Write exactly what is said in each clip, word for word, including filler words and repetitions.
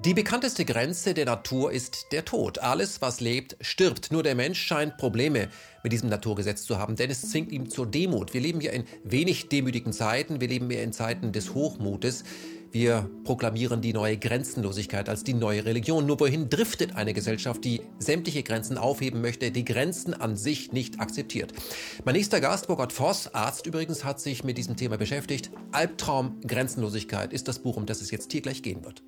Die bekannteste Grenze der Natur ist der Tod. Alles, was lebt, stirbt. Nur der Mensch scheint Probleme mit diesem Naturgesetz zu haben, denn es zwingt ihn zur Demut. Wir leben ja in wenig demütigen Zeiten, wir leben mehr in Zeiten des Hochmutes. Wir proklamieren die neue Grenzenlosigkeit als die neue Religion. Nur wohin driftet eine Gesellschaft, die sämtliche Grenzen aufheben möchte, die Grenzen an sich nicht akzeptiert? Mein nächster Gast, Burkhard Voss, Arzt übrigens, hat sich mit diesem Thema beschäftigt. Albtraum, Grenzenlosigkeit ist das Buch, um das es jetzt hier gleich gehen wird.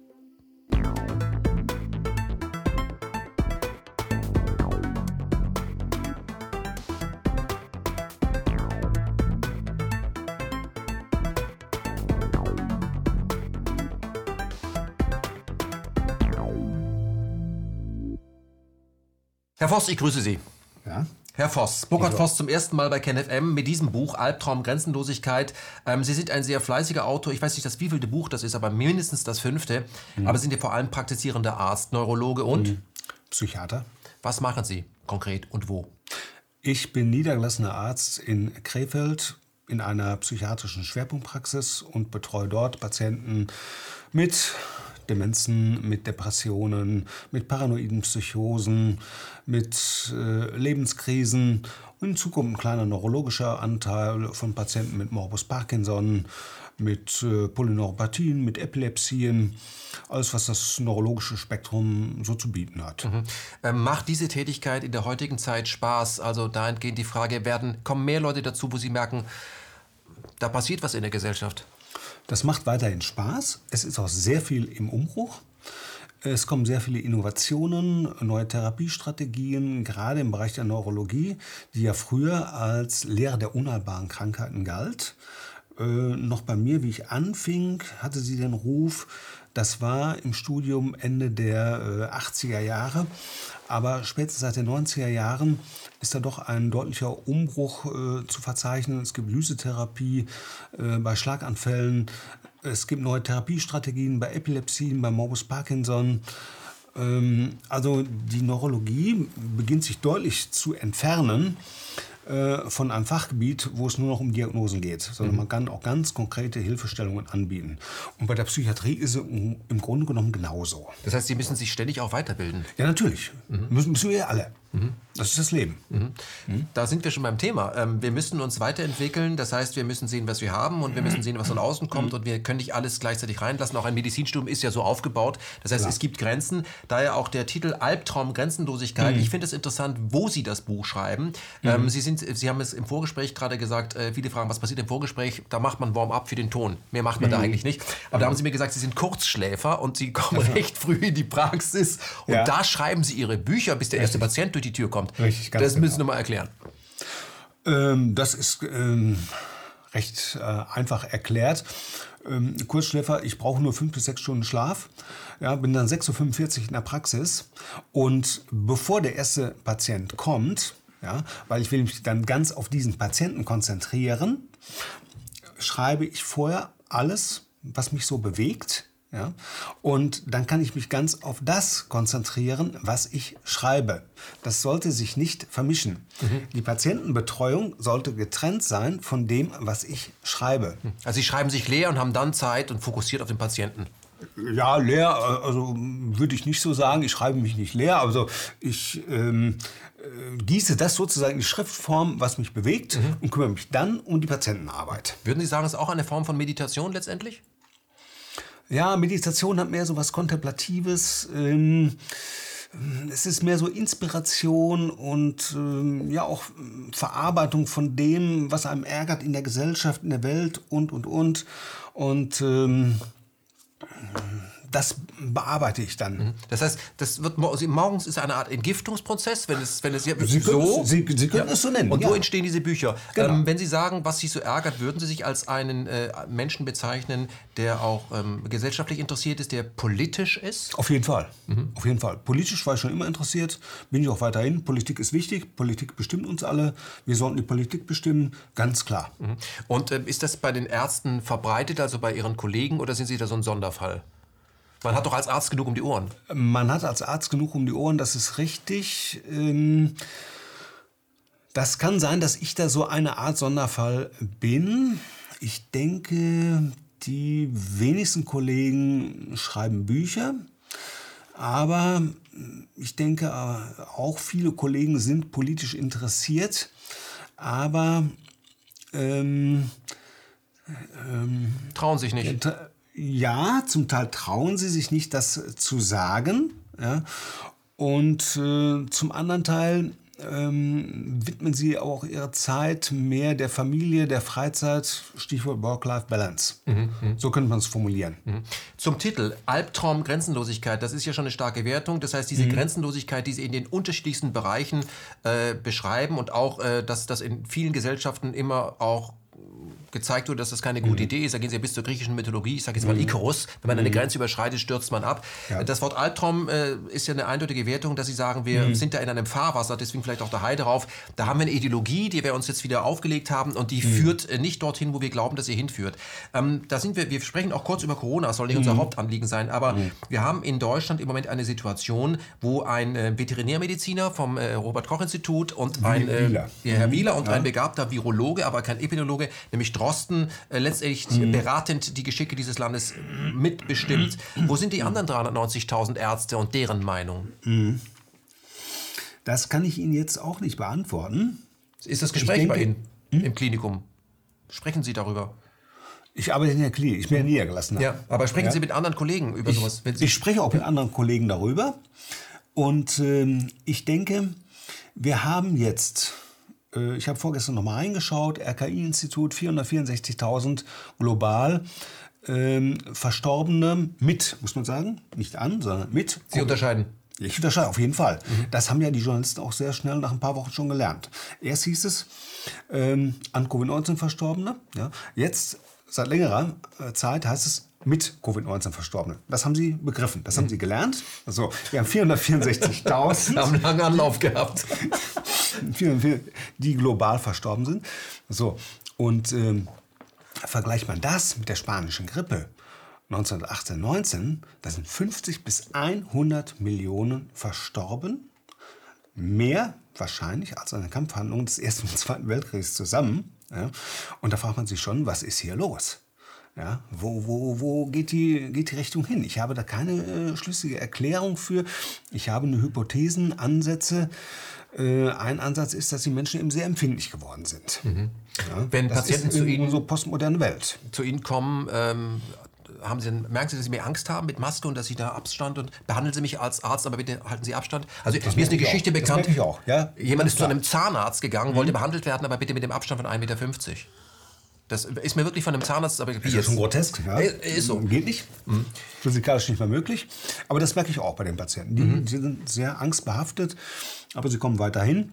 Herr Voss, ich grüße Sie. Ja? Herr Voss, Burkhard Voss zum ersten Mal bei KenFM mit diesem Buch Albtraum, Grenzenlosigkeit. Ähm, Sie sind ein sehr fleißiger Autor. Ich weiß nicht, das wievielte Buch das ist, aber mindestens das fünfte. Mhm. Aber sind ja vor allem praktizierender Arzt, Neurologe und? Mhm. Psychiater. Was machen Sie konkret und wo? Ich bin niedergelassener Arzt in Krefeld in einer psychiatrischen Schwerpunktpraxis und betreue dort Patienten mit Demenzen, mit Depressionen, mit paranoiden Psychosen, mit äh, Lebenskrisen und in Zukunft ein kleiner neurologischer Anteil von Patienten mit Morbus Parkinson, mit äh, Polyneuropathien, mit Epilepsien, alles, was das neurologische Spektrum so zu bieten hat. Mhm. Ähm, macht diese Tätigkeit in der heutigen Zeit Spaß? Also dahingehend die Frage, werden, kommen mehr Leute dazu, wo Sie merken, da passiert was in der Gesellschaft? Das macht weiterhin Spaß. Es ist auch sehr viel im Umbruch. Es kommen sehr viele Innovationen, neue Therapiestrategien, gerade im Bereich der Neurologie, die ja früher als Lehre der unheilbaren Krankheiten galt. Äh, noch bei mir, wie ich anfing, hatte sie den Ruf, das war im Studium Ende der äh, achtziger Jahre. Aber spätestens seit den neunziger Jahren ist da doch ein deutlicher Umbruch äh, zu verzeichnen. Es gibt Lysetherapie äh, bei Schlaganfällen. Es gibt neue Therapiestrategien bei Epilepsien, bei Morbus Parkinson. Ähm, also die Neurologie beginnt sich deutlich zu entfernen äh, von einem Fachgebiet, wo es nur noch um Diagnosen geht, sondern mhm. man kann auch ganz konkrete Hilfestellungen anbieten. Und bei der Psychiatrie ist es im Grunde genommen genauso. Das heißt, Sie müssen sich ständig auch weiterbilden? Ja, natürlich. Mhm. Müssen, müssen wir ja alle. Mhm. Das ist das Leben. Mhm. Mhm. Da sind wir schon beim Thema. Ähm, wir müssen uns weiterentwickeln. Das heißt, wir müssen sehen, was wir haben und wir müssen sehen, was von außen kommt. Und wir können nicht alles gleichzeitig reinlassen. Auch ein Medizinstudium ist ja so aufgebaut. Das heißt, Klar. es gibt Grenzen. Daher auch der Titel Albtraum, Grenzenlosigkeit. Mhm. Ich finde es interessant, wo Sie das Buch schreiben. Mhm. Ähm, Sie, sind, Sie haben es im Vorgespräch gerade gesagt, äh, viele fragen, was passiert im Vorgespräch? Da macht man Warm-up für den Ton. Mehr macht man mhm. da eigentlich nicht. Aber mhm. da haben Sie mir gesagt, Sie sind Kurzschläfer und Sie kommen ja. recht früh in die Praxis. Und ja. da schreiben Sie Ihre Bücher, bis der erste Richtig. Patient durch die Tür kommt. Richtig, ganz das genau. müssen Sie mal erklären. Ähm, das ist ähm, recht äh, einfach erklärt. Ähm, Kurzschläfer, ich brauche nur fünf bis sechs Stunden Schlaf. Ja, bin dann sechs Uhr fünfundvierzig in der Praxis. Und bevor der erste Patient kommt, ja, weil ich will mich dann ganz auf diesen Patienten konzentrieren, schreibe ich vorher alles, was mich so bewegt. Ja, und dann kann ich mich ganz auf das konzentrieren, was ich schreibe. Das sollte sich nicht vermischen. Mhm. Die Patientenbetreuung sollte getrennt sein von dem, was ich schreibe. Also Sie schreiben sich leer und haben dann Zeit und fokussiert auf den Patienten. Ja, leer, also würde ich nicht so sagen. Ich schreibe mich nicht leer. Also ich ähm, äh, gieße das sozusagen in die Schriftform, was mich bewegt, mhm. und kümmere mich dann um die Patientenarbeit. Würden Sie sagen, es ist auch eine Form von Meditation letztendlich? Ja, Meditation hat mehr so was Kontemplatives. Ähm, es ist mehr so Inspiration und ähm, ja auch Verarbeitung von dem, was einem ärgert in der Gesellschaft, in der Welt und, und, und. Und ähm, das bearbeite ich dann. Das heißt, das wird morgens ist eine Art Entgiftungsprozess, wenn es, wenn es ja, Sie so. Können, Sie, Sie können ja. es so nennen. Und ja. wo entstehen diese Bücher? Genau. Ähm, wenn Sie sagen, was Sie so ärgert, würden Sie sich als einen äh, Menschen bezeichnen, der auch ähm, gesellschaftlich interessiert ist, der politisch ist? Auf jeden Fall. Mhm. Auf jeden Fall. Politisch war ich schon immer interessiert, bin ich auch weiterhin. Politik ist wichtig. Politik bestimmt uns alle. Wir sollten die Politik bestimmen, ganz klar. Mhm. Und äh, ist das bei den Ärzten verbreitet, also bei Ihren Kollegen, oder sind Sie da so ein Sonderfall? Man hat doch als Arzt genug um die Ohren. Man hat als Arzt genug um die Ohren, das ist richtig. Ähm, das kann sein, dass ich da so eine Art Sonderfall bin. Ich denke, die wenigsten Kollegen schreiben Bücher. Aber ich denke, auch viele Kollegen sind politisch interessiert. Aber ähm, ähm, trauen sich nicht. Ja, zum Teil trauen sie sich nicht, das zu sagen. Ja. Und äh, zum anderen Teil ähm, widmen sie auch ihre Zeit mehr der Familie, der Freizeit, Stichwort Work-Life-Balance. Mhm, so könnte man es formulieren. Mhm. Zum Titel Albtraum Grenzenlosigkeit, das ist ja schon eine starke Wertung. Das heißt, diese mhm. Grenzenlosigkeit, die Sie in den unterschiedlichsten Bereichen äh, beschreiben und auch, äh, dass das in vielen Gesellschaften immer auch gezeigt wurde, dass das keine gute mhm. Idee ist. Da gehen Sie ja bis zur griechischen Mythologie. Ich sage jetzt mal mhm. Ikarus. Wenn man eine Grenze überschreitet, stürzt man ab. Ja. Das Wort Albtraum äh, ist ja eine eindeutige Wertung, dass Sie sagen, wir mhm. sind da in einem Fahrwasser, deswegen vielleicht auch der Hai darauf. Da haben wir eine Ideologie, die wir uns jetzt wieder aufgelegt haben und die mhm. führt äh, nicht dorthin, wo wir glauben, dass sie hinführt. Ähm, da sind wir, wir sprechen auch kurz über Corona, das soll nicht mhm. unser Hauptanliegen sein, aber mhm. wir haben in Deutschland im Moment eine Situation, wo ein äh, Veterinärmediziner vom äh, Robert-Koch-Institut und Wie ein äh, Wieler. Ja, Herr Wieler und ja. ein begabter Virologe, aber kein Epidemiologe, nämlich Drosten, äh, letztendlich mhm. beratend die Geschicke dieses Landes mitbestimmt. Wo sind die anderen dreihundertneunzigtausend Ärzte und deren Meinung? Mhm. Das kann ich Ihnen jetzt auch nicht beantworten. Ist das Gespräch denke, bei Ihnen hm? im Klinikum? Sprechen Sie darüber? Ich arbeite in der Klinik, ich bin ja niedergelassen. Ja, aber sprechen ja. Sie mit anderen Kollegen über ich, sowas? Wenn Sie ich spreche auch mit anderen Kollegen darüber. Und ähm, ich denke, wir haben jetzt, äh, ich habe vorgestern noch mal reingeschaut, R K I-Institut, vierhundertvierundsechzigtausend global, ähm, Verstorbene mit, muss man sagen, nicht an, sondern mit. Sie unterscheiden? Ich unterscheide auf jeden Fall. Mhm. Das haben ja die Journalisten auch sehr schnell nach ein paar Wochen schon gelernt. Erst hieß es, ähm, an Covid neunzehn Verstorbene. Ja. Jetzt, seit längerer Zeit, heißt es mit Covid neunzehn Verstorbene. Das haben Sie begriffen, das mhm. haben Sie gelernt. Also, wir haben vierhundertvierundsechzigtausend. haben einen langen Anlauf gehabt. Die global verstorben sind. So, und ähm, vergleicht man das mit der spanischen Grippe neunzehnhundertachtzehn neunzehn, da sind fünfzig bis hundert Millionen verstorben. Mehr wahrscheinlich als an den Kampfhandlungen des Ersten und Zweiten Weltkriegs zusammen. Ja. Und da fragt man sich schon, was ist hier los? Ja, wo wo, wo geht, die, geht die Richtung hin? Ich habe da keine äh, schlüssige Erklärung für. Ich habe nur Hypothesen, Ansätze. Äh, ein Ansatz ist, dass die Menschen eben sehr empfindlich geworden sind. Mhm. Ja, Wenn das Patienten ist zu Ihnen so postmoderne Welt. Zu Ihnen kommen, ähm, haben Sie, merken Sie, dass Sie mehr Angst haben mit Maske und dass Sie da Abstand und behandeln Sie mich als Arzt, aber bitte halten Sie Abstand. Also das mir ist eine Geschichte auch. bekannt. Das merke ich auch. Ja, jemand ist klar. zu einem Zahnarzt gegangen, mhm. wollte behandelt werden, aber bitte mit dem Abstand von ein Meter fünfzig. Das ist mir wirklich von einem Zahnarzt, aber das ist schon grotesk. Ja. Ist so. Geht nicht. Mhm. Physikalisch nicht mehr möglich. Aber das merke ich auch bei den Patienten. Die, mhm. die sind sehr angstbehaftet, aber sie kommen weiterhin.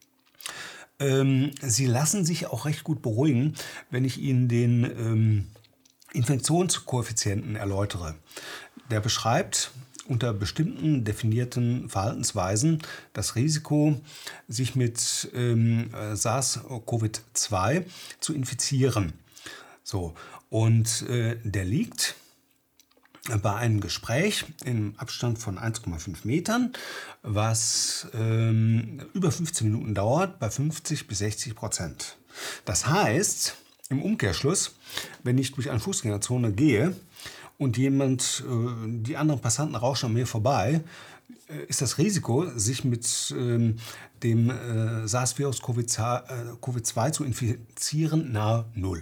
Ähm, sie lassen sich auch recht gut beruhigen, wenn ich ihnen den ähm, Infektionskoeffizienten erläutere. Der beschreibt unter bestimmten definierten Verhaltensweisen das Risiko, sich mit ähm, SARS-CoV zwei zu infizieren. So, und äh, der liegt bei einem Gespräch im Abstand von eins Komma fünf Metern, was ähm, über fünfzehn Minuten dauert, bei fünfzig bis sechzig Prozent. Das heißt, im Umkehrschluss, wenn ich durch eine Fußgängerzone gehe und jemand, äh, die anderen Passanten rauschen an mir vorbei, äh, ist das Risiko, sich mit äh, dem äh, SARS-Virus Covid zwei zu infizieren, nahe null.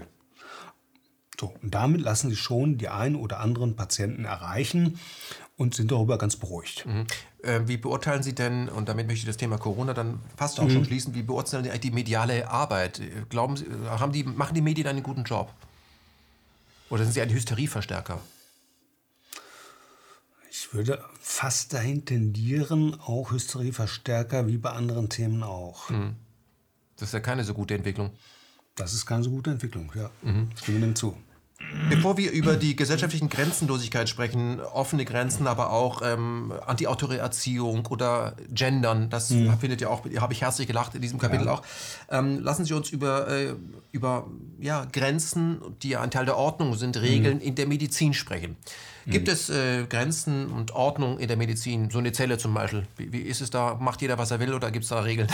So, und damit lassen sich schon die einen oder anderen Patienten erreichen und sind darüber ganz beruhigt. Mhm. Äh, wie beurteilen Sie denn, und damit möchte ich das Thema Corona dann fast auch mhm. schon schließen, wie beurteilen Sie die mediale Arbeit? Glauben Sie, haben die, machen die Medien einen guten Job? Oder sind sie ein Hysterieverstärker? Ich würde fast dahin tendieren, auch Hysterieverstärker wie bei anderen Themen auch. Mhm. Das ist ja keine so gute Entwicklung. Das ist keine so gute Entwicklung, ja. Mhm. Stimme dem zu. Bevor wir über die gesellschaftlichen Grenzenlosigkeit sprechen, offene Grenzen, aber auch ähm, anti-autoritäre Erziehung oder Gendern, das mhm. findet ja auch, habe ich herzlich gelacht in diesem Kapitel ja. auch. Ähm, lassen Sie uns über, äh, über ja, Grenzen, die ja ein Teil der Ordnung sind, Regeln mhm. in der Medizin sprechen. Gibt es äh, Grenzen und Ordnung in der Medizin? So eine Zelle zum Beispiel. Wie, wie ist es da? Macht jeder, was er will, oder gibt es da Regeln?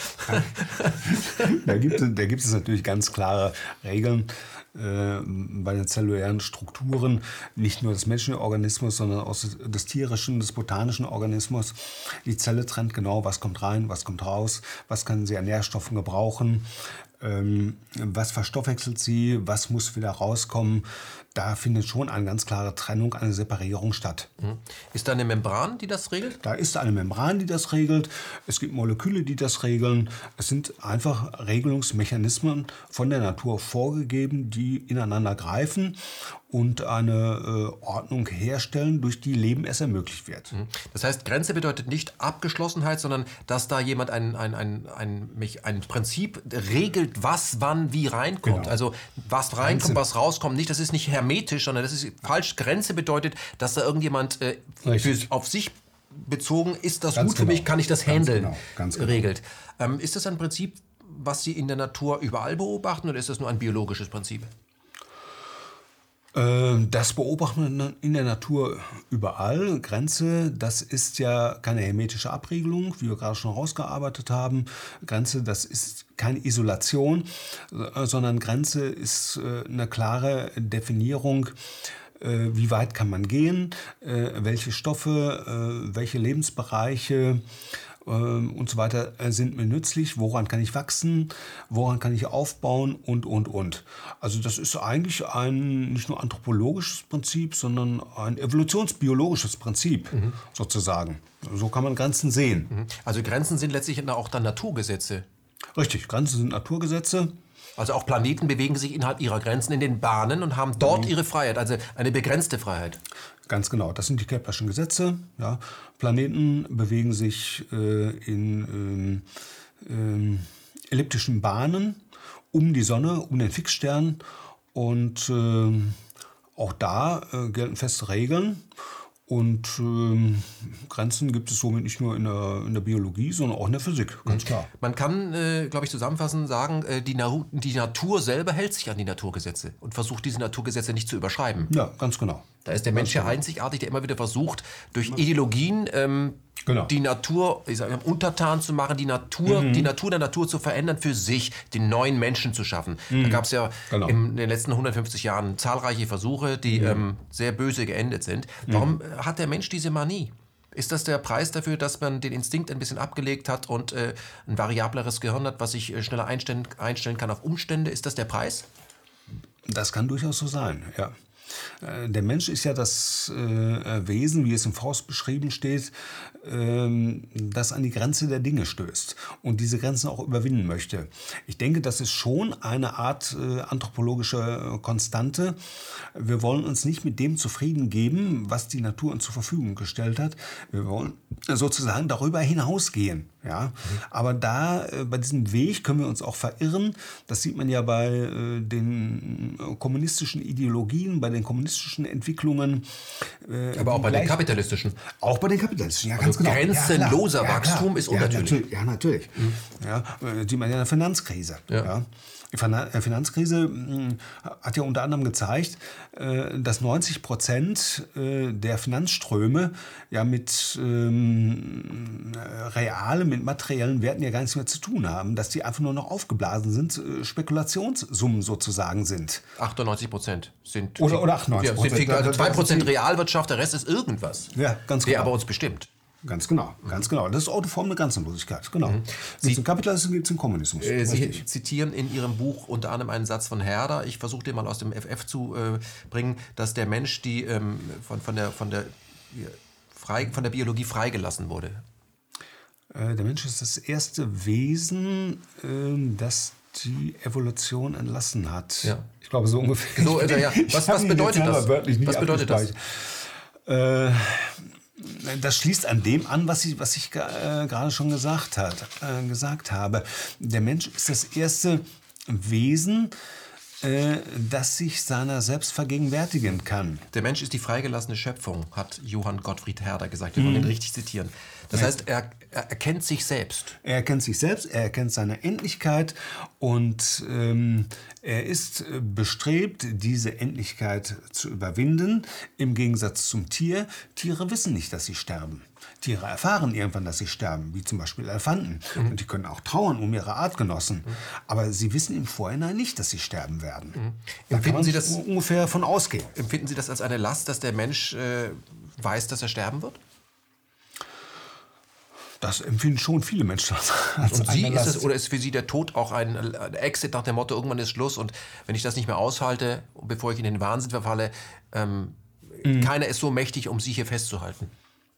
da, gibt es, da gibt es natürlich ganz klare Regeln äh, bei den zellulären Strukturen, nicht nur des menschlichen Organismus, sondern auch des, des tierischen, des botanischen Organismus. Die Zelle trennt genau, was kommt rein, was kommt raus, was kann sie an Nährstoffen gebrauchen. Ähm, was verstoffwechselt sie, was muss wieder rauskommen. Da findet schon eine ganz klare Trennung, eine Separierung statt. Ist da eine Membran, die das regelt? Da ist eine Membran, die das regelt. Es gibt Moleküle, die das regeln. Es sind einfach Regelungsmechanismen von der Natur vorgegeben, die ineinander greifen und eine äh, Ordnung herstellen, durch die Leben es ermöglicht wird. Das heißt, Grenze bedeutet nicht Abgeschlossenheit, sondern dass da jemand ein, ein, ein, ein, ein, ein Prinzip regelt, was wann wie reinkommt. Genau. Also was reinkommt, was rauskommt. Nicht, das ist nicht hermetisch, sondern das ist falsch. Grenze bedeutet, dass da irgendjemand äh, für, auf sich bezogen, ist das Ganz gut für genau. mich, kann ich das Ganz handeln, genau. Ganz genau. regelt. Ähm, ist das ein Prinzip, was Sie in der Natur überall beobachten, oder ist das nur ein biologisches Prinzip? Das beobachten wir in der Natur überall. Grenze, das ist ja keine hermetische Abriegelung, wie wir gerade schon rausgearbeitet haben. Grenze, das ist keine Isolation, sondern Grenze ist eine klare Definierung, wie weit kann man gehen, welche Stoffe, welche Lebensbereiche und so weiter sind mir nützlich, woran kann ich wachsen, woran kann ich aufbauen und, und, und. Also das ist eigentlich ein nicht nur anthropologisches Prinzip, sondern ein evolutionsbiologisches Prinzip, mhm. sozusagen. So kann man Grenzen sehen. Also Grenzen sind letztlich auch dann Naturgesetze. Richtig, Grenzen sind Naturgesetze. Also auch Planeten bewegen sich innerhalb ihrer Grenzen in den Bahnen und haben dort ihre Freiheit, also eine begrenzte Freiheit. Ganz genau, das sind die Keplerschen Gesetze. Ja. Planeten bewegen sich äh, in äh, äh, elliptischen Bahnen um die Sonne, um den Fixstern. Und äh, auch da äh, gelten feste Regeln. Und äh, Grenzen gibt es somit nicht nur in der, in der Biologie, sondern auch in der Physik, ganz klar. Man kann, äh, glaube ich, zusammenfassend sagen, äh, die, Na- die Natur selber hält sich an die Naturgesetze und versucht, diese Naturgesetze nicht zu überschreiben. Ja, ganz genau. Da ist der Mensch ja einzigartig, der immer wieder versucht, durch Ideologien ähm, Genau. die Natur, ich sag, untertan zu machen, die Natur, mhm. die Natur der Natur zu verändern für sich, den neuen Menschen zu schaffen. Mhm. Da gab es ja Genau. in den letzten hundertfünfzig Jahren zahlreiche Versuche, die mhm. ähm, sehr böse geendet sind. Warum mhm. hat der Mensch diese Manie? Ist das der Preis dafür, dass man den Instinkt ein bisschen abgelegt hat und äh, ein variableres Gehirn hat, was sich äh, schneller einstellen, einstellen kann auf Umstände? Ist das der Preis? Das kann durchaus so sein, ja. Der Mensch ist ja das äh, Wesen, wie es im Faust beschrieben steht, ähm, das an die Grenze der Dinge stößt und diese Grenzen auch überwinden möchte. Ich denke, das ist schon eine Art äh, anthropologische Konstante. Wir wollen uns nicht mit dem zufrieden geben, was die Natur uns zur Verfügung gestellt hat. Wir wollen sozusagen darüber hinausgehen. Ja? Mhm. Aber da, äh, bei diesem Weg können wir uns auch verirren. Das sieht man ja bei äh, den kommunistischen Ideologien, bei den kommunistischen Entwicklungen. Äh, Aber auch bei den kapitalistischen. Auch bei den kapitalistischen, ja, also ganz genau. Grenzenloser ja, Wachstum ist unnatürlich. Ja, natürlich. Ja, natürlich. Mhm. Ja, die man ja in der Finanzkrise. Ja. Ja. Die Finanzkrise hat ja unter anderem gezeigt, dass neunzig Prozent der Finanzströme ja mit ähm, realen, mit materiellen Werten ja gar nichts mehr zu tun haben, dass die einfach nur noch aufgeblasen sind, Spekulationssummen sozusagen sind. achtundneunzig Prozent sind... Oder, oder achtundneunzig Prozent. Ja, also zwei Prozent Realwirtschaft, der Rest ist irgendwas. Ja, ganz genau. Der genau. aber uns bestimmt. Ganz genau, ganz genau. Das ist auch eine Form der Grenzenlosigkeit. Genau. Mhm. Gibt es den Kapitalismus, gibt es den Kommunismus. Äh, Sie zitieren in Ihrem Buch unter anderem einen Satz von Herder. Ich versuche den mal aus dem F F zu äh, bringen, dass der Mensch die, ähm, von, von, der, von, der, frei, von der Biologie freigelassen wurde. Äh, der Mensch ist das erste Wesen, äh, das die Evolution entlassen hat. Ja. Ich glaube, so ungefähr. So, äh, ja. Was, was bedeutet das? Was bedeutet das? Äh, Das schließt an dem an, was ich, was ich äh, gerade schon gesagt, hat, äh, gesagt habe. Der Mensch ist das erste Wesen, äh, das sich seiner selbst vergegenwärtigen kann. Der Mensch ist die freigelassene Schöpfung, hat Johann Gottfried Herder gesagt. Wir wollen ihn richtig zitieren. Das heißt, er, er erkennt sich selbst. Er erkennt sich selbst, er erkennt seine Endlichkeit und ähm, er ist bestrebt, diese Endlichkeit zu überwinden. Im Gegensatz zum Tier. Tiere wissen nicht, dass sie sterben. Tiere erfahren irgendwann, dass sie sterben, wie zum Beispiel Elefanten. Mhm. Und die können auch trauern um ihre Artgenossen. Mhm. Aber sie wissen im Vorhinein nicht, dass sie sterben werden. Mhm. Da empfinden kann man Sie das ungefähr von ausgehen. Empfinden Sie das als eine Last, dass der Mensch äh, weiß, dass er sterben wird? Das empfinden schon viele Menschen als Und Sie, eine ist Last. es, oder ist für Sie der Tod auch ein, ein Exit nach dem Motto, irgendwann ist Schluss und wenn ich das nicht mehr aushalte, bevor ich in den Wahnsinn verfalle, ähm, mhm. keiner ist so mächtig, um Sie hier festzuhalten?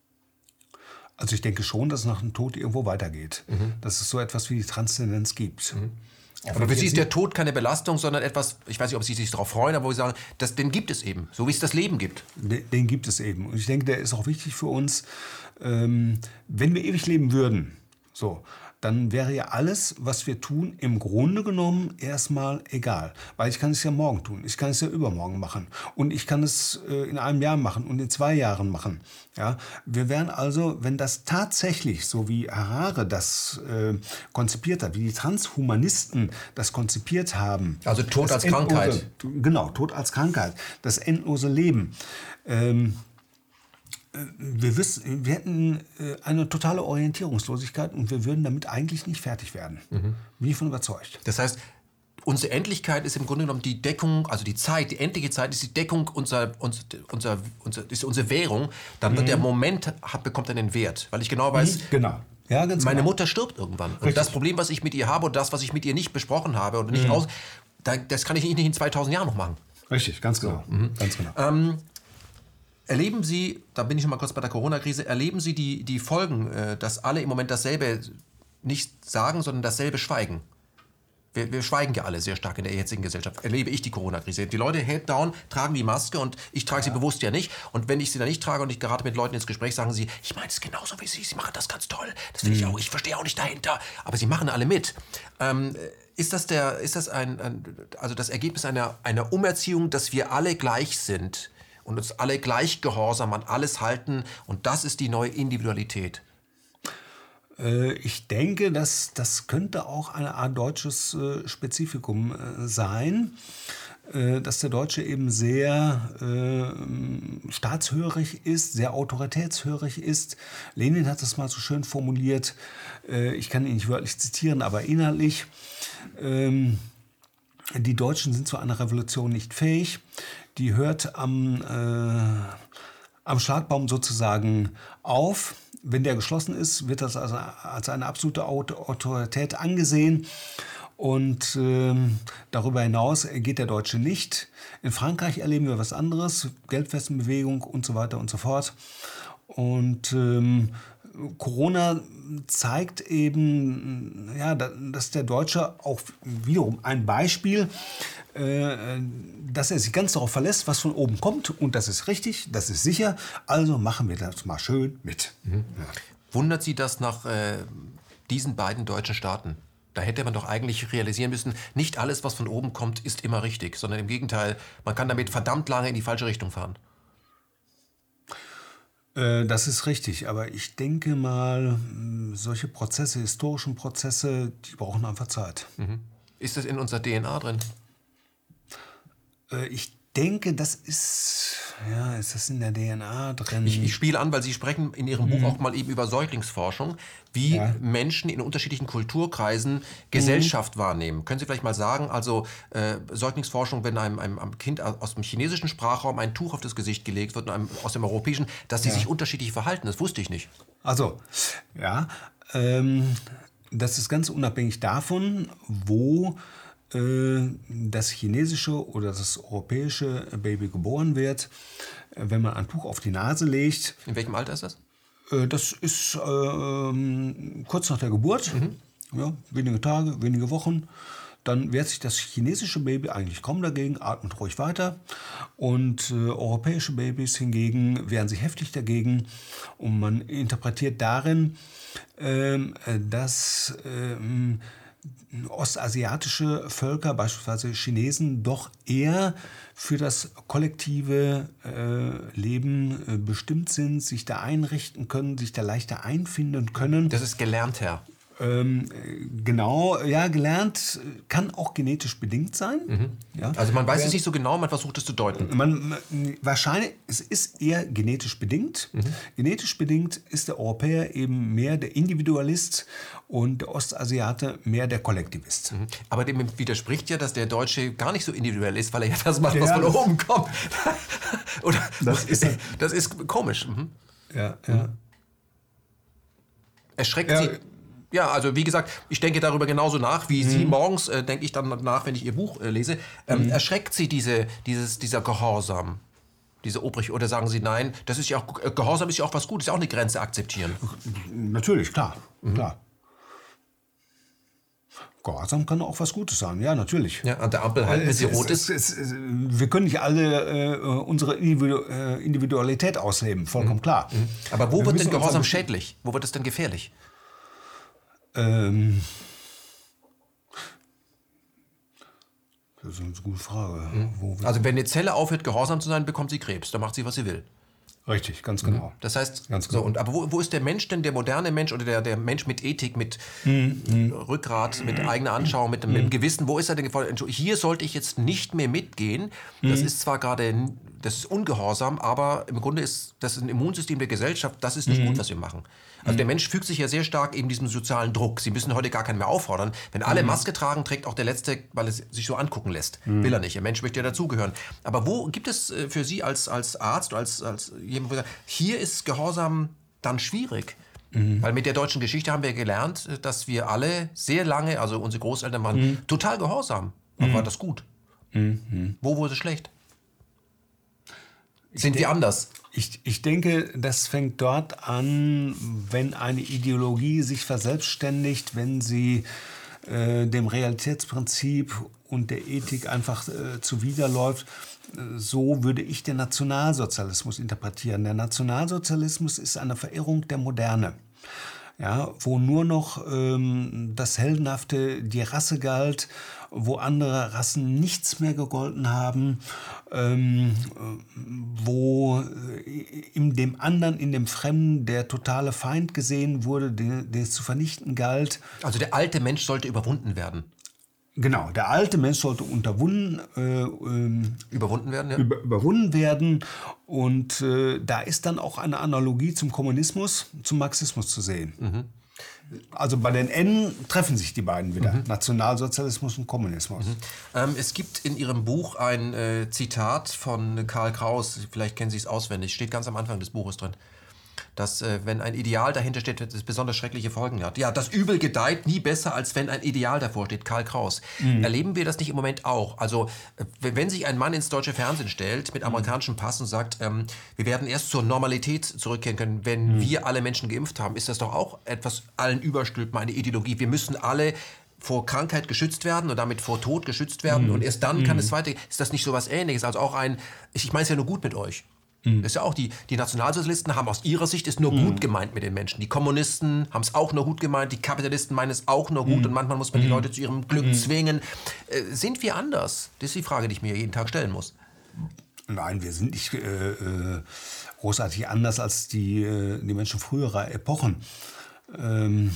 Also ich denke schon, dass es nach dem Tod irgendwo weitergeht. Mhm. Dass es so etwas wie die Transzendenz gibt. Mhm. Aber für Sie ist der Tod keine Belastung, sondern etwas, ich weiß nicht, ob Sie sich darauf freuen, aber wo Sie sagen, das, den gibt es eben, so wie es das Leben gibt. Den, den gibt es eben. Und ich denke, der ist auch wichtig für uns. Ähm, wenn wir ewig leben würden, so, dann wäre ja alles, was wir tun, im Grunde genommen erstmal egal. Weil ich kann es ja morgen tun, ich kann es ja übermorgen machen und ich kann es äh, in einem Jahr machen und in zwei Jahren machen. Ja? Wir wären also, wenn das tatsächlich, so wie Harari das äh, konzipiert hat, wie die Transhumanisten das konzipiert haben. Also Tod als endlose, Krankheit. Genau, Tod als Krankheit, das endlose Leben. Ähm, Wir, wissen, wir hätten eine totale Orientierungslosigkeit und wir würden damit eigentlich nicht fertig werden. Mhm. Bin ich von überzeugt. Das heißt, unsere Endlichkeit ist im Grunde genommen die Deckung, also die Zeit, die endliche Zeit ist die Deckung unserer, unser, unser, unser, ist unsere Währung. Dann wird mhm. der Moment, hat, bekommt einen Wert. Weil ich genau weiß, mhm. genau. Ja, ganz meine genau. Mutter stirbt irgendwann. Und Richtig. das Problem, was ich mit ihr habe und das, was ich mit ihr nicht besprochen habe oder nicht mhm. aus, das kann ich nicht in zweitausend Jahren noch machen. Richtig, ganz genau. So. Mhm. Ganz genau. Ähm, Erleben Sie, da bin ich noch mal kurz bei der Corona-Krise, erleben Sie die, die Folgen, äh, dass alle im Moment dasselbe nicht sagen, sondern dasselbe schweigen? Wir, wir schweigen ja alle sehr stark in der jetzigen Gesellschaft. Erlebe ich die Corona-Krise. Die Leute head down, tragen die Maske und ich trage ja. sie bewusst ja nicht. Und wenn ich sie dann nicht trage und ich gerate mit Leuten ins Gespräch, sagen sie, ich meine es genauso wie Sie, Sie machen das ganz toll. Das finde ich auch, ich verstehe auch nicht dahinter. Aber sie machen alle mit. Ähm, ist das, der, ist das ein, ein, also das Ergebnis einer, einer Umerziehung, dass wir alle gleich sind? Und uns alle gleich gehorsam an alles halten. Und das ist die neue Individualität. Äh, ich denke, dass das könnte auch eine Art deutsches äh, Spezifikum äh, sein. Äh, dass der Deutsche eben sehr äh, staatshörig ist, sehr autoritätshörig ist. Lenin hat das mal so schön formuliert. Äh, ich kann ihn nicht wörtlich zitieren, aber inhaltlich. Ähm, die Deutschen sind zu einer Revolution nicht fähig. Die hört am, äh, am Schlagbaum sozusagen auf. Wenn der geschlossen ist, wird das also als eine absolute Autorität angesehen. Und äh, darüber hinaus geht der Deutsche nicht. In Frankreich erleben wir was anderes, Geldwestenbewegung und so weiter und so fort. Und ähm, Corona zeigt eben, ja, dass der Deutsche auch wiederum ein Beispiel, äh, dass er sich ganz darauf verlässt, was von oben kommt. Und das ist richtig, das ist sicher. Also machen wir das mal schön mit. Mhm. Ja. Wundert Sie das nach äh, diesen beiden deutschen Staaten? Da hätte man doch eigentlich realisieren müssen, nicht alles, was von oben kommt, ist immer richtig. Sondern im Gegenteil, man kann damit verdammt lange in die falsche Richtung fahren. Das ist richtig, aber ich denke mal, solche Prozesse, historischen Prozesse, die brauchen einfach Zeit. Mhm. Ist das in unserer D N A drin? Ich denke, das ist, ja, ist das in der D N A drin? Ich, ich spiele an, weil Sie sprechen in Ihrem mhm. Buch auch mal eben über Säuglingsforschung, wie ja. Menschen in unterschiedlichen Kulturkreisen Gesellschaft mhm. wahrnehmen. Können Sie vielleicht mal sagen, also äh, Säuglingsforschung, wenn einem, einem, einem Kind aus dem chinesischen Sprachraum ein Tuch auf das Gesicht gelegt wird und einem aus dem europäischen, dass die ja. sich unterschiedlich verhalten, das wusste ich nicht. Also, ja, ähm, das ist ganz unabhängig davon, wo das chinesische oder das europäische Baby geboren wird, wenn man ein Tuch auf die Nase legt. In welchem Alter ist das? Das ist äh, kurz nach der Geburt, mhm. ja, wenige Tage, wenige Wochen. Dann wehrt sich das chinesische Baby eigentlich kaum dagegen, atmet ruhig weiter. Und äh, europäische Babys hingegen wehren sich heftig dagegen. Und man interpretiert darin, äh, dass äh, ostasiatische Völker, beispielsweise Chinesen, doch eher für das kollektive äh, Leben äh, bestimmt sind, sich da einrichten können, sich da leichter einfinden können. Das ist gelernt, Herr. Ähm, genau, ja, gelernt kann auch genetisch bedingt sein. Mhm. Ja. Also man weiß es nicht so genau, man versucht es zu deuten. Man, man, wahrscheinlich, es ist eher genetisch bedingt. Mhm. Genetisch bedingt ist der Europäer eben mehr der Individualist und der Ostasiate mehr der Kollektivist. Mhm. Aber dem widerspricht ja, dass der Deutsche gar nicht so individuell ist, weil er ja das macht, was ja, von oben kommt. Oder, das, ist, das ist komisch. Mhm. Ja, ja. Erschreckt ja. Sie... Ja, also wie gesagt, ich denke darüber genauso nach, wie mhm. Sie morgens, äh, denke ich dann nach, wenn ich Ihr Buch äh, lese. Ähm, mhm. Erschreckt Sie diese, dieses, dieser Gehorsam, diese Obrig, oder sagen Sie, nein, das ist ja auch, Gehorsam ist ja auch was Gutes, ist ja auch eine Grenze akzeptieren. Natürlich, klar, mhm. klar. Gehorsam kann auch was Gutes sein, ja, natürlich. Ja, an der Ampel halten, wenn sie rot ist. Es, es, es, wir können nicht alle äh, unsere Individualität ausleben, vollkommen mhm. klar. Mhm. Aber wo wir wird denn Gehorsam schädlich? Wo wird es denn gefährlich? Ähm, das ist eine gute Frage. Mhm. Wo also wenn eine Zelle aufhört, gehorsam zu sein, bekommt sie Krebs. Dann macht sie, was sie will. Richtig, ganz genau. Mhm. Das heißt, ganz genau. So, und, aber wo, wo ist der Mensch denn, der moderne Mensch oder der, der Mensch mit Ethik, mit mhm. Rückgrat, mit eigener Anschauung, mit, mhm. mit dem Gewissen, wo ist er denn gefordert? Hier sollte ich jetzt nicht mehr mitgehen. Das mhm. ist zwar gerade, das ist ungehorsam, aber im Grunde ist das ein Immunsystem der Gesellschaft, das ist nicht mhm. gut, was wir machen. Also der Mensch fügt sich ja sehr stark eben diesem sozialen Druck. Sie müssen heute gar keinen mehr auffordern. Wenn alle mhm. Maske tragen, trägt auch der Letzte, weil es sich so angucken lässt. Mhm. Will er nicht. Der Mensch möchte ja dazugehören. Aber wo gibt es für Sie als, als Arzt, als, als jemand, wo Sie sagen, hier ist Gehorsam dann schwierig? Mhm. Weil mit der deutschen Geschichte haben wir gelernt, dass wir alle sehr lange, also unsere Großeltern waren mhm. total gehorsam. Aber mhm. war das gut? Mhm. Wo wurde es schlecht? Sind wir anders? Ich, ich denke, das fängt dort an, wenn eine Ideologie sich verselbstständigt, wenn sie äh, dem Realitätsprinzip und der Ethik einfach äh, zuwiderläuft. So würde ich den Nationalsozialismus interpretieren. Der Nationalsozialismus ist eine Verirrung der Moderne. Ja, wo nur noch ähm, das Heldenhafte, die Rasse galt, wo andere Rassen nichts mehr gegolten haben, ähm, wo in dem anderen, in dem Fremden der totale Feind gesehen wurde, den, den es zu vernichten galt. Also der alte Mensch sollte überwunden werden. Genau, der alte Mensch sollte unterwunden, äh, ähm, überwunden werden. Ja. Über, überwunden werden. Und äh, da ist dann auch eine Analogie zum Kommunismus, zum Marxismus zu sehen. Mhm. Also bei den N treffen sich die beiden wieder, mhm. Nationalsozialismus und Kommunismus. Mhm. Ähm, es gibt in Ihrem Buch ein äh, Zitat von Karl Kraus, vielleicht kennen Sie es auswendig, steht ganz am Anfang des Buches drin. Dass, äh, wenn ein Ideal dahinter steht, das besonders schreckliche Folgen hat. Ja, das Übel gedeiht nie besser, als wenn ein Ideal davor steht. Karl Kraus. Mhm. Erleben wir das nicht im Moment auch? Also, äh, wenn sich ein Mann ins deutsche Fernsehen stellt, mit amerikanischem Pass und sagt, ähm, wir werden erst zur Normalität zurückkehren können, wenn mhm. wir alle Menschen geimpft haben, ist das doch auch etwas allen überstülpen, eine Ideologie. Wir müssen alle vor Krankheit geschützt werden und damit vor Tod geschützt werden mhm. und erst dann mhm. kann es weitergehen. Ist das nicht so was Ähnliches? Also auch ein, ich meine es ja nur gut mit euch. Das ist ja auch, die, die Nationalsozialisten haben aus ihrer Sicht es nur mm. gut gemeint mit den Menschen. Die Kommunisten haben es auch nur gut gemeint, die Kapitalisten meinen es auch nur gut mm. und manchmal muss man die Leute zu ihrem Glück mm. zwingen. Äh, sind wir anders? Das ist die Frage, die ich mir jeden Tag stellen muss. Nein, wir sind nicht äh, äh, großartig anders als die, äh, die Menschen früherer Epochen. Ähm,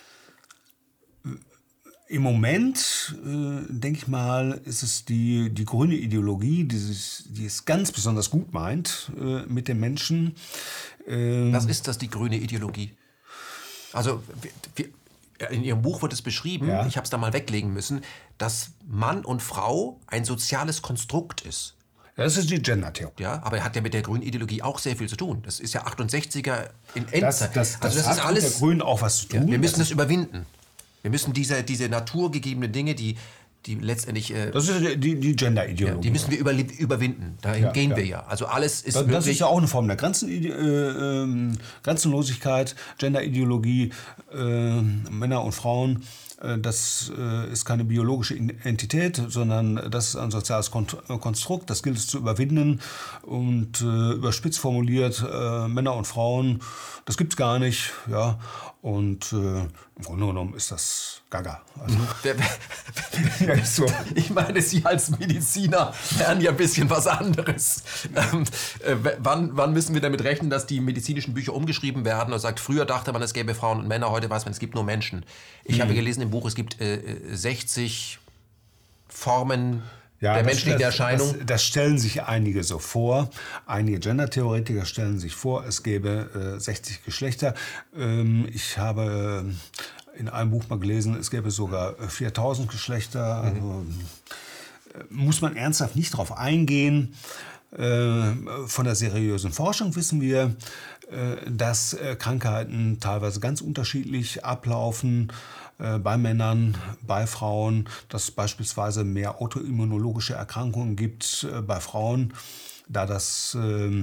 Im Moment, äh, denke ich mal, ist es die, die grüne Ideologie, die, sich, die es ganz besonders gut meint äh, mit den Menschen. Ähm Was ist das, die grüne Ideologie? Also wir, wir, in Ihrem Buch wird es beschrieben, ja. ich habe es da mal weglegen müssen, dass Mann und Frau ein soziales Konstrukt ist. Das ist die Gender-Theorie. Ja, aber er hat ja mit der grünen Ideologie auch sehr viel zu tun. Das ist ja achtundsechziger in Endzeit. Das, das, das, also das ist alles, mit der Grünen auch was zu tun. Ja, wir müssen das, das überwinden. Wir müssen diese, diese naturgegebenen Dinge, die die letztendlich... Äh, das ist die, die Gender-Ideologie. Ja, die müssen wir über, überwinden. Dahin ja, gehen ja. wir ja. Also alles ist das, wirklich... Das ist ja auch eine Form der Grenzen, äh, äh, Grenzenlosigkeit, Gender-Ideologie, äh, Männer und Frauen. Das ist keine biologische Entität, sondern das ist ein soziales Konstrukt. Das gilt es zu überwinden. Und äh, überspitzt formuliert, äh, Männer und Frauen, das gibt es gar nicht. Ja. Und äh, im Grunde genommen ist das Gaga. Also, ja, so. Ich meine, Sie als Mediziner lernen ja ein bisschen was anderes. Ähm, äh, wann, wann müssen wir damit rechnen, dass die medizinischen Bücher umgeschrieben werden und sagt, früher dachte man, es gäbe Frauen und Männer, heute weiß man, es gibt nur Menschen. Ich mhm. habe gelesen im Buch, es gibt äh, sechzig Formen ja, der menschlichen das, Erscheinung. Das, das stellen sich einige so vor. Einige Gender-Theoretiker stellen sich vor, es gäbe äh, sechzig Geschlechter. Ähm, ich habe in einem Buch mal gelesen, es gäbe sogar viertausend Geschlechter. Mhm. Also, äh, muss man ernsthaft nicht drauf eingehen. Äh, von der seriösen Forschung wissen wir, äh, dass äh, Krankheiten teilweise ganz unterschiedlich ablaufen. Bei Männern, bei Frauen, dass es beispielsweise mehr autoimmunologische Erkrankungen gibt äh, bei Frauen, da das äh,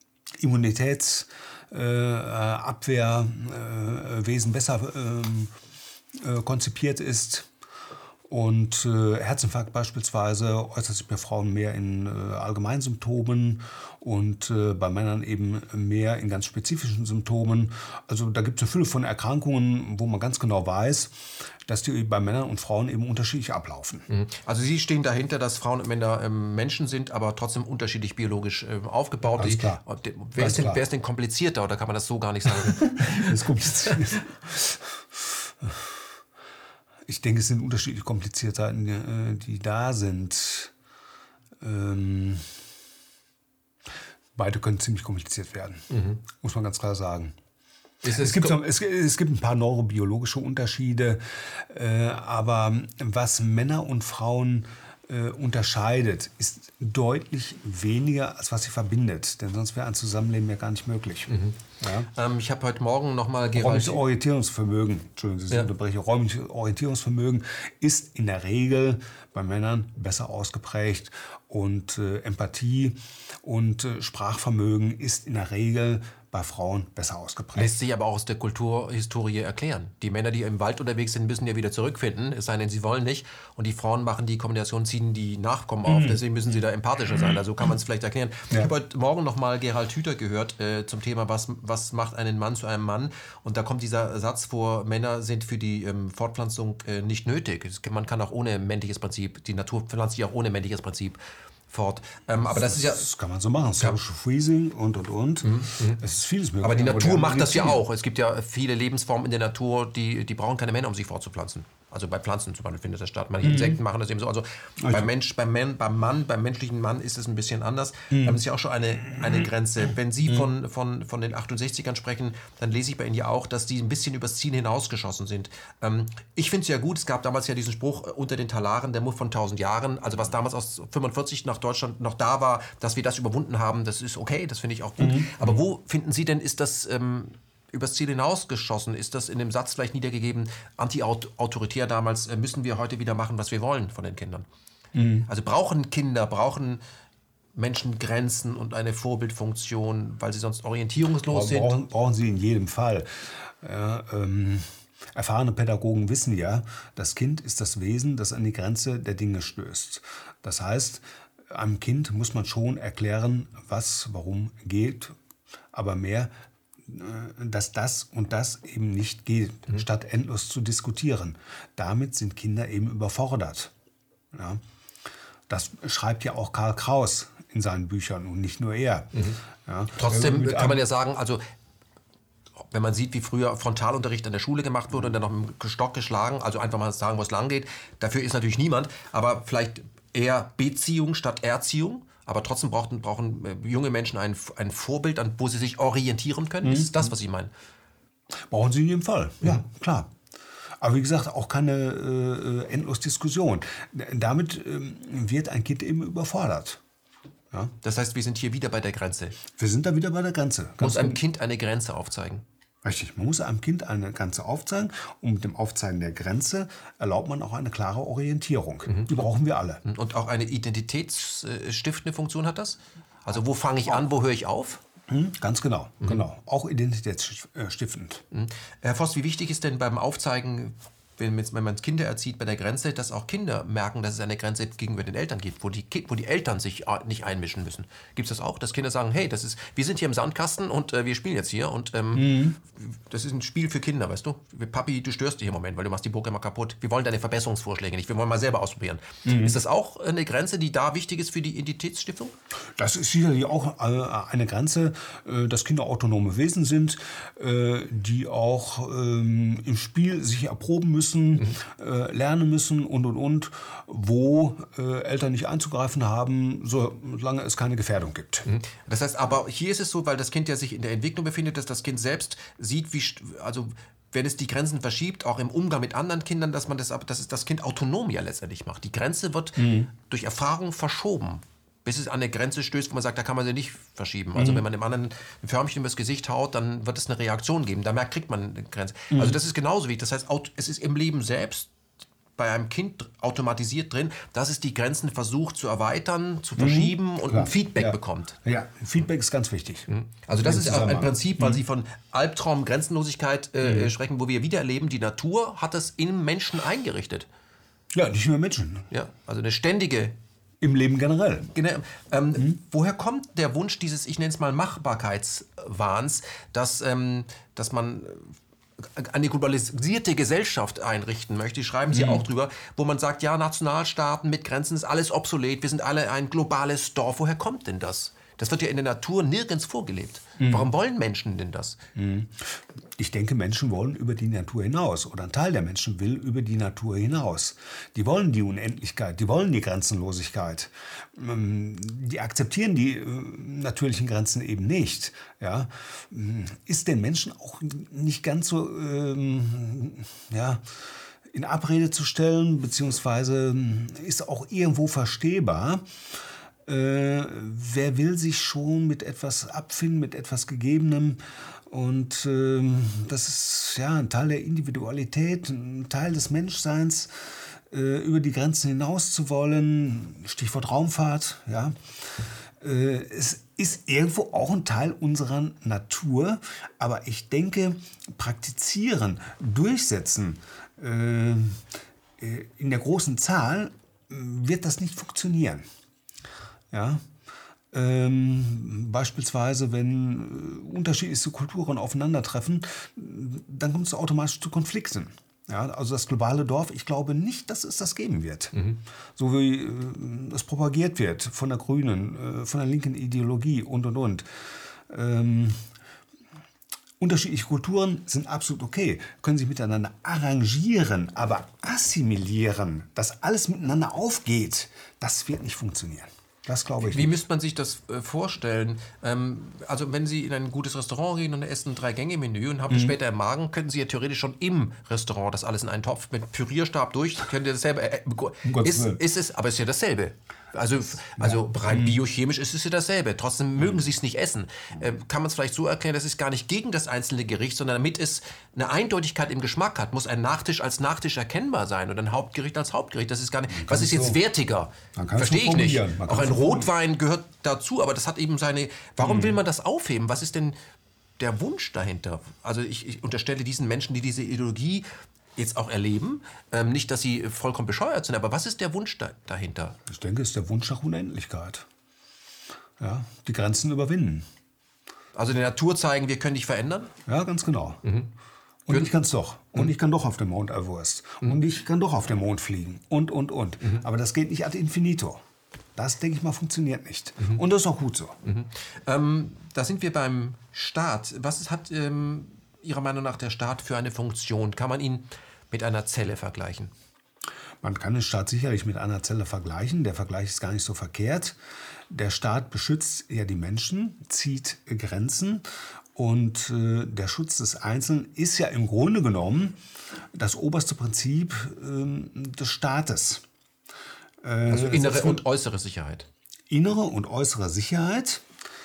Immunitätsabwehrwesen äh, besser äh, äh, konzipiert ist. Und äh, Herzinfarkt beispielsweise äußert sich bei Frauen mehr in äh, Allgemeinsymptomen und äh, bei Männern eben mehr in ganz spezifischen Symptomen. Also da gibt es eine Fülle von Erkrankungen, wo man ganz genau weiß, dass die bei Männern und Frauen eben unterschiedlich ablaufen. Also Sie stehen dahinter, dass Frauen und Männer ähm, Menschen sind, aber trotzdem unterschiedlich biologisch äh, aufgebaut. Ganz klar. Die, wer, ist denn, wer ist denn komplizierter, oder kann man das so gar nicht sagen? Das ist kompliziert. Ich denke, es sind unterschiedliche Kompliziertheiten, die da sind. Ähm, beide können ziemlich kompliziert werden, mhm. muss man ganz klar sagen. Es, es, gibt, es, es gibt ein paar neurobiologische Unterschiede, äh, aber was Männer und Frauen äh, unterscheidet, ist deutlich weniger, als was sie verbindet. Denn sonst wäre ein Zusammenleben ja gar nicht möglich. Mhm. Ja? Ähm, ich habe heute Morgen nochmal Gerald... Räumliches Orientierungsvermögen, Entschuldigung, Sie ja. unterbreche, räumliches Orientierungsvermögen ist in der Regel bei Männern besser ausgeprägt und äh, Empathie und äh, Sprachvermögen ist in der Regel bei Frauen besser ausgeprägt. Lässt sich aber auch aus der Kulturhistorie erklären. Die Männer, die im Wald unterwegs sind, müssen ja wieder zurückfinden, es sei denn, sie wollen nicht. Und die Frauen machen die Kombination, ziehen die Nachkommen auf, mhm. deswegen müssen sie da empathischer sein. Also kann man es vielleicht erklären. Ja. Ich habe heute Morgen nochmal Gerald Hüther gehört äh, zum Thema, was, was macht einen Mann zu einem Mann. Und da kommt dieser Satz vor, Männer sind für die ähm, Fortpflanzung äh, nicht nötig. Es, man kann auch ohne männliches Prinzip, die Natur pflanzt sich auch ohne männliches Prinzip fort. Ähm, aber das ist ja... Das kann man so machen. Social Freezing und, und, und. Mhm. Es ist vieles möglich. Aber die Natur macht das ja auch. Es gibt ja viele Lebensformen in der Natur, die, die brauchen keine Männer, um sich fortzupflanzen. Also bei Pflanzen zum Beispiel findet das statt. Manche mhm. Insekten machen das eben so. Also okay. beim Mensch, beim Mann, beim Mann, beim menschlichen Mann ist es ein bisschen anders. Mhm. Da ist ja auch schon eine, eine Grenze. Wenn Sie mhm. von, von, von den achtundsechzigern sprechen, dann lese ich bei Ihnen ja auch, dass die ein bisschen übers Ziel hinausgeschossen sind. Ähm, ich finde es ja gut, es gab damals ja diesen Spruch, unter den Talaren, der Muff von tausend Jahren, also was damals aus fünfundvierzig nach Deutschland noch da war, dass wir das überwunden haben, das ist okay, das finde ich auch gut. Mhm. Aber wo finden Sie denn, ist das... Ähm, übers Ziel hinausgeschossen? Ist das in dem Satz vielleicht niedergegeben, anti-autoritär damals, äh, müssen wir heute wieder machen, was wir wollen von den Kindern? Mhm. Also brauchen Kinder, brauchen Menschen Grenzen und eine Vorbildfunktion, weil sie sonst orientierungslos sind? Brauchen, brauchen sie in jedem Fall. Ja, ähm, erfahrene Pädagogen wissen ja, das Kind ist das Wesen, das an die Grenze der Dinge stößt. Das heißt, einem Kind muss man schon erklären, was, warum geht, aber mehr dass das und das eben nicht geht, mhm. statt endlos zu diskutieren. Damit sind Kinder eben überfordert. Ja. Das schreibt ja auch Karl Kraus in seinen Büchern und nicht nur er. Mhm. Ja. Trotzdem kann man ja sagen, also wenn man sieht, wie früher Frontalunterricht an der Schule gemacht wurde und dann noch mit dem Stock geschlagen, also einfach mal sagen, wo es lang geht, dafür ist natürlich niemand, aber vielleicht eher Beziehung statt Erziehung. Aber trotzdem brauchen, brauchen junge Menschen ein, ein Vorbild, an wo sie sich orientieren können. Mhm. Ist das, was Sie meinen? Brauchen sie in jedem Fall, ja, mhm. klar. Aber wie gesagt, auch keine äh, endlos Diskussion. Damit ähm, wird ein Kind eben überfordert. Ja? Das heißt, wir sind hier wieder bei der Grenze. Wir sind da wieder bei der Grenze. Muss einem Kind eine Grenze aufzeigen? Richtig, man muss einem Kind eine Grenze aufzeigen und mit dem Aufzeigen der Grenze erlaubt man auch eine klare Orientierung. Mhm. Die brauchen wir alle. Und auch eine identitätsstiftende Funktion hat das? Also wo fange ich an, wo höre ich auf? Mhm, ganz genau, mhm. genau. Auch identitätsstiftend. Mhm. Herr Voss, wie wichtig ist denn beim Aufzeigen, wenn man Kinder erzieht bei der Grenze, dass auch Kinder merken, dass es eine Grenze gegenüber den Eltern gibt, wo die, wo die Eltern sich nicht einmischen müssen? Gibt es das auch, dass Kinder sagen, hey, das ist, wir sind hier im Sandkasten und äh, wir spielen jetzt hier und ähm, mhm. das ist ein Spiel für Kinder, weißt du? Papi, du störst dich im Moment, weil du machst die Burg immer kaputt. Wir wollen deine Verbesserungsvorschläge nicht, wir wollen mal selber ausprobieren. Mhm. Ist das auch eine Grenze, die da wichtig ist für die Identitätsstiftung? Das ist sicherlich auch eine Grenze, dass Kinder autonome Wesen sind, die auch im Spiel sich erproben müssen, Mhm. Äh, lernen müssen und, und, und, wo äh, Eltern nicht einzugreifen haben, solange es keine Gefährdung gibt. Mhm. Das heißt, aber hier ist es so, weil das Kind ja sich in der Entwicklung befindet, dass das Kind selbst sieht, wie, also wenn es die Grenzen verschiebt, auch im Umgang mit anderen Kindern, dass man das, dass es das Kind autonom ja letztendlich macht. Die Grenze wird mhm. durch Erfahrung verschoben, bis es an eine Grenze stößt, wo man sagt, da kann man sie nicht verschieben. Also mhm. wenn man dem anderen ein Förmchen übers Gesicht haut, dann wird es eine Reaktion geben. Da merkt, kriegt man eine Grenze. Mhm. Also das ist genauso wichtig. Das heißt, es ist im Leben selbst bei einem Kind automatisiert drin, dass es die Grenzen versucht zu erweitern, zu verschieben mhm. und ein Feedback ja. bekommt. Ja, Feedback ist ganz wichtig. Mhm. Also das ist auch ein Prinzip, weil mhm. Sie von Albtraum, Grenzenlosigkeit äh, mhm. sprechen, wo wir wieder erleben, die Natur hat das im Menschen eingerichtet. Ja, nicht nur Menschen. Ja, also eine ständige Im Leben generell. Genau. Ähm, mhm. Woher kommt der Wunsch dieses, ich nenne es mal Machbarkeitswahns, dass, ähm, dass man eine globalisierte Gesellschaft einrichten möchte, schreiben Sie mhm. auch drüber, wo man sagt, ja, Nationalstaaten mit Grenzen ist alles obsolet, wir sind alle ein globales Dorf. Woher kommt denn das? Das wird ja in der Natur nirgends vorgelebt. Mhm. Warum wollen Menschen denn das? Mhm. Ich denke, Menschen wollen über die Natur hinaus. Oder ein Teil der Menschen will über die Natur hinaus. Die wollen die Unendlichkeit, die wollen die Grenzenlosigkeit. Die akzeptieren die natürlichen Grenzen eben nicht. Ja? Ist den Menschen auch nicht ganz so ähm, ja, in Abrede zu stellen, beziehungsweise ist auch irgendwo verstehbar. Äh, wer will sich schon mit etwas abfinden, mit etwas Gegebenem? Und äh, das ist ja ein Teil der Individualität, ein Teil des Menschseins, äh, über die Grenzen hinaus zu wollen. Stichwort Raumfahrt. Ja. Äh, es ist irgendwo auch ein Teil unserer Natur. Aber ich denke, praktizieren, durchsetzen äh, in der großen Zahl wird das nicht funktionieren. Ja, ähm, beispielsweise, wenn äh, unterschiedlichste Kulturen aufeinandertreffen, dann kommt es automatisch zu Konflikten. Ja, also das globale Dorf, ich glaube nicht, dass es das geben wird. Mhm. So wie äh, es propagiert wird von der grünen, äh, von der linken Ideologie und, und, und. Ähm, unterschiedliche Kulturen sind absolut okay, können sich miteinander arrangieren, aber assimilieren, dass alles miteinander aufgeht, das wird nicht funktionieren. Das glaube ich Wie nicht. müsste man sich das äh, vorstellen? Ähm, also wenn Sie in ein gutes Restaurant gehen und essen ein Drei-Gänge-Menü und haben mhm. später im Magen, könnten Sie ja theoretisch schon im Restaurant das alles in einen Topf mit Pürierstab durch, könnt ihr dasselbe. Äh, äh, ist, ist es, aber es ist ja dasselbe. Also, also ja. rein biochemisch ist es ja dasselbe. Trotzdem mögen Sie es nicht essen. Äh, kann man es vielleicht so erklären, dass es gar nicht gegen das einzelne Gericht, sondern damit es eine Eindeutigkeit im Geschmack hat, muss ein Nachtisch als Nachtisch erkennbar sein und ein Hauptgericht als Hauptgericht. Das ist gar nicht. Was ist jetzt so wertiger? Verstehe ich nicht. Auch ein Rotwein gehört dazu, aber das hat eben seine. Warum mhm. will man das aufheben? Was ist denn der Wunsch dahinter? Also ich, ich unterstelle diesen Menschen, die diese Ideologie jetzt auch erleben, ähm, nicht, dass sie vollkommen bescheuert sind, aber was ist der Wunsch da, dahinter? Ich denke, es ist der Wunsch nach Unendlichkeit. Ja, die Grenzen überwinden. Also der Natur zeigen, wir können dich verändern? Ja, ganz genau. Mhm. Und ich kann es doch. Und mhm. ich kann doch auf dem Mount Everest. Mhm. Und ich kann doch auf den Mond fliegen. Und, und, und. Mhm. Aber das geht nicht ad infinito. Das, denke ich mal, funktioniert nicht. Mhm. Und das ist auch gut so. Mhm. Ähm, da sind wir beim Staat. Was hat ähm, Ihrer Meinung nach der Staat für eine Funktion? Kann man ihn mit einer Zelle vergleichen? Man kann den Staat sicherlich mit einer Zelle vergleichen. Der Vergleich ist gar nicht so verkehrt. Der Staat beschützt ja die Menschen, zieht Grenzen. Und äh, der Schutz des Einzelnen ist ja im Grunde genommen das oberste Prinzip äh, des Staates. Äh, also innere und äußere Sicherheit. Innere und äußere Sicherheit.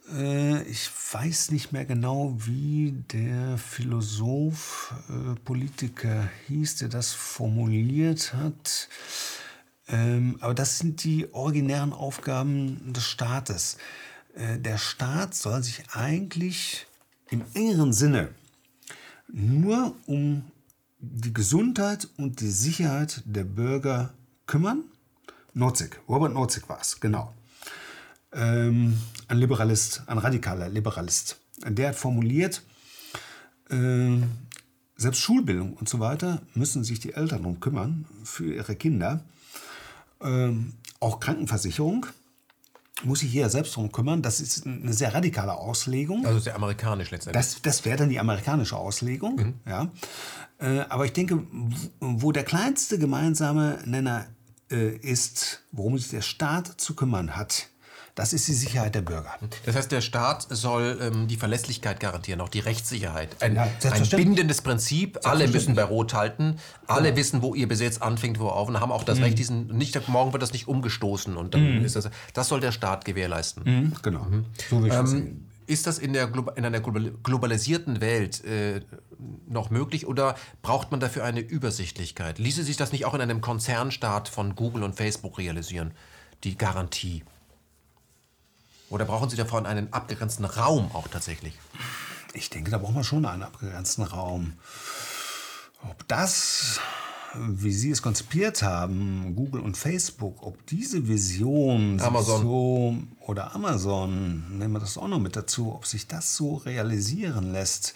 Äh, ich weiß nicht mehr genau, wie der Philosoph, äh, Politiker hieß, der das formuliert hat. Ähm, aber das sind die originären Aufgaben des Staates. Äh, der Staat soll sich eigentlich im engeren Sinne nur um die Gesundheit und die Sicherheit der Bürger kümmern. Nozick, Robert Nozick war es, genau. Ähm, ein Liberalist, ein radikaler Liberalist. Der hat formuliert, äh, selbst Schulbildung und so weiter müssen sich die Eltern darum kümmern für ihre Kinder. Ähm, auch Krankenversicherung muss sich jeder selbst darum kümmern. Das ist eine sehr radikale Auslegung. Also sehr amerikanisch letztendlich. Das, das wäre dann die amerikanische Auslegung. Mhm. Ja. Äh, aber ich denke, wo der kleinste gemeinsame Nenner äh, ist, worum sich der Staat zu kümmern hat, das ist die Sicherheit der Bürger. Das heißt, der Staat soll ähm, die Verlässlichkeit garantieren, auch die Rechtssicherheit. Ein, ja, ein bindendes Prinzip. Alle müssen bei Rot halten. Alle genau. wissen, wo ihr Besitz anfängt, wo auf. Und haben auch das mhm. Recht, diesen, nicht, morgen wird das nicht umgestoßen. Und dann mhm. ist das, das soll der Staat gewährleisten. Mhm. Genau. Mhm. So will ich das ähm, sehen. Ist das in, der, in einer globalisierten Welt äh, noch möglich oder braucht man dafür eine Übersichtlichkeit? Ließe sich das nicht auch in einem Konzernstaat von Google und Facebook realisieren, die Garantie? Oder brauchen Sie davon einen abgegrenzten Raum auch tatsächlich? Ich denke, da brauchen wir schon einen abgegrenzten Raum. Ob das, wie Sie es konzipiert haben, Google und Facebook, ob diese Vision Amazon. so oder Amazon, nehmen wir das auch noch mit dazu, ob sich das so realisieren lässt.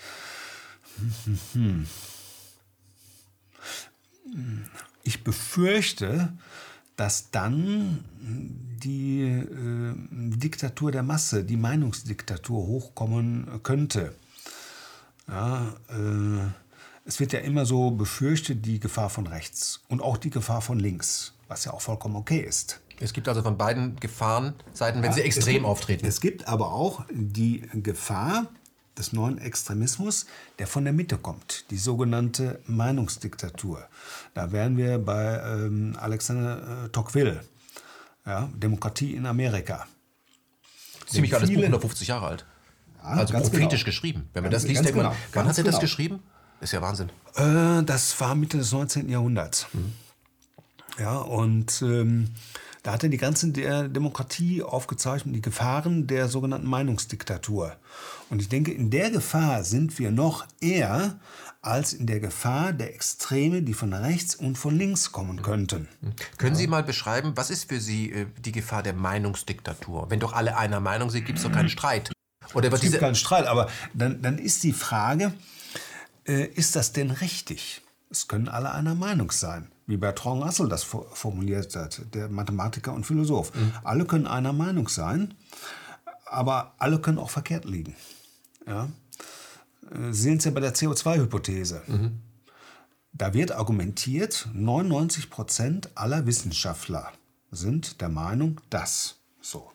Ich befürchte, dass dann die äh, Diktatur der Masse, die Meinungsdiktatur hochkommen könnte. Ja, äh, es wird ja immer so befürchtet, die Gefahr von rechts und auch die Gefahr von links, was ja auch vollkommen okay ist. Es gibt also von beiden Gefahrenseiten, wenn ja, sie extrem gibt, auftreten. Es gibt aber auch die Gefahr des neuen Extremismus, der von der Mitte kommt, die sogenannte Meinungsdiktatur. Da wären wir bei ähm, Alexander äh, Tocqueville, ja, Demokratie in Amerika. Ziemlich alles Buch, hundertfünfzig Jahre alt. Ja, also prophetisch genau. geschrieben. Wenn man ganz, das liest, denkt man, genau. wann hat er das genau. geschrieben? Ist ja Wahnsinn. Äh, das war Mitte des neunzehnten. Jahrhunderts. Mhm. Ja, und ähm, da hat er die ganze Demokratie aufgezeichnet, die Gefahren der sogenannten Meinungsdiktatur. Und ich denke, in der Gefahr sind wir noch eher als in der Gefahr der Extreme, die von rechts und von links kommen könnten. Können Sie mal beschreiben, was ist für Sie äh, die Gefahr der Meinungsdiktatur? Wenn doch alle einer Meinung sind, gibt es doch keinen Streit. Oder es gibt keinen Streit, aber dann, dann ist die Frage, äh, ist das denn richtig? Es können alle einer Meinung sein, wie Bertrand Russell das formuliert hat, der Mathematiker und Philosoph. Mhm. Alle können einer Meinung sein, aber alle können auch verkehrt liegen. Ja? Sie sehen es ja bei der C O zwei Hypothese. Mhm. Da wird argumentiert, neunundneunzig Prozent aller Wissenschaftler sind der Meinung, dass so.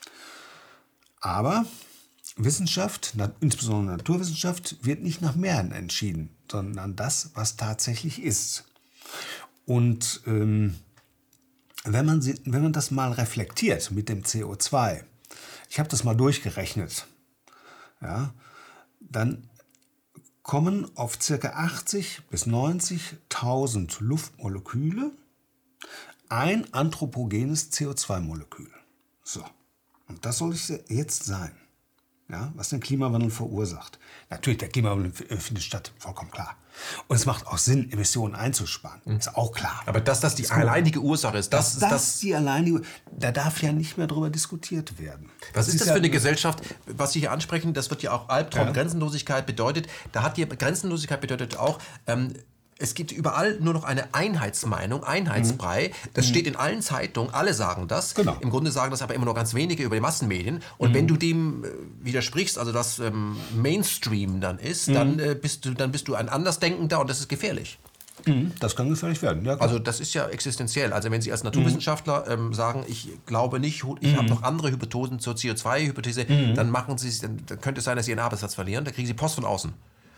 Aber Wissenschaft, insbesondere Naturwissenschaft, wird nicht nach Mehrheiten entschieden, sondern das, was tatsächlich ist. Und ähm, wenn man, wenn man das mal reflektiert mit dem C O zwei, ich habe das mal durchgerechnet, ja, dann kommen auf ca. achtzig bis neunzigtausend Luftmoleküle ein anthropogenes C O zwei Molekül. So, und das soll es jetzt sein. Ja, was den Klimawandel verursacht. Natürlich, der Klimawandel findet statt, vollkommen klar. Und es macht auch Sinn, Emissionen einzusparen, mhm. ist auch klar. Aber dass das die das alleinige Ursache ist, das, das, das, das die alleinige, da darf ja nicht mehr drüber diskutiert werden. Was das ist das für ja eine Gesellschaft, was Sie hier ansprechen, das wird ja auch Albtraum, ja. Grenzenlosigkeit bedeutet, da hat die Grenzenlosigkeit bedeutet auch, ähm, es gibt überall nur noch eine Einheitsmeinung, Einheitsbrei. Das mhm. steht in allen Zeitungen, alle sagen das. Genau. Im Grunde sagen das aber immer nur ganz wenige über die Massenmedien. Und mhm. wenn du dem äh, widersprichst, also das ähm, Mainstream dann ist, mhm. dann, äh, bist du, dann bist du ein Andersdenkender und das ist gefährlich. Mhm. Das kann gefährlich werden, ja, klar. Also das ist ja existenziell. Also wenn Sie als Naturwissenschaftler ähm, sagen, ich glaube nicht, ich mhm. habe noch andere Hypothesen zur C O zwei Hypothese, mhm. dann machen Sie, dann, dann könnte es sein, dass Sie Ihren Arbeitsplatz verlieren. Da kriegen Sie Post von außen.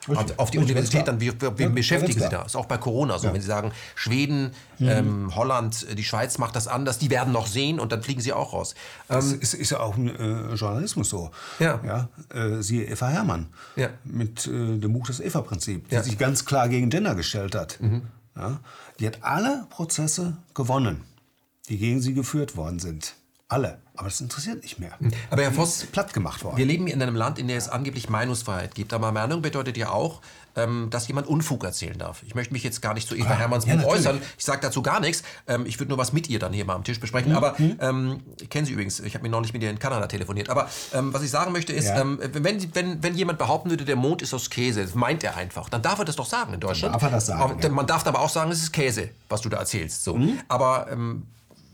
Auf, auf die Richtig, Universität, ganz dann wie, wie Ja, beschäftigen ganz Sie klar. da? Ist auch bei Corona so. Ja. Wenn Sie sagen, Schweden, Mhm. ähm, Holland, äh, die Schweiz macht das anders, die werden noch sehen und dann fliegen sie auch raus. Das Ähm, ist, ist ja auch im äh, Journalismus so. Ja. Ja, äh, siehe Eva Herrmann Ja. mit äh, dem Buch Das Eva-Prinzip, die Ja. sich ganz klar gegen Gender gestellt hat. Ja, die hat alle Prozesse gewonnen, die gegen sie geführt worden sind. Alle. Aber das interessiert nicht mehr. aber Herr Die Voss, ist platt gemacht worden. wir leben in einem Land, in dem es angeblich Meinungsfreiheit gibt. Aber Meinung bedeutet ja auch, ähm, dass jemand Unfug erzählen darf. Ich möchte mich jetzt gar nicht zu Eva Ah, Herrmanns ja, Buch natürlich. äußern. Ich sage dazu gar nichts. Ähm, ich würde nur was mit ihr dann hier mal am Tisch besprechen. Aber ähm, ich kenne sie übrigens. Ich habe mir noch nicht mit ihr in Kanada telefoniert. Aber ähm, was ich sagen möchte ist, Ja. ähm, wenn, wenn, wenn jemand behaupten würde, der Mond ist aus Käse, das meint er einfach, dann darf er das doch sagen in Deutschland. darf er das sagen, Aber, ja. Man darf aber auch sagen, es ist Käse, was du da erzählst. So. Aber ähm,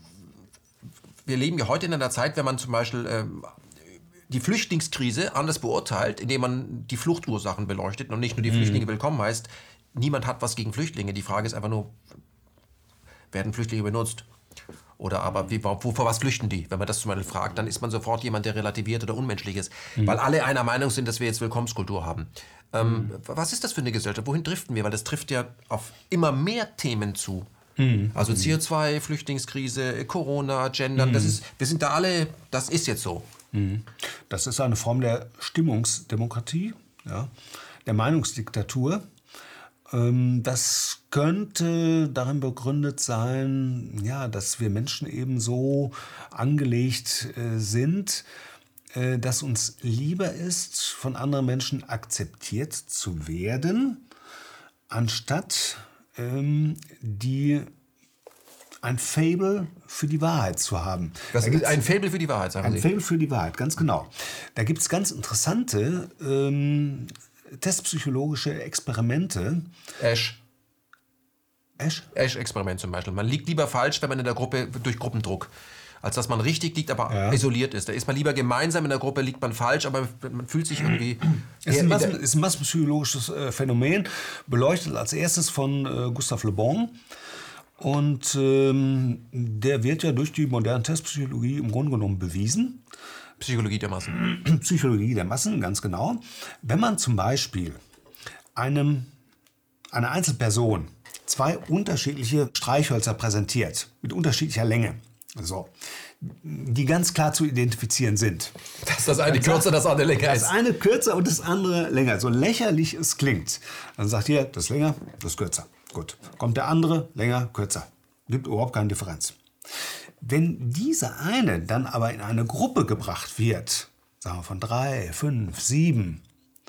wir leben ja heute in einer Zeit, wenn man zum Beispiel ähm, die Flüchtlingskrise anders beurteilt, indem man die Fluchtursachen beleuchtet und nicht nur die Flüchtlinge willkommen heißt. Niemand hat was gegen Flüchtlinge. Die Frage ist einfach nur, werden Flüchtlinge benutzt? Oder aber wie, wo, vor was flüchten die? Wenn man das zum Beispiel fragt, dann ist man sofort jemand, der relativiert oder unmenschlich ist. Weil alle einer Meinung sind, dass wir jetzt Willkommenskultur haben. Ähm, was ist das für eine Gesellschaft? Wohin driften wir? Weil das trifft ja auf immer mehr Themen zu. Also C O zwei, Flüchtlingskrise, Corona, Gendern, das ist, wir sind da alle, das ist jetzt so. Das ist eine Form der Stimmungsdemokratie, ja, der Meinungsdiktatur. Ähm, Das könnte darin begründet sein, ja, dass wir Menschen eben so angelegt äh, sind, äh, dass uns lieber ist, von anderen Menschen akzeptiert zu werden, anstatt ähm, die ein Faible für die Wahrheit zu haben. Das Da ist gibt's- ein Faible für die Wahrheit, sagen ein Sie. Faible für die Wahrheit, ganz genau. Da gibt es ganz interessante ähm, testpsychologische Experimente. Ash. Ash? Ash-Experiment zum Beispiel. Man liegt lieber falsch, wenn man in der Gruppe durch Gruppendruck, als dass man richtig liegt, aber Ja. isoliert ist. Da ist man lieber gemeinsam in der Gruppe, liegt man falsch, aber man fühlt sich irgendwie... Ist eher ein, in Massen, der- ist ein massenpsychologisches äh, Phänomen, beleuchtet als erstes von äh, Gustave Le Bon. Und ähm, der wird ja durch die moderne Testpsychologie im Grunde genommen bewiesen. Psychologie der Massen. Psychologie der Massen, ganz genau. Wenn man zum Beispiel einem, einer Einzelperson zwei unterschiedliche Streichhölzer präsentiert, mit unterschiedlicher Länge, so, die ganz klar zu identifizieren sind. Dass das eine kürzer, das andere länger Das ist. eine kürzer und das andere länger. So lächerlich es klingt. Dann sagt ihr, das ist länger, das ist kürzer. Gut. Kommt der andere, länger, kürzer. Gibt überhaupt keine Differenz. Wenn dieser eine dann aber in eine Gruppe gebracht wird, sagen wir von drei, fünf, sieben,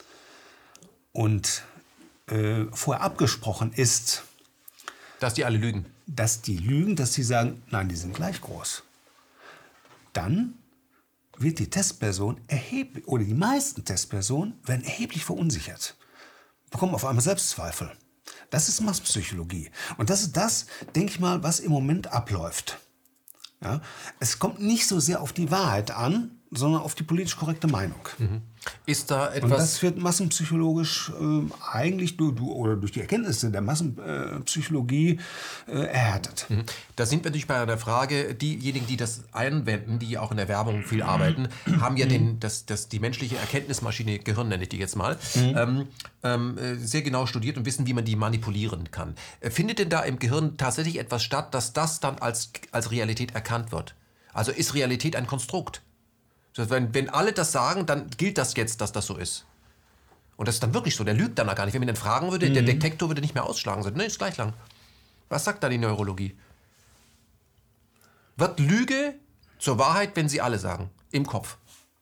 und äh, vorher abgesprochen ist, Dass die alle lügen. dass die lügen, dass sie sagen, nein, die sind gleich groß, dann wird die Testperson erheblich, oder die meisten Testpersonen werden erheblich verunsichert, bekommen auf einmal Selbstzweifel. Das ist Massenpsychologie. Und das ist das, denke ich mal, was im Moment abläuft. Ja? Es kommt nicht so sehr auf die Wahrheit an, sondern auf die politisch korrekte Meinung. Ist da Und etwas... das wird massenpsychologisch äh, eigentlich durch, oder durch die Erkenntnisse der Massenpsychologie äh, erhärtet. Da sind wir natürlich bei einer Frage, diejenigen, die das einwenden, die auch in der Werbung viel arbeiten, haben ja den, das, das, die menschliche Erkenntnismaschine, Gehirn nenne ich die jetzt mal, ähm, ähm, äh, sehr genau studiert und wissen, wie man die manipulieren kann. Äh, Findet denn da im Gehirn tatsächlich etwas statt, dass das dann als, als Realität erkannt wird? Also ist Realität ein Konstrukt? Das, wenn, wenn alle das sagen, dann gilt das jetzt, dass das so ist. Und das ist dann wirklich so. Der lügt dann gar nicht. Wenn man ihn dann fragen würde, der Detektor würde nicht mehr ausschlagen. So, ne, ist gleich lang. Was sagt da die Neurologie? Wird Lüge zur Wahrheit, wenn sie alle sagen? Im Kopf.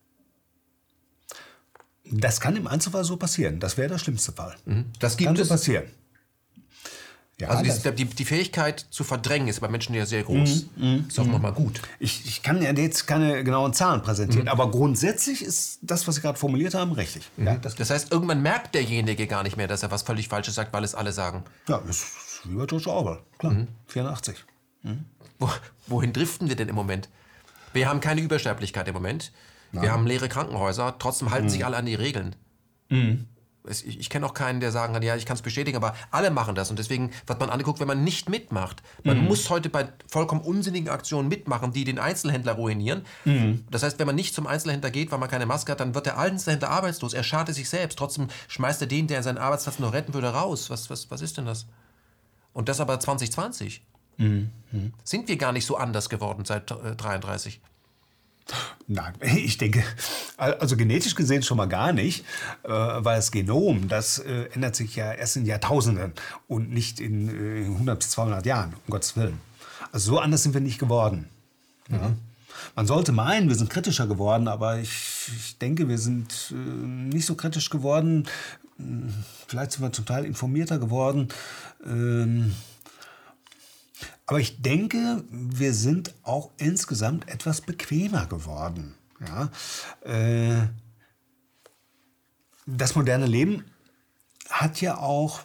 Das kann im Einzelfall so passieren. Das wäre der schlimmste Fall. Das Kann gibt so es. passieren. Ja, Also das, die, die, die Fähigkeit zu verdrängen ist bei Menschen ja sehr groß. Ist auch nochmal gut. ich, ich kann ja jetzt keine genauen Zahlen präsentieren, aber grundsätzlich ist das, was Sie gerade formuliert haben, richtig. Ja, das, Das heißt, irgendwann merkt derjenige gar nicht mehr, dass er was völlig Falsches sagt, weil es alle sagen. ja, das ist wie bei George Orwell. Klar, vierundachtzig. Wo, wohin driften wir denn im Moment? Wir haben keine Übersterblichkeit im Moment. Wir haben leere Krankenhäuser. Trotzdem halten sich alle an die Regeln. Ich, ich kenne auch keinen, der sagen kann, ja, ich kann es bestätigen, aber alle machen das. Und deswegen wird man angeguckt, wenn man nicht mitmacht. Man mhm. muss heute bei vollkommen unsinnigen Aktionen mitmachen, die den Einzelhändler ruinieren. Mhm. Das heißt, wenn man nicht zum Einzelhändler geht, weil man keine Maske hat, dann wird der Einzelhändler arbeitslos. Er schadet sich selbst. Trotzdem schmeißt er den, der seinen Arbeitsplatz nur retten würde, raus. Was, was, was ist denn das? Und das aber zwanzig zwanzig. Mhm. Sind wir gar nicht so anders geworden seit äh, dreiunddreißig? Nein, ich denke, also genetisch gesehen schon mal gar nicht, äh, weil das Genom, das äh, ändert sich ja erst in Jahrtausenden und nicht in äh, hundert bis zweihundert Jahren, um Gottes Willen. Also so anders sind wir nicht geworden. Mhm. Ja. Man sollte meinen, wir sind kritischer geworden, aber ich, ich denke, wir sind äh, nicht so kritisch geworden. Vielleicht sind wir zum Teil informierter geworden. Ähm, Aber ich denke, wir sind auch insgesamt etwas bequemer geworden. Ja? Äh, das moderne Leben hat ja auch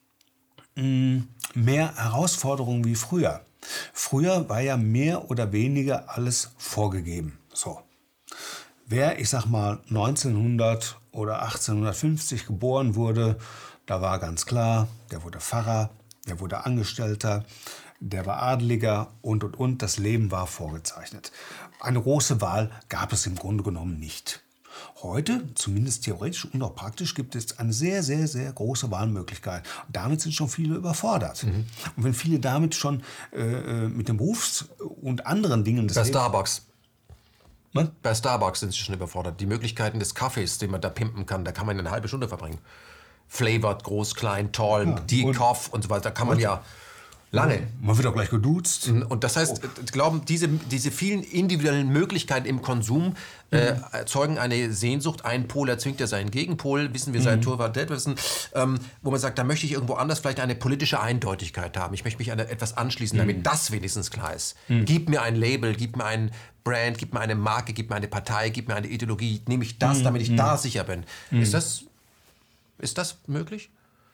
mh, mehr Herausforderungen wie früher. Früher war ja mehr oder weniger alles vorgegeben. So. Wer, ich sag mal, neunzehnhundert oder achtzehnhundertfünfzig geboren wurde, da war ganz klar, der wurde Pfarrer, der wurde Angestellter, der war Adeliger und, und, und. Das Leben war vorgezeichnet. Eine große Wahl gab es im Grunde genommen nicht. Heute, zumindest theoretisch und auch praktisch, gibt es eine sehr, sehr, sehr große Wahlmöglichkeit. Und damit sind schon viele überfordert. Mhm. Und wenn viele damit schon äh, mit dem Berufs- und anderen Dingen des Bei Lebens... Starbucks. Was? Bei Starbucks sind sie schon überfordert. Die Möglichkeiten des Kaffees, den man da pimpen kann, da kann man eine halbe Stunde verbringen. Flavored, groß, klein, tall, ja, Decaf und, und so weiter, da kann man und? ja... Lange. Man wird auch gleich geduzt. Und das heißt, oh. glauben, diese, diese vielen individuellen Möglichkeiten im Konsum äh, mhm. erzeugen eine Sehnsucht. Ein Pol erzwingt ja seinen Gegenpol, wissen wir seit mhm. Thorvald Detwersen, ähm, wo man sagt, da möchte ich irgendwo anders vielleicht eine politische Eindeutigkeit haben. Ich möchte mich an etwas anschließen, damit mhm. das wenigstens klar ist. Mhm. Gib mir ein Label, gib mir ein Brand, gib mir eine Marke, gib mir eine Partei, gib mir eine Ideologie. Nehme ich das, mhm. damit ich mhm. da sicher bin. Mhm. Ist das, ist das möglich?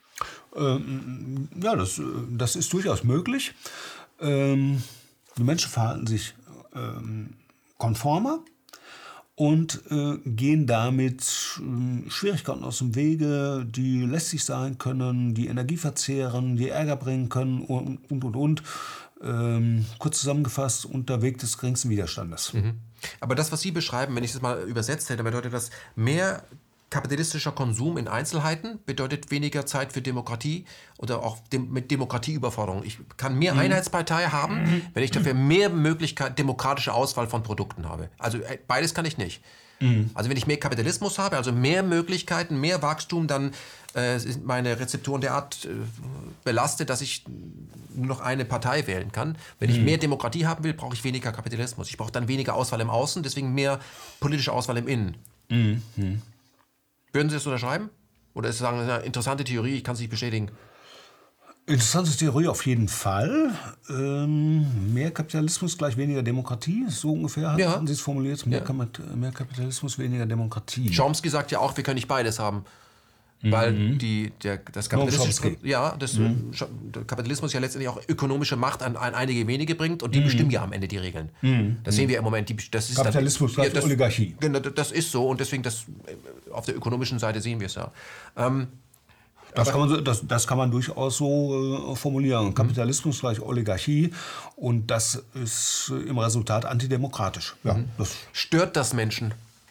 Ähm, ja, das, das ist durchaus möglich. Ähm, die Menschen verhalten sich ähm, konformer und äh, gehen damit äh, Schwierigkeiten aus dem Wege, die lästig sein können, die Energie verzehren, die Ärger bringen können und, und, und, und. Ähm, kurz zusammengefasst, unter Weg des geringsten Widerstandes. Mhm. Aber das, was Sie beschreiben, wenn ich das mal übersetzt hätte, bedeutet das mehr kapitalistischer Konsum in Einzelheiten bedeutet weniger Zeit für Demokratie oder auch dem, mit Demokratieüberforderung. Ich kann mehr mhm. Einheitspartei haben, mhm. wenn ich dafür mehr Möglichkeit, demokratische Auswahl von Produkten habe. Also beides kann ich nicht. Mhm. Also wenn ich mehr Kapitalismus habe, also mehr Möglichkeiten, mehr Wachstum, dann äh, sind meine Rezeptoren derart äh, belastet, dass ich nur noch eine Partei wählen kann. Wenn ich mhm. mehr Demokratie haben will, brauche ich weniger Kapitalismus. Ich brauche dann weniger Auswahl im Außen, deswegen mehr politische Auswahl im Innen. Mhm. Würden Sie das unterschreiben? Oder ist es sagen, eine interessante Theorie, ich kann es nicht bestätigen? Interessante Theorie auf jeden Fall. Ähm, mehr Kapitalismus gleich weniger Demokratie, so ungefähr ja. hatten Sie es formuliert. Mehr, ja. mehr Kapitalismus, weniger Demokratie. Chomsky sagt ja auch, wir können nicht beides haben. Weil Mhm. die, der, das Kapitalismus, No, ja, das, Mhm. der Kapitalismus ja letztendlich auch ökonomische Macht an, an einige wenige bringt und die Mhm. bestimmen ja am Ende die Regeln. Mhm. Das sehen wir im Moment. Die, das ist Kapitalismus dann, gleich ja, das, Oligarchie. Genau, das ist so und deswegen das, auf der ökonomischen Seite sehen wir es ja. Ähm, Das kann, man, so- das, das kann man durchaus so äh, formulieren. Kapitalismus gleich Oligarchie und das ist äh, im Resultat antidemokratisch. Ja, Mhm. das, Stört das Menschen?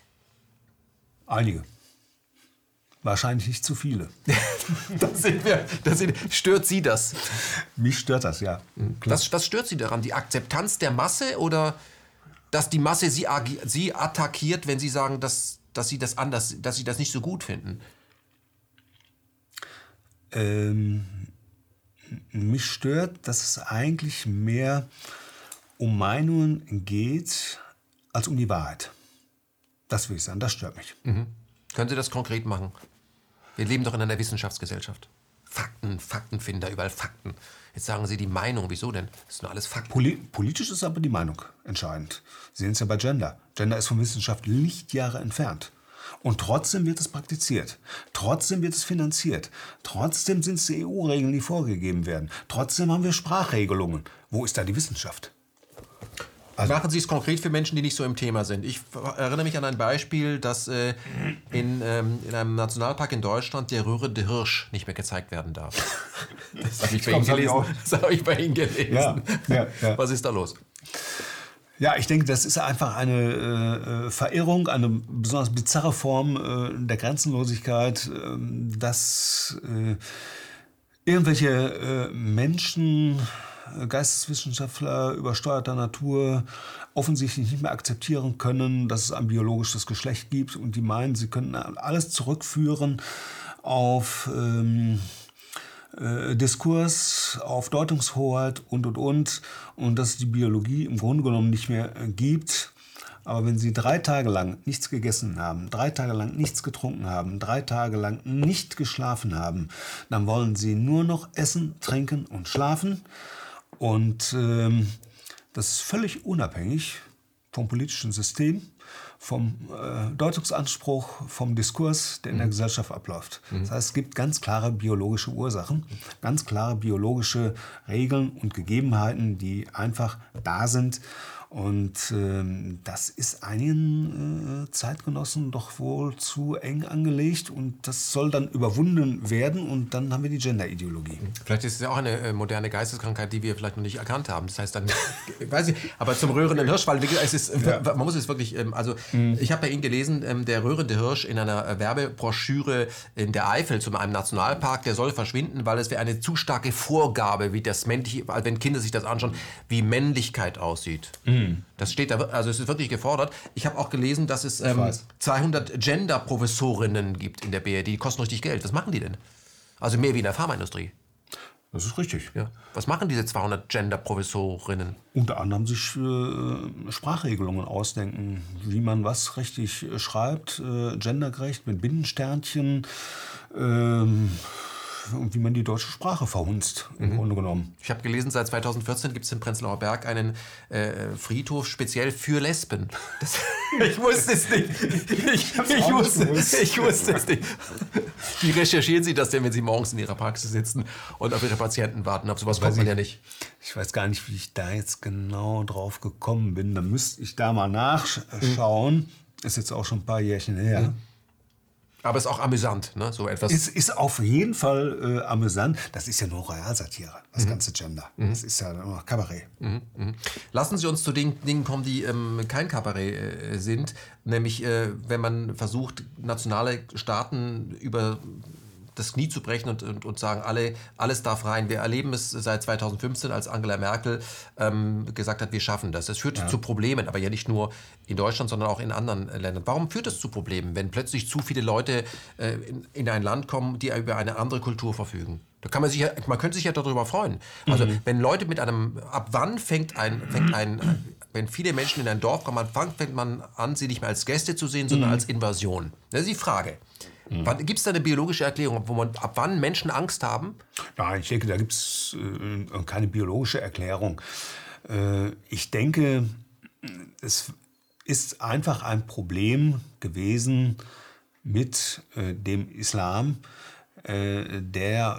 einige. Wahrscheinlich nicht zu viele. das sind wir, das sind, stört Sie das? Mich stört das, ja. Was, was stört Sie daran? Die Akzeptanz der Masse oder dass die Masse Sie, agi- Sie attackiert, wenn Sie sagen, dass, dass Sie das anders, dass Sie das nicht so gut finden? Ähm, mich stört, dass es eigentlich mehr um Meinungen geht, als um die Wahrheit. Das will ich sagen, das stört mich. Mhm. Können Sie das konkret machen? Wir leben doch in einer Wissenschaftsgesellschaft. Fakten, Faktenfinder, überall Fakten. Jetzt sagen Sie die Meinung, wieso denn? Das sind nur alles Fakten. Poli- politisch ist aber die Meinung entscheidend. Sie sehen es ja bei Gender. Gender ist von Wissenschaft Lichtjahre entfernt. Und trotzdem wird es praktiziert. Trotzdem wird es finanziert. Trotzdem sind es die E U-Regeln, die vorgegeben werden. Trotzdem haben wir Sprachregelungen. Wo ist da die Wissenschaft? Also machen Sie es konkret für Menschen, die nicht so im Thema sind. Ich erinnere mich an ein Beispiel, dass äh, in, ähm, in einem Nationalpark in Deutschland der rührende Hirsch nicht mehr gezeigt werden darf. Das habe ich, bei Ihnen gelesen. Das habe ich bei Ihnen gelesen. Ja, ja, ja. Was ist da los? Ja, ich denke, das ist einfach eine äh, Verirrung, eine besonders bizarre Form äh, der Grenzenlosigkeit, äh, dass äh, irgendwelche äh, Menschen, Geisteswissenschaftler übersteuerter Natur offensichtlich nicht mehr akzeptieren können, dass es ein biologisches Geschlecht gibt und die meinen, sie könnten alles zurückführen auf ähm, äh, Diskurs, auf Deutungshoheit und, und, und und dass es die Biologie im Grunde genommen nicht mehr äh, gibt. Aber wenn Sie drei Tage lang nichts gegessen haben, drei Tage lang nichts getrunken haben, drei Tage lang nicht geschlafen haben, dann wollen Sie nur noch essen, trinken und schlafen. Und ähm, das ist völlig unabhängig vom politischen System, vom äh, Deutungsanspruch, vom Diskurs, der in der Gesellschaft abläuft. Mhm. Das heißt, es gibt ganz klare biologische Ursachen, ganz klare biologische Regeln und Gegebenheiten, die einfach da sind. Und ähm, das ist einigen äh, Zeitgenossen doch wohl zu eng angelegt und das soll dann überwunden werden und dann haben wir die Gender-Ideologie. Vielleicht ist es ja auch eine äh, moderne Geisteskrankheit, die wir vielleicht noch nicht erkannt haben. Das heißt dann, weiß ich, aber zum rührenden Hirsch, weil es ist, ja. man muss es wirklich, ähm, also mhm. ich habe bei Ihnen gelesen, ähm, der rührende Hirsch in einer Werbebroschüre in der Eifel zu einem Nationalpark, der soll verschwinden, weil es wäre eine zu starke Vorgabe, wie das männliche, wenn Kinder sich das anschauen, wie Männlichkeit aussieht. Mhm. Das steht da, also es ist wirklich gefordert. Ich habe auch gelesen, dass es ähm, zweihundert Gender-Professorinnen gibt in der B R D. Die kosten richtig Geld. Was machen die denn? Also mehr wie in der Pharmaindustrie. Das ist richtig. Ja. Was machen diese zweihundert Gender-Professorinnen? Unter anderem sich äh, Sprachregelungen ausdenken, wie man was richtig äh, schreibt, äh, gendergerecht mit Binnensternchen. Ähm Und wie man die deutsche Sprache verhunzt, im mhm. Grunde genommen. Ich habe gelesen, seit zweitausendvierzehn gibt es im Prenzlauer Berg einen äh, Friedhof speziell für Lesben. Das, ich wusste es nicht. Ich, ich, ich, wusste, ich wusste es nicht. Wie recherchieren Sie das denn, wenn Sie morgens in Ihrer Praxis sitzen und auf Ihre Patienten warten? Auf sowas kommt man ja nicht. Ich weiß gar nicht, wie ich da jetzt genau drauf gekommen bin. Da müsste ich da mal nachschauen. Mhm. Ist jetzt auch schon ein paar Jährchen her. Mhm. Aber es ist auch amüsant, ne? So etwas. Es ist auf jeden Fall äh, amüsant. Das ist ja nur Realsatire, das mhm. ganze Gender. Mhm. Das ist ja nur Kabarett. Mhm. Mhm. Lassen Sie uns zu den Dingen kommen, die ähm, kein Kabarett äh, sind. Nämlich, äh, wenn man versucht, nationale Staaten über das Knie zu brechen und, und, und sagen, alle, alles darf rein. Wir erleben es seit zweitausendfünfzehn, als Angela Merkel ähm, gesagt hat, wir schaffen das. Das führt ja. zu Problemen, aber ja nicht nur in Deutschland, sondern auch in anderen Ländern. Warum führt es zu Problemen, wenn plötzlich zu viele Leute äh, in, in ein Land kommen, die über eine andere Kultur verfügen? Da kann man sich ja, man könnte sich ja darüber freuen. Also mhm. wenn Leute mit einem, ab wann fängt ein, fängt ein, wenn viele Menschen in ein Dorf kommen, fängt man an, sie nicht mehr als Gäste zu sehen, sondern mhm. als Invasion. Das ist die Frage. Mhm. Gibt es da eine biologische Erklärung, wo man, ab wann Menschen Angst haben? Nein, ich denke, da gibt es äh, keine biologische Erklärung. Äh, ich denke, es ist einfach ein Problem gewesen mit äh, dem Islam, äh, der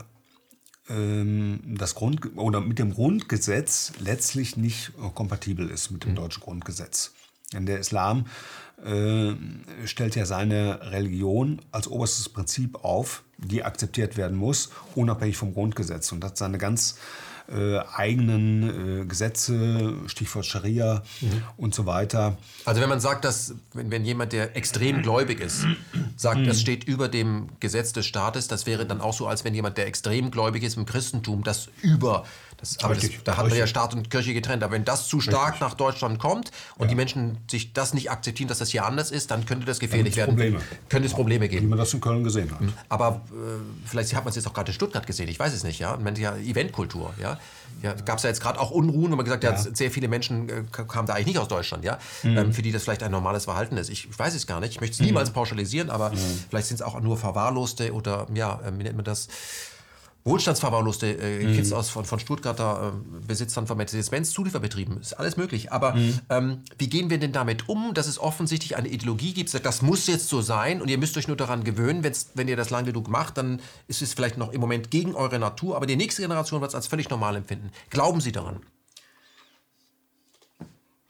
äh, das Grund oder mit dem Grundgesetz letztlich nicht äh, kompatibel ist mit dem mhm. deutschen Grundgesetz. Denn der Islam äh, stellt ja seine Religion als oberstes Prinzip auf, die akzeptiert werden muss, unabhängig vom Grundgesetz. Und hat seine ganz äh, eigenen äh, Gesetze, Stichwort Scharia mhm. und so weiter. Also wenn man sagt, dass wenn, wenn jemand, der extrem gläubig ist, sagt, mhm. das steht über dem Gesetz des Staates, das wäre dann auch so, als wenn jemand, der extrem gläubig ist im Christentum, das über... Das, aber das, da hat man ja Staat und Kirche getrennt. Aber wenn das zu stark Richtig. nach Deutschland kommt und ja. die Menschen sich das nicht akzeptieren, dass das hier anders ist, dann könnte das gefährlich werden. Probleme. Könnte es Probleme geben. Wie man das in Köln gesehen hat. Aber äh, vielleicht hat man es jetzt auch gerade in Stuttgart gesehen. Ich weiß es nicht. Ja, man nennt ja Eventkultur. Ja, ja gab es ja jetzt gerade auch Unruhen und man gesagt, ja. ja, sehr viele Menschen äh, kamen da eigentlich nicht aus Deutschland. Ja, mhm. ähm, für die das vielleicht ein normales Verhalten ist. Ich, ich weiß es gar nicht. Ich möchte es niemals mhm. pauschalisieren, aber mhm. vielleicht sind es auch nur Verwahrloste oder ja, äh, wie nennt man das? Wohlstandsverwahrloste äh, mhm. Kids aus von, von Stuttgarter äh, Besitzern von Mercedes-Benz Zulieferbetrieben. Ist alles möglich. Aber mhm. ähm, wie gehen wir denn damit um, dass es offensichtlich eine Ideologie gibt, sagt, das muss jetzt so sein und ihr müsst euch nur daran gewöhnen, wenn's, wenn ihr das lang genug macht, dann ist es vielleicht noch im Moment gegen eure Natur, aber die nächste Generation wird es als völlig normal empfinden. Glauben Sie daran?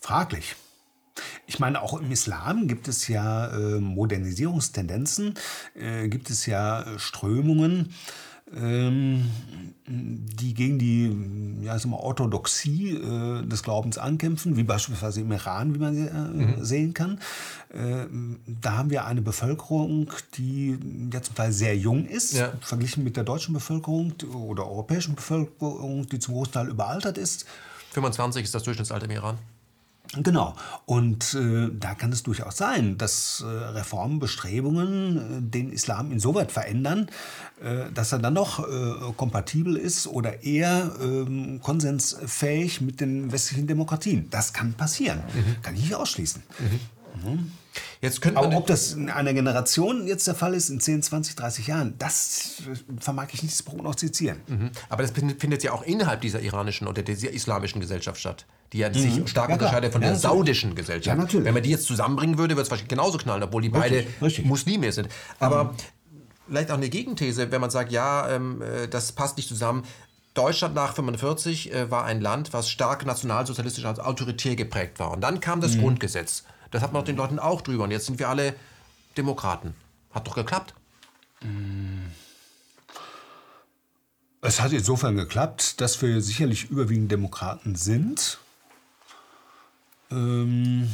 Fraglich. Ich meine, auch im Islam gibt es ja äh, Modernisierungstendenzen, äh, gibt es ja Strömungen, ähm, die gegen die ja, sag mal, Orthodoxie äh, des Glaubens ankämpfen, wie beispielsweise im Iran, wie man äh, mhm. sehen kann. Äh, da haben wir eine Bevölkerung, die ja zum Teil sehr jung ist, ja. verglichen mit der deutschen Bevölkerung oder europäischen Bevölkerung, die zum Großteil überaltert ist. fünfundzwanzig ist das Durchschnittsalter im Iran. Genau. Und äh, da kann es durchaus sein, dass äh, Reformbestrebungen äh, den Islam insoweit verändern, äh, dass er dann noch äh, kompatibel ist oder eher äh, konsensfähig mit den westlichen Demokratien. Das kann passieren. Mhm. Kann ich nicht ausschließen. Mhm. Mhm. Jetzt könnte man Aber ob das in einer Generation jetzt der Fall ist, in zehn, zwanzig, dreißig Jahren, das vermag ich nicht zu prognostizieren. Mhm. Aber das findet ja auch innerhalb dieser iranischen oder dieser islamischen Gesellschaft statt, die ja sich mhm. stark ja, unterscheidet von ja, der natürlich. saudischen Gesellschaft. Ja, natürlich. Wenn man die jetzt zusammenbringen würde, würde es wahrscheinlich genauso knallen, obwohl die richtig, beide richtig. Muslime sind. Aber mhm. vielleicht auch eine Gegenthese, wenn man sagt, ja, ähm, das passt nicht zusammen. Deutschland nach fünfundvierzig äh, war ein Land, was stark nationalsozialistisch als autoritär geprägt war. Und dann kam das mhm. Grundgesetz. Das hat man den Leuten auch drüber. Und jetzt sind wir alle Demokraten. Hat doch geklappt. Es hat insofern geklappt, dass wir sicherlich überwiegend Demokraten sind. Ähm,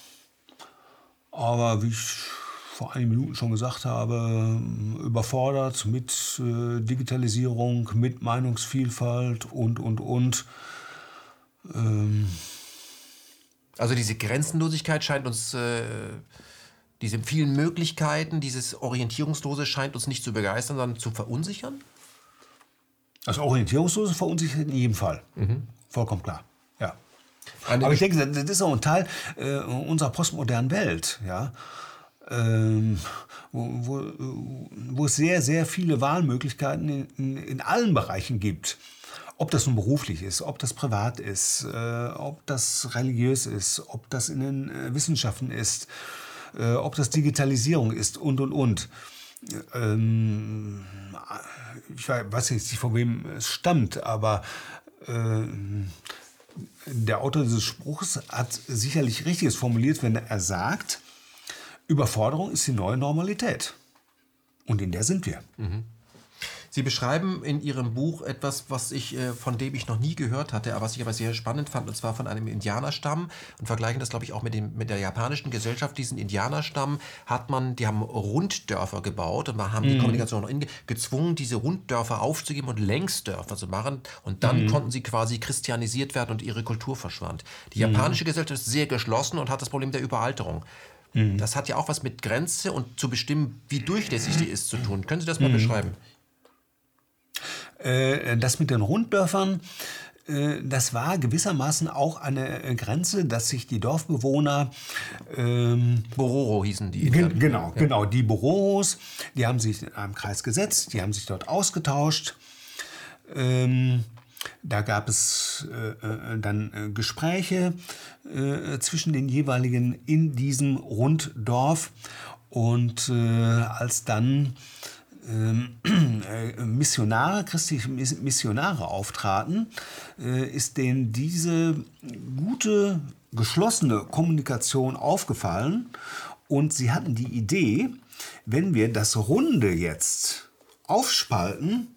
aber wie ich vor einigen Minuten schon gesagt habe, überfordert mit äh, Digitalisierung, mit Meinungsvielfalt und, und, und. Ähm, Also diese Grenzenlosigkeit scheint uns, äh, diese vielen Möglichkeiten, dieses Orientierungslose scheint uns nicht zu begeistern, sondern zu verunsichern? Das Orientierungslose verunsichert in jedem Fall. Mhm. Vollkommen klar, ja. Eine Aber ich denke, das ist auch ein Teil äh, unserer postmodernen Welt, ja. Ähm, wo, wo, wo es sehr, sehr viele Wahlmöglichkeiten in, in, in allen Bereichen gibt. Ob das nun beruflich ist, ob das privat ist, äh, ob das religiös ist, ob das in den äh, Wissenschaften ist, äh, ob das Digitalisierung ist und, und, und. Ähm, ich weiß jetzt nicht, von wem es stammt, aber äh, der Autor dieses Spruchs hat sicherlich Richtiges formuliert, wenn er sagt, Überforderung ist die neue Normalität. Und in der sind wir. Mhm. Sie beschreiben in Ihrem Buch etwas, was ich, äh, von dem ich noch nie gehört hatte, aber was ich aber sehr spannend fand, und zwar von einem Indianerstamm, und vergleichen das, glaube ich, auch mit, dem, mit der japanischen Gesellschaft. Diesen Indianerstamm hat man, die haben Runddörfer gebaut und haben die mhm. Kommunikation gezwungen, diese Runddörfer aufzugeben und Längsdörfer zu machen, und dann mhm. konnten sie quasi christianisiert werden und ihre Kultur verschwand. Die japanische mhm. Gesellschaft ist sehr geschlossen und hat das Problem der Überalterung. Mhm. Das hat ja auch was mit Grenze und zu bestimmen, wie durchlässig die ist, zu tun. Können Sie das mal mhm. beschreiben? Das mit den Runddörfern, das war gewissermaßen auch eine Grenze, dass sich die Dorfbewohner... Ähm, Bororo hießen die. Ge- genau, ja. genau, die Bororos, die haben sich in einem Kreis gesetzt, die haben sich dort ausgetauscht. Ähm, da gab es äh, dann äh, Gespräche äh, zwischen den jeweiligen in diesem Runddorf. Und äh, als dann Missionare, christliche Missionare auftraten, ist denen diese gute, geschlossene Kommunikation aufgefallen, und sie hatten die Idee, wenn wir das Runde jetzt aufspalten,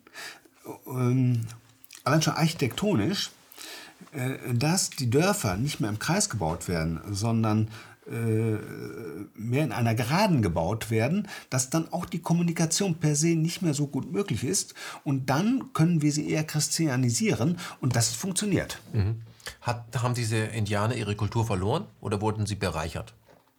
allein schon architektonisch, dass die Dörfer nicht mehr im Kreis gebaut werden, sondern mehr in einer Geraden gebaut werden, dass dann auch die Kommunikation per se nicht mehr so gut möglich ist, und dann können wir sie eher christianisieren, und das funktioniert. Mhm. Hat, haben diese Indianer ihre Kultur verloren oder wurden sie bereichert?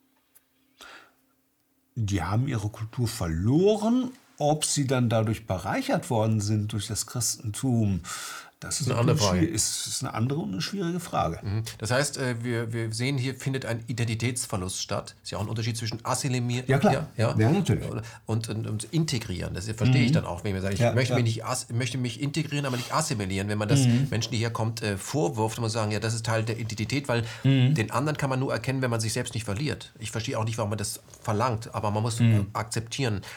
Die haben ihre Kultur verloren. Ob sie dann dadurch bereichert worden sind durch das Christentum, das ist eine andere Frage. Ist, ist eine andere und eine schwierige Frage. Das heißt, wir, wir sehen, hier findet ein Identitätsverlust statt. Das ist ja auch ein Unterschied zwischen assimilieren ja, klar. Ja, ja, natürlich. Und, und, und integrieren. Das verstehe mhm. ich dann auch, wenn wir sagen, ich ja, möchte, ja. Mich nicht, möchte mich integrieren, aber nicht assimilieren. Wenn man das mhm. Menschen, die herkommt, vorwirft, und man sagen, ja, das ist Teil der Identität, weil mhm. den anderen kann man nur erkennen, wenn man sich selbst nicht verliert. Ich verstehe auch nicht, warum man das verlangt, aber man muss mhm. akzeptieren.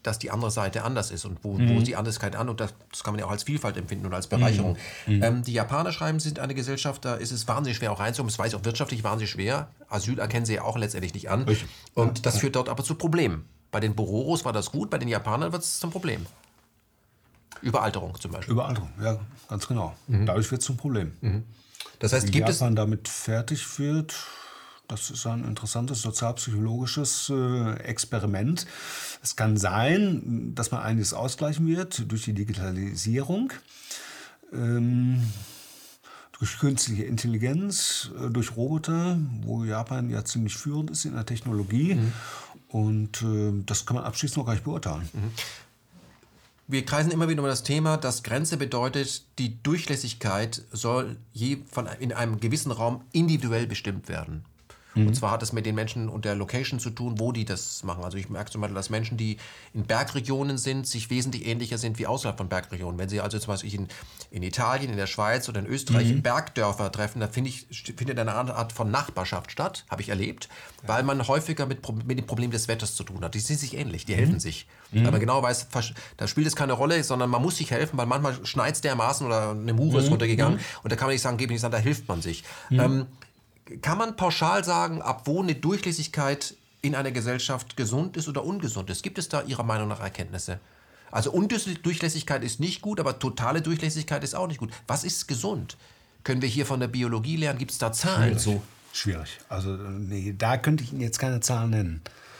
dass die andere Seite anders ist und wo, mhm. wo ist die Anderskeit an und das, das kann man ja auch als Vielfalt empfinden und als Bereicherung. Mhm. Ähm, die Japaner schreiben, sind eine Gesellschaft, da ist es wahnsinnig schwer auch reinzukommen, das weiß ich auch wirtschaftlich wahnsinnig schwer. Asyl erkennen sie ja auch letztendlich nicht an ich, und ja, das ja. führt dort aber zu Problemen. Bei den Bororos war das gut, bei den Japanern wird es zum Problem. Überalterung zum Beispiel. Überalterung, ja, ganz genau. Mhm. Dadurch wird es zum Problem. Mhm. Das heißt, Wie gibt Japan es damit fertig wird, das ist ein interessantes sozialpsychologisches äh, Experiment. Es kann sein, dass man einiges ausgleichen wird durch die Digitalisierung, ähm, durch künstliche Intelligenz, äh, durch Roboter, wo Japan ja ziemlich führend ist in der Technologie. Mhm. Und äh, das kann man abschließend noch gar nicht beurteilen. Mhm. Wir kreisen immer wieder um das Thema, dass Grenze bedeutet, die Durchlässigkeit soll je von, in einem gewissen Raum individuell bestimmt werden. Mhm. Und zwar hat es mit den Menschen und der Location zu tun, wo die das machen. Also ich merke zum Beispiel, dass Menschen, die in Bergregionen sind, sich wesentlich ähnlicher sind wie außerhalb von Bergregionen. Wenn sie also zum Beispiel in, in Italien, in der Schweiz oder in Österreich mhm. Bergdörfer treffen, da finde ich, findet eine Art von Nachbarschaft statt, habe ich erlebt, ja. weil man häufiger mit, mit dem Problem des Wetters zu tun hat. Die sind sich ähnlich, die mhm. helfen sich. Mhm. Weil man genau weiß, da spielt es keine Rolle, sondern man muss sich helfen, weil manchmal schneit es dermaßen oder eine Mure ist mhm. runtergegangen mhm. und da kann man nicht sagen, gebe ich nicht sagen, da hilft man sich. Mhm. Ähm, Kann man pauschal sagen, ab wo eine Durchlässigkeit in einer Gesellschaft gesund ist oder ungesund ist? Gibt es da Ihrer Meinung nach Erkenntnisse? Also Undurchlässigkeit ist nicht gut, aber totale Durchlässigkeit ist auch nicht gut. Was ist gesund? Können wir hier von der Biologie lernen? Gibt es da Zahlen? Schwierig. So? Schwierig. Also nee, da könnte ich Ihnen jetzt keine Zahlen nennen.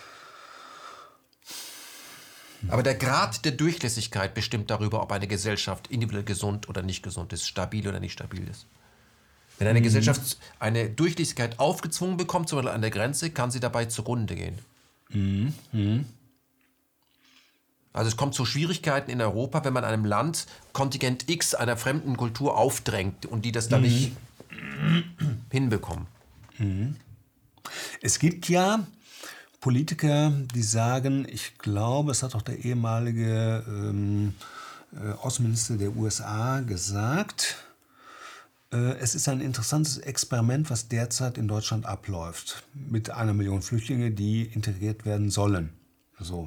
Aber der Grad der Durchlässigkeit bestimmt darüber, ob eine Gesellschaft individuell gesund oder nicht gesund ist, stabil oder nicht stabil ist. Wenn eine mhm. Gesellschaft eine Durchlässigkeit aufgezwungen bekommt, zum Beispiel an der Grenze, kann sie dabei zugrunde gehen. Mhm. Mhm. Also es kommt zu Schwierigkeiten in Europa, wenn man einem Land Kontingent X einer fremden Kultur aufdrängt und die das dann mhm. nicht hinbekommen. Mhm. Es gibt ja Politiker, die sagen, ich glaube, es hat auch der ehemalige ähm, äh, Außenminister der U S A gesagt, es ist ein interessantes Experiment, was derzeit in Deutschland abläuft, mit einer Million Flüchtlinge, die integriert werden sollen. So.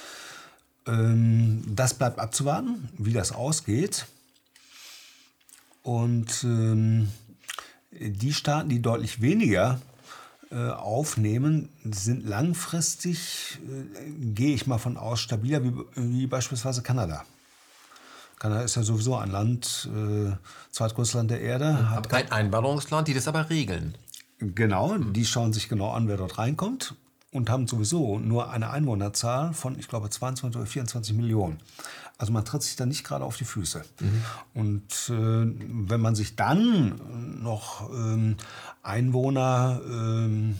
Das bleibt abzuwarten, wie das ausgeht. Und die Staaten, die deutlich weniger aufnehmen, sind langfristig, gehe ich mal von aus, stabiler wie, wie beispielsweise Kanada. Kanada ist ja sowieso ein Land, äh, zweitgrößtes Land der Erde. Hat ein Einwanderungsland, die das aber regeln. Genau, die schauen sich genau an, wer dort reinkommt und haben sowieso nur eine Einwohnerzahl von, ich glaube, zweiundzwanzig oder vierundzwanzig Millionen. Also man tritt sich da nicht gerade auf die Füße. Mhm. Und äh, wenn man sich dann noch ähm, Einwohner ähm,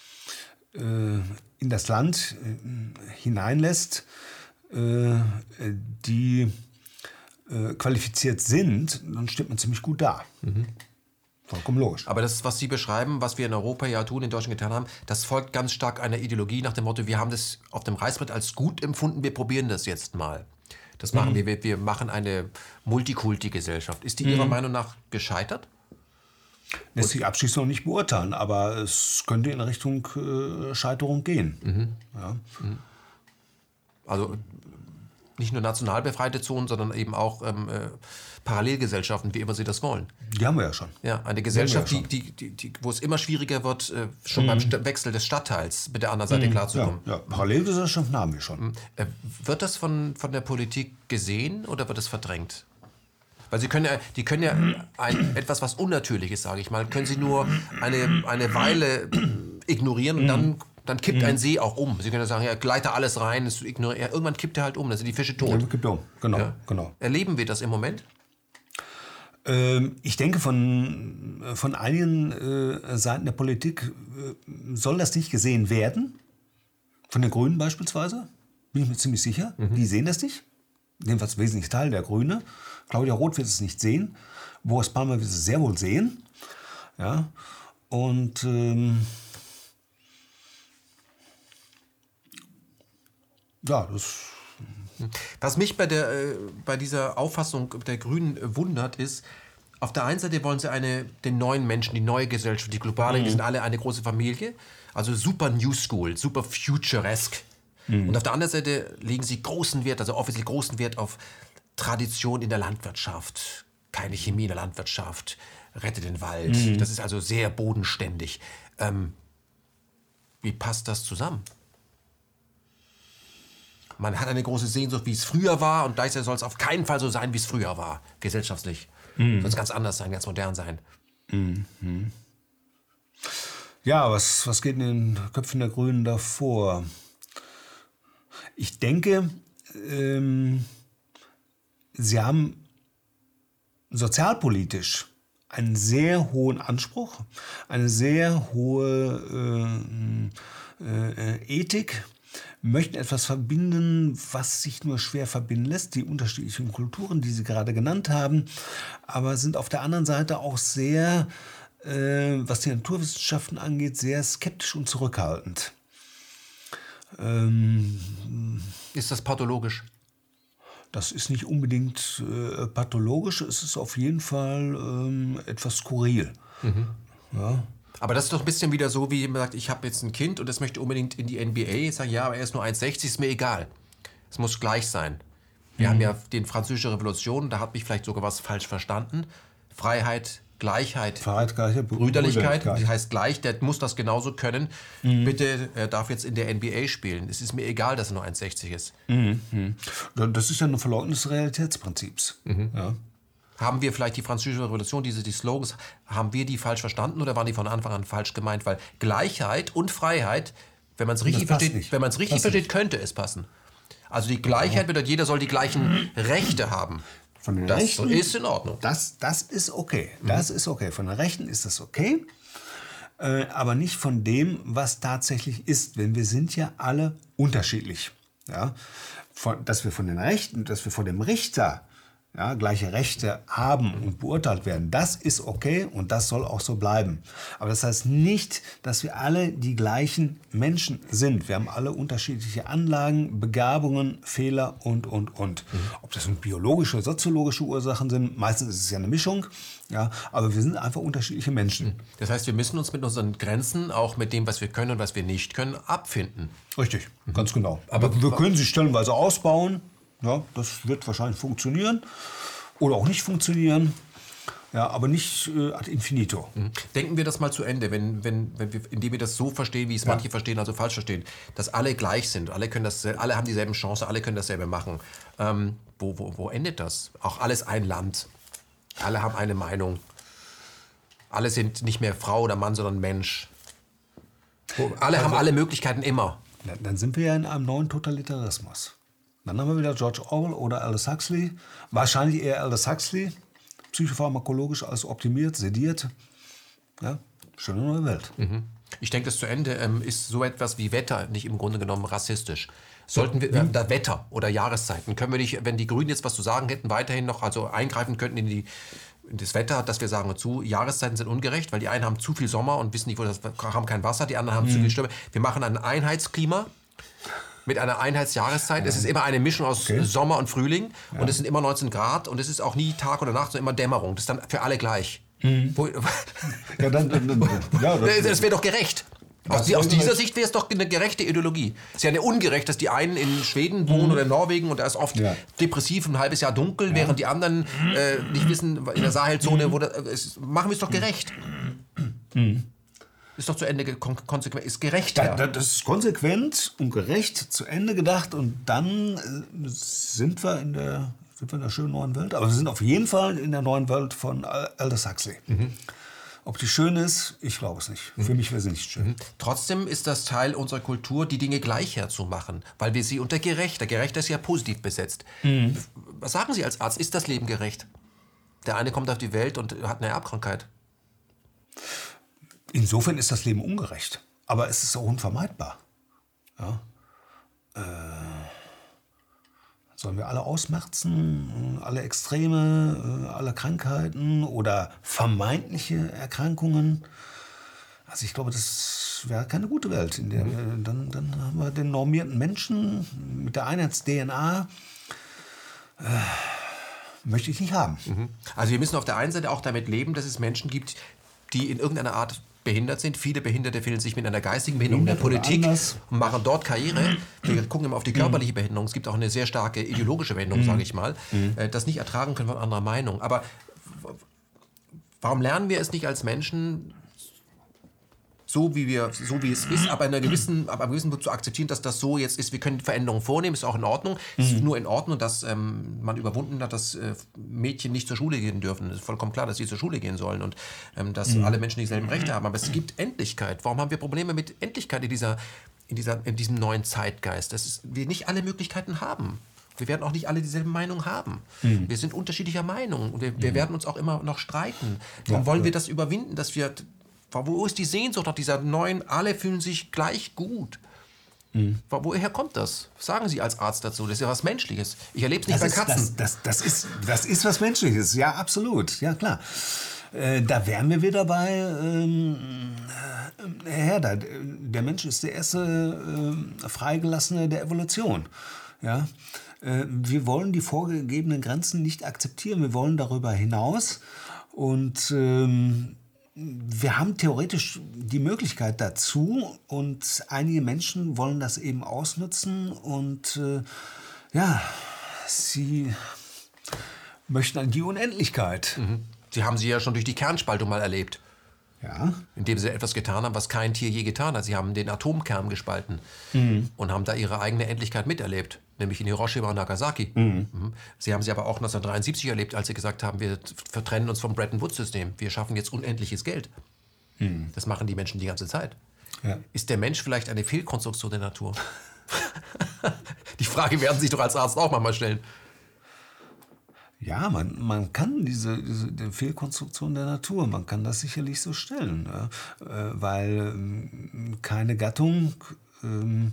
äh, in das Land äh, hineinlässt, äh, die qualifiziert sind, dann steht man ziemlich gut da. Mhm. Vollkommen logisch. Aber das, was Sie beschreiben, was wir in Europa ja tun, in Deutschland getan haben, das folgt ganz stark einer Ideologie nach dem Motto, wir haben das auf dem Reißbrett als gut empfunden, wir probieren das jetzt mal. Das machen mhm. wir, wir machen eine Multikulti-Gesellschaft. Ist die mhm. Ihrer Meinung nach gescheitert? Lässt sich abschließend noch nicht beurteilen, aber es könnte in Richtung äh, Scheiterung gehen. Mhm. Ja. Mhm. Also nicht nur national befreite Zonen, sondern eben auch ähm, äh, Parallelgesellschaften, wie immer sie das wollen. Die haben wir ja schon. Ja, eine Gesellschaft, ja die, die, die, wo es immer schwieriger wird, äh, schon mhm. beim St- Wechsel des Stadtteils mit der anderen Seite mhm. klarzukommen. Ja, ja. Parallelgesellschaften haben wir schon. Äh, wird das von, von der Politik gesehen oder wird es verdrängt? Weil sie können ja, die können ja ein, etwas, was Unnatürliches, sage ich mal, können sie nur eine, eine Weile ignorieren und mhm. dann Dann kippt mhm. ein See auch um. Sie können ja sagen, ja, gleite alles rein, das ignorieren. Ja, irgendwann kippt er halt um, dann sind die Fische tot. Ja, kippt um. Genau, ja. genau. Erleben wir das im Moment? Ähm, ich denke, von, von einigen äh, Seiten der Politik äh, soll das nicht gesehen werden. Von den Grünen beispielsweise, bin ich mir ziemlich sicher. Mhm. Die sehen das nicht. Jedenfalls wesentlich Teil der Grüne. Claudia Roth wird es nicht sehen. Boris Palmer wird es sehr wohl sehen. Ja. Und ähm, ja, das. Was mich bei, der, äh, bei dieser Auffassung der Grünen wundert, ist, auf der einen Seite wollen sie eine, den neuen Menschen, die neue Gesellschaft, die globale, mhm. die sind alle eine große Familie. Also super New School, super futuresque. Mhm. Und auf der anderen Seite legen sie großen Wert, also offensichtlich großen Wert auf Tradition in der Landwirtschaft, keine Chemie in der Landwirtschaft, rette den Wald. Mhm. Das ist also sehr bodenständig. Ähm, wie passt das zusammen? Man hat eine große Sehnsucht, wie es früher war, und gleichzeitig soll es auf keinen Fall so sein, wie es früher war, gesellschaftlich. Mhm. Soll es ganz anders sein, ganz modern sein. Mhm. Ja, was, was geht in den Köpfen der Grünen davor? Ich denke, ähm, sie haben sozialpolitisch einen sehr hohen Anspruch, eine sehr hohe äh, äh, Ethik, möchten etwas verbinden, was sich nur schwer verbinden lässt, die unterschiedlichen Kulturen, die Sie gerade genannt haben, aber sind auf der anderen Seite auch sehr, äh, was die Naturwissenschaften angeht, sehr skeptisch und zurückhaltend. Ähm, Ist das pathologisch? Das ist nicht unbedingt äh, pathologisch, es ist auf jeden Fall ähm, etwas skurril. Mhm. Ja. Aber das ist doch ein bisschen wieder so, wie jemand sagt, ich habe jetzt ein Kind und das möchte unbedingt in die N B A. Ich sage, ja, aber er ist nur eins Komma sechzig, ist mir egal. Es muss gleich sein. Wir mhm. haben ja die Französische Revolution, da habe ich vielleicht sogar was falsch verstanden. Freiheit, Gleichheit, Freiheit, Gleichheit, Brüderlichkeit, das heißt gleich, der muss das genauso können. Mhm. Bitte, er darf jetzt in der N B A spielen. Es ist mir egal, dass er nur eins Komma sechzig ist. Mhm. Das ist ja eine Verleugnung des Realitätsprinzips. Mhm. Ja. Haben wir vielleicht die Französische Revolution, diese die Slogans, haben wir die falsch verstanden oder waren die von Anfang an falsch gemeint? Weil Gleichheit und Freiheit, wenn man es richtig versteht, nicht. wenn man es richtig versteht, könnte es passen. Also die Gleichheit bedeutet, jeder soll die gleichen Rechte haben. Von den das Rechten ist in Ordnung. Das, das ist okay. Das mhm. ist okay. Von den Rechten ist das okay. Äh, aber nicht von dem, was tatsächlich ist. Denn wir sind ja alle unterschiedlich. Ja? Von, dass wir von den Rechten, dass wir von dem Richter ja, gleiche Rechte haben und beurteilt werden, das ist okay und das soll auch so bleiben. Aber das heißt nicht, dass wir alle die gleichen Menschen sind. Wir haben alle unterschiedliche Anlagen, Begabungen, Fehler und, und, und. Mhm. Ob das nun biologische, soziologische Ursachen sind, meistens ist es ja eine Mischung, ja, aber wir sind einfach unterschiedliche Menschen. Das heißt, wir müssen uns mit unseren Grenzen, auch mit dem, was wir können und was wir nicht können, abfinden. Richtig, mhm. ganz genau. Aber wir können sie stellenweise ausbauen. Ja, das wird wahrscheinlich funktionieren oder auch nicht funktionieren, ja, aber nicht äh, ad infinito. Denken wir das mal zu Ende, wenn, wenn, wenn wir, indem wir das so verstehen, wie es ja. manche verstehen, also falsch verstehen, dass alle gleich sind, alle, können das, alle haben dieselben Chancen, alle können dasselbe machen. Ähm, wo, wo, wo endet das? Auch alles ein Land, alle haben eine Meinung, alle sind nicht mehr Frau oder Mann, sondern Mensch. Alle also, haben alle Möglichkeiten immer. Dann sind wir ja in einem neuen Totalitarismus. Dann haben wir wieder George Orwell oder Aldous Huxley. Wahrscheinlich eher Aldous Huxley. Psychopharmakologisch alles optimiert, sediert. Ja, schöne neue Welt. Mhm. Ich denke, das zu Ende ähm, ist so etwas wie Wetter nicht im Grunde genommen rassistisch. Sollten wir, äh, das Wetter oder Jahreszeiten, können wir nicht, wenn die Grünen jetzt was zu sagen hätten, weiterhin noch also eingreifen könnten in, die, in das Wetter, dass wir sagen, zu, Jahreszeiten sind ungerecht, weil die einen haben zu viel Sommer und wissen nicht, wo das, haben kein Wasser, die anderen haben mhm. zu viel Stürme. Wir machen ein Einheitsklima. Mit einer Einheitsjahreszeit. Es ist immer eine Mischung aus okay. Sommer und Frühling. Ja. Und es sind immer neunzehn Grad. Und es ist auch nie Tag oder Nacht, sondern immer Dämmerung. Das ist dann für alle gleich. Mhm. Wo, ja, dann, dann, dann, ja, das, das wäre doch gerecht. Aus, die, aus dieser Sicht wäre es doch eine gerechte Ideologie. Es ist ja eine ungerecht, dass die einen in Schweden wohnen mhm. oder in Norwegen und da ist oft ja. depressiv ein halbes Jahr dunkel, ja. während die anderen äh, nicht wissen, in der Sahelzone, wo das, es, machen wir es doch gerecht. Mhm. Ist doch zu Ende konsequent, ist gerecht. Da, das ist konsequent und gerecht zu Ende gedacht und dann äh, sind wir in der sind wir in der schönen neuen Welt. Aber wir sind auf jeden Fall in der neuen Welt von Aldous Huxley. Mhm. Ob die schön ist, ich glaube es nicht. Mhm. Für mich wäre sie nicht schön. Mhm. Trotzdem ist das Teil unserer Kultur, die Dinge gleich herzumachen, weil wir sie unter gerechter, gerechter ist ja positiv besetzt. Mhm. Was sagen Sie als Arzt, ist das Leben gerecht? Der eine kommt auf die Welt und hat eine Erbkrankheit. Insofern ist das Leben ungerecht, aber es ist auch unvermeidbar. Ja? Äh, sollen wir alle ausmerzen, alle Extreme, alle Krankheiten oder vermeintliche Erkrankungen? Also ich glaube, das wäre keine gute Welt. In der wir, dann, dann haben wir den normierten Menschen mit der Einheits-D N A. Äh, möchte ich nicht haben. Also wir müssen auf der einen Seite auch damit leben, dass es Menschen gibt, die in irgendeiner Art behindert sind. Viele Behinderte finden sich mit einer geistigen Behinderung in der Politik und machen dort Karriere. Wir gucken immer auf die körperliche Behinderung. Es gibt auch eine sehr starke ideologische Behinderung, sage ich mal, das nicht ertragen können von anderer Meinung. Aber warum lernen wir es nicht als Menschen, so wie wir, so wie es ist, aber in einer gewissen, aber einem gewissen Punkt zu akzeptieren, dass das so jetzt ist. Wir können Veränderungen vornehmen, ist auch in Ordnung. Es ist nur in Ordnung, dass ähm, man überwunden hat, dass äh, Mädchen nicht zur Schule gehen dürfen. Es ist vollkommen klar, dass sie zur Schule gehen sollen und ähm, dass mhm. alle Menschen dieselben Rechte haben. Aber es gibt Endlichkeit. Warum haben wir Probleme mit Endlichkeit in dieser, in dieser, in diesem neuen Zeitgeist? Dass ist, wir nicht alle Möglichkeiten haben. Wir werden auch nicht alle dieselbe Meinung haben. Mhm. Wir sind unterschiedlicher Meinung und wir, wir mhm. werden uns auch immer noch streiten. Warum ja, wollen ja. wir das überwinden, dass wir Wo ist die Sehnsucht nach dieser neuen, alle fühlen sich gleich gut? Mhm. Woher kommt das? Sagen Sie als Arzt dazu, das ist ja was Menschliches. Ich erlebe es nicht das bei ist, Katzen. Das, das, das, ist, das ist was Menschliches, ja, absolut, ja klar. Äh, da wären wir wieder bei, ähm, Herr Herder, der Mensch ist der erste äh, Freigelassene der Evolution. Ja? Äh, wir wollen die vorgegebenen Grenzen nicht akzeptieren, wir wollen darüber hinaus und ähm, wir haben theoretisch die Möglichkeit dazu und einige Menschen wollen das eben ausnutzen und äh, ja, sie möchten an die Unendlichkeit. Mhm. Sie haben sie ja schon durch die Kernspaltung mal erlebt. Ja. Indem sie etwas getan haben, was kein Tier je getan hat. Sie haben den Atomkern gespalten mhm. und haben da ihre eigene Endlichkeit miterlebt, nämlich in Hiroshima und Nagasaki. Mhm. Mhm. Sie haben sie aber auch neunzehnhundertdreiundsiebzig erlebt, als sie gesagt haben, wir vertrennen uns vom Bretton-Woods-System. Wir schaffen jetzt unendliches Geld. Mhm. Das machen die Menschen die ganze Zeit. Ja. Ist der Mensch vielleicht eine Fehlkonstruktion der Natur? Die Frage werden Sie sich doch als Arzt auch manchmal stellen. Ja, man, man kann diese, diese die Fehlkonstruktion der Natur, man kann das sicherlich so stellen, ja? äh, weil ähm, keine Gattung ähm,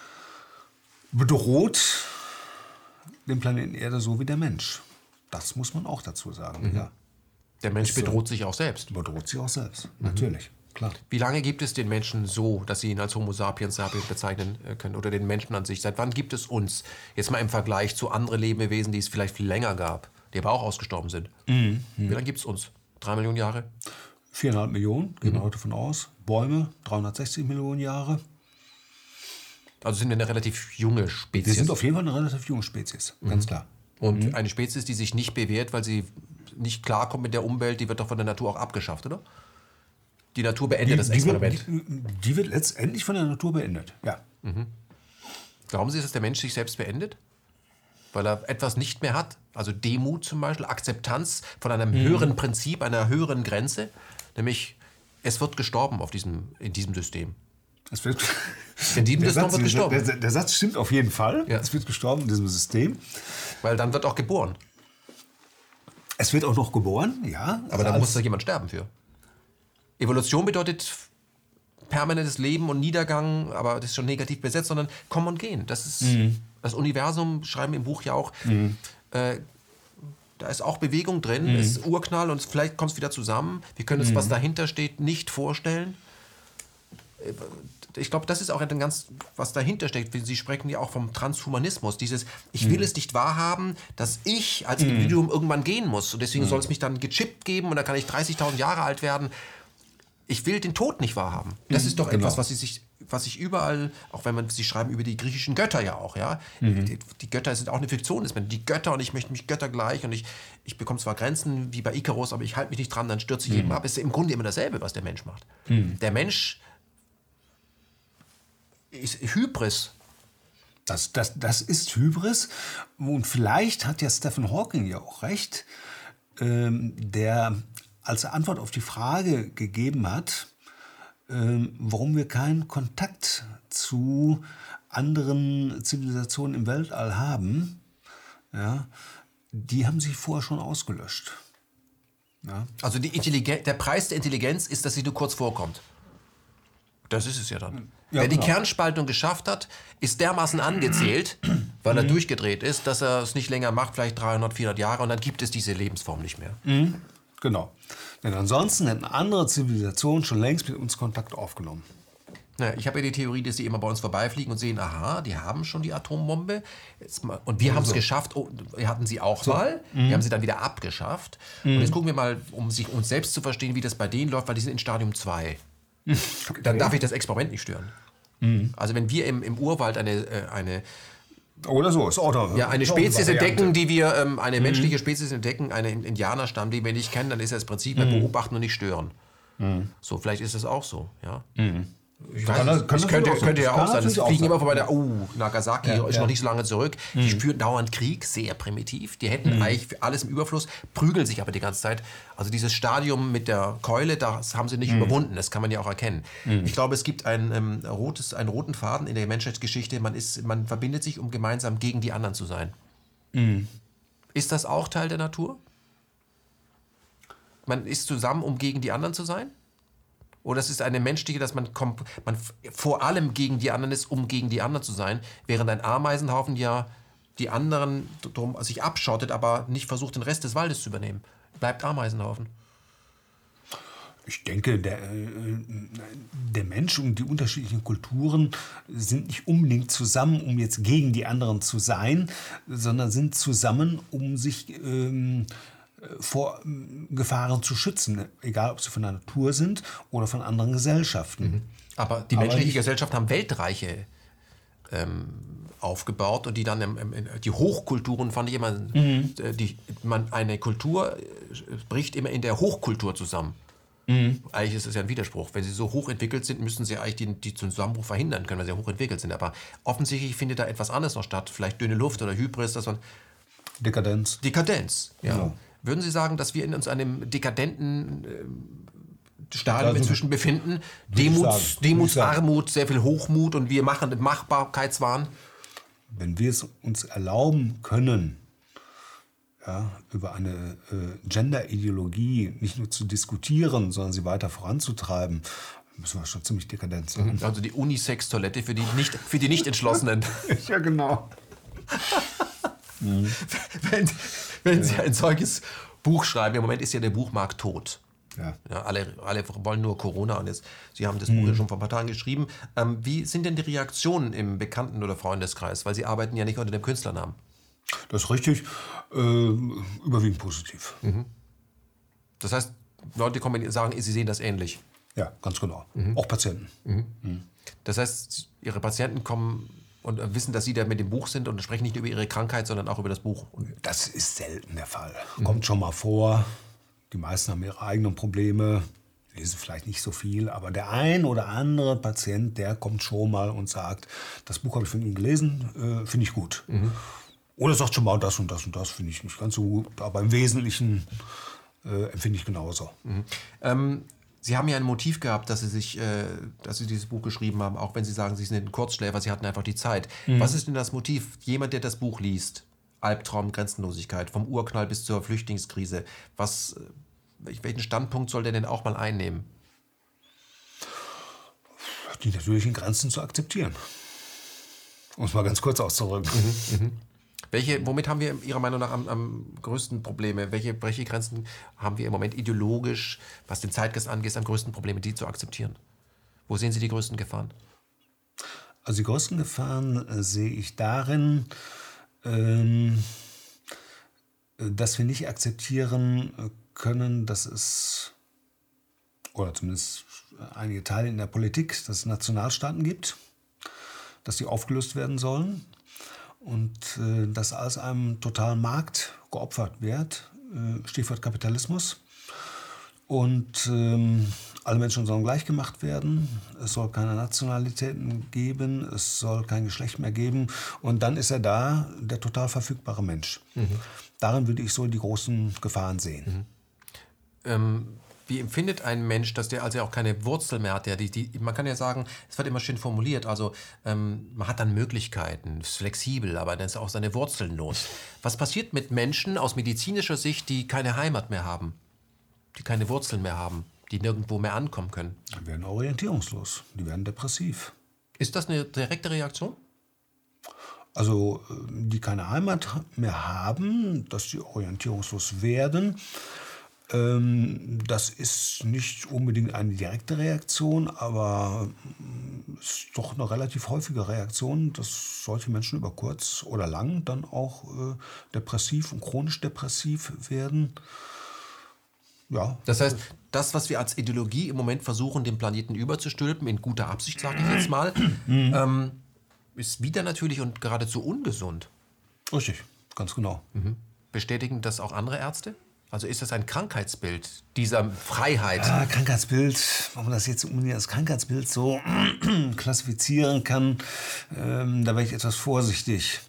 bedroht den Planeten Erde so wie der Mensch. Das muss man auch dazu sagen. Mhm. Ja. Der Mensch das bedroht so, sich auch selbst. Bedroht sich auch selbst, mhm. natürlich. Klar. Wie lange gibt es den Menschen so, dass Sie ihn als Homo sapiens sapiens bezeichnen können oder den Menschen an sich? Seit wann gibt es uns? Jetzt mal im Vergleich zu anderen Lebewesen, die es vielleicht viel länger gab, die aber auch ausgestorben sind. Mhm. Wie lange gibt es uns? Drei Millionen Jahre? Viereinhalb Millionen, gehen wir mhm. heute von aus. Bäume, dreihundertsechzig Millionen Jahre. Also sind wir eine relativ junge Spezies. Wir sind auf jeden Fall eine relativ junge Spezies, mhm. ganz klar. Und mhm. eine Spezies, die sich nicht bewährt, weil sie nicht klarkommt mit der Umwelt, die wird doch von der Natur auch abgeschafft, oder? Die Natur beendet die, das Experiment. Die wird, die, die wird letztendlich von der Natur beendet, ja. Mhm. Glauben Sie, dass der Mensch sich selbst beendet? Weil er etwas nicht mehr hat? Also Demut zum Beispiel, Akzeptanz von einem mhm. höheren Prinzip, einer höheren Grenze? Nämlich, es wird gestorben auf diesem, in diesem System. Es wird, in diesem der, System Satz, wird gestorben. Der, der, der Satz stimmt auf jeden Fall. Ja. Es wird gestorben in diesem System. Weil dann wird auch geboren. Es wird auch noch geboren, ja. Aber da muss doch jemand sterben für. Evolution bedeutet permanentes Leben und Niedergang, aber das ist schon negativ besetzt, sondern kommen und gehen. Das ist mhm. das Universum, schreiben im Buch ja auch, mhm. äh, da ist auch Bewegung drin, mhm. ist Urknall und vielleicht kommt es wieder zusammen. Wir können uns, mhm. was dahinter steht, nicht vorstellen. Ich glaube, das ist auch ein ganz, was dahinter steckt. Sie sprechen ja auch vom Transhumanismus. Dieses, ich will mhm. es nicht wahrhaben, dass ich als Individuum mhm. irgendwann gehen muss. Und deswegen mhm. soll es mich dann gechippt geben und dann kann ich dreißigtausend Jahre alt werden. Ich will den Tod nicht wahrhaben. Das ist doch genau. etwas, was sie sich, was sich überall, auch wenn man, sie schreiben über die griechischen Götter ja auch, ja. Mhm. Die, die Götter sind auch eine Fiktion. Das sind die Götter und ich möchte mich Götter gleich und ich, ich bekomme zwar Grenzen wie bei Ikarus, aber ich halte mich nicht dran, dann stürze ich mhm. eben ab. Es ist im Grunde immer dasselbe, was der Mensch macht. Mhm. Der Mensch ist Hybris. Das, das, das ist Hybris. Und vielleicht hat ja Stephen Hawking ja auch recht, ähm, der als Antwort auf die Frage gegeben hat, ähm, warum wir keinen Kontakt zu anderen Zivilisationen im Weltall haben, ja, die haben sich vorher schon ausgelöscht. Ja. Also die Intelligenz, der Preis der Intelligenz ist, dass sie nur kurz vorkommt. Das ist es ja dann. Ja, Wer genau. die Kernspaltung geschafft hat, ist dermaßen angezählt, weil er mhm. durchgedreht ist, dass er es nicht länger macht, vielleicht dreihundert, vierhundert Jahre, und dann gibt es diese Lebensform nicht mehr. Mhm. Genau. Denn ansonsten hätten andere Zivilisationen schon längst mit uns Kontakt aufgenommen. Ja, ich habe ja die Theorie, dass sie immer bei uns vorbeifliegen und sehen, aha, die haben schon die Atombombe. Jetzt mal, und wir haben es so. geschafft, oh, wir hatten sie auch So. mal, wir haben sie dann wieder abgeschafft. Und jetzt gucken wir mal, um sich uns selbst zu verstehen, wie das bei denen läuft, weil die sind in Stadium zwei. Dann darf ich das Experiment nicht stören. Also wenn wir im, im Urwald eine, äh, eine Oder so, ist auch da. Ja, eine ist auch eine Spezies Variante. entdecken, die wir, ähm, eine menschliche Spezies entdecken, einen Indianerstamm, den wir nicht kennen, dann ist das Prinzip, wir beobachten und nicht stören. So, vielleicht ist das auch so, ja. Ich weiß, Kann das- es kann das könnte, auch sein. könnte ja Das auch kann sein. Es natürlich auch fliegen sein. immer vorbei, der, oh, Nagasaki Ja, ist ja. noch nicht so lange zurück. Die führen dauernd Krieg, sehr primitiv. Die hätten eigentlich für alles im Überfluss, prügeln sich aber die ganze Zeit. Also dieses Stadium mit der Keule, das haben sie nicht überwunden. Das kann man ja auch erkennen. Ich glaube, es gibt ein, ähm, rotes, einen roten Faden in der Menschheitsgeschichte. Man, ist, man verbindet sich, um gemeinsam gegen die anderen zu sein. Ist das auch Teil der Natur? Man ist zusammen, um gegen die anderen zu sein? Oder es ist eine menschliche, dass man, komp- man f- vor allem gegen die anderen ist, um gegen die anderen zu sein, während ein Ameisenhaufen ja die anderen drum, sich abschottet, aber nicht versucht, den Rest des Waldes zu übernehmen. Bleibt Ameisenhaufen. Ich denke, der, äh, der Mensch und die unterschiedlichen Kulturen sind nicht unbedingt zusammen, um jetzt gegen die anderen zu sein, sondern sind zusammen, um sich ähm, vor ähm, Gefahren zu schützen, egal ob sie von der Natur sind oder von anderen Gesellschaften. Aber die Aber menschliche nicht- Gesellschaft haben Weltreiche ähm, aufgebaut und die dann im, im, in- die Hochkulturen fand ich immer, Mhm. äh, die, man, eine Kultur äh, bricht immer in der Hochkultur zusammen. Mhm. Eigentlich ist es ja ein Widerspruch. Wenn sie so hochentwickelt sind, müssen sie eigentlich die, die Zusammenbruch verhindern können, weil sie hochentwickelt sind. Aber offensichtlich findet da etwas anderes noch statt. Vielleicht dünne Luft oder Hybris, dass man Dekadenz. Dekadenz. Ja. Ja. Würden Sie sagen, dass wir in uns einem dekadenten ähm, Stadium Also, inzwischen befinden? ich Demuts, sagen, würde ich Demutsarmut, sehr viel Hochmut und wir machen Machbarkeitswahn? Wenn wir es uns erlauben können, ja, über eine äh, Gender-Ideologie nicht nur zu diskutieren, sondern sie weiter voranzutreiben, müssen wir schon ziemlich dekadent sein. Also die Unisex-Toilette für die nicht, für die Nicht-Entschlossenen. Ja, genau. wenn wenn Sie ein solches Buch schreiben, im Moment ist ja der Buchmarkt tot. Ja. Ja, alle, alle wollen nur Corona und jetzt, Sie haben das Buch ja schon vor ein paar Tagen geschrieben. Ähm, wie sind denn die Reaktionen im Bekannten- oder Freundeskreis? Weil Sie arbeiten ja nicht unter dem Künstlernamen. Das ist richtig. Äh, überwiegend positiv. Das heißt, Leute kommen und sagen, Sie sehen das ähnlich. Ja, ganz genau. Auch Patienten. Das heißt, Ihre Patienten kommen und wissen, dass Sie da mit dem Buch sind und sprechen nicht über Ihre Krankheit, sondern auch über das Buch. Und Das ist selten der Fall. Kommt schon mal vor. Die meisten haben ihre eigenen Probleme, lesen vielleicht nicht so viel, aber der ein oder andere Patient, der kommt schon mal und sagt, das Buch habe ich von Ihnen gelesen, äh, finde ich gut. Oder sagt schon mal, das und das und das finde ich nicht ganz so gut, aber im Wesentlichen äh, empfinde ich genauso. Ähm, Sie haben ja ein Motiv gehabt, dass Sie, sich, äh, dass Sie dieses Buch geschrieben haben, auch wenn Sie sagen, Sie sind ein Kurzschläfer, Sie hatten einfach die Zeit. Was ist denn das Motiv? Jemand, der das Buch liest, Albtraum, Grenzenlosigkeit, vom Urknall bis zur Flüchtlingskrise, was, äh, welchen Standpunkt soll der denn auch mal einnehmen? Die natürlichen Grenzen zu akzeptieren. Um es mal ganz kurz auszudrücken. Welche, womit haben wir Ihrer Meinung nach am, am größten Probleme? Welche, welche Grenzen haben wir im Moment ideologisch, was den Zeitgeist angeht, am größten Probleme, die zu akzeptieren? Wo sehen Sie die größten Gefahren? Also die größten Gefahren äh, sehe ich darin, ähm, äh, dass wir nicht akzeptieren äh, können, dass es, oder zumindest einige Teile in der Politik, dass es Nationalstaaten gibt, dass die aufgelöst werden sollen und äh, dass alles einem totalen Markt geopfert wird, äh, Stichwort Kapitalismus. Und ähm, alle Menschen sollen gleich gemacht werden. Es soll keine Nationalitäten geben. Es soll kein Geschlecht mehr geben. Und dann ist er da, der total verfügbare Mensch. Darin würde ich so die großen Gefahren sehen. Ähm, wie empfindet ein Mensch, dass der also auch keine Wurzel mehr hat? Der, die, die, man kann ja sagen, es wird immer schön formuliert, also ähm, man hat dann Möglichkeiten, ist flexibel, aber dann ist auch seine Wurzeln los. Was passiert mit Menschen aus medizinischer Sicht, die keine Heimat mehr haben, die keine Wurzeln mehr haben, die nirgendwo mehr ankommen können? Die werden orientierungslos. Die werden depressiv. Ist das eine direkte Reaktion? Also die keine Heimat mehr haben, dass sie orientierungslos werden, Ähm, das ist nicht unbedingt eine direkte Reaktion, aber es ist doch eine relativ häufige Reaktion, dass solche Menschen über kurz oder lang dann auch äh, depressiv und chronisch depressiv werden. Ja. Das heißt, das, was wir als Ideologie im Moment versuchen, dem Planeten überzustülpen, in guter Absicht, sage ich jetzt mal, ähm, ist wieder natürlich und geradezu ungesund. Richtig, ganz genau. Mhm. Bestätigen das auch andere Ärzte? Also ist das ein Krankheitsbild dieser Freiheit? Ja, Krankheitsbild, wenn man das jetzt unbedingt als Krankheitsbild so klassifizieren kann, ähm, da wäre ich etwas vorsichtig.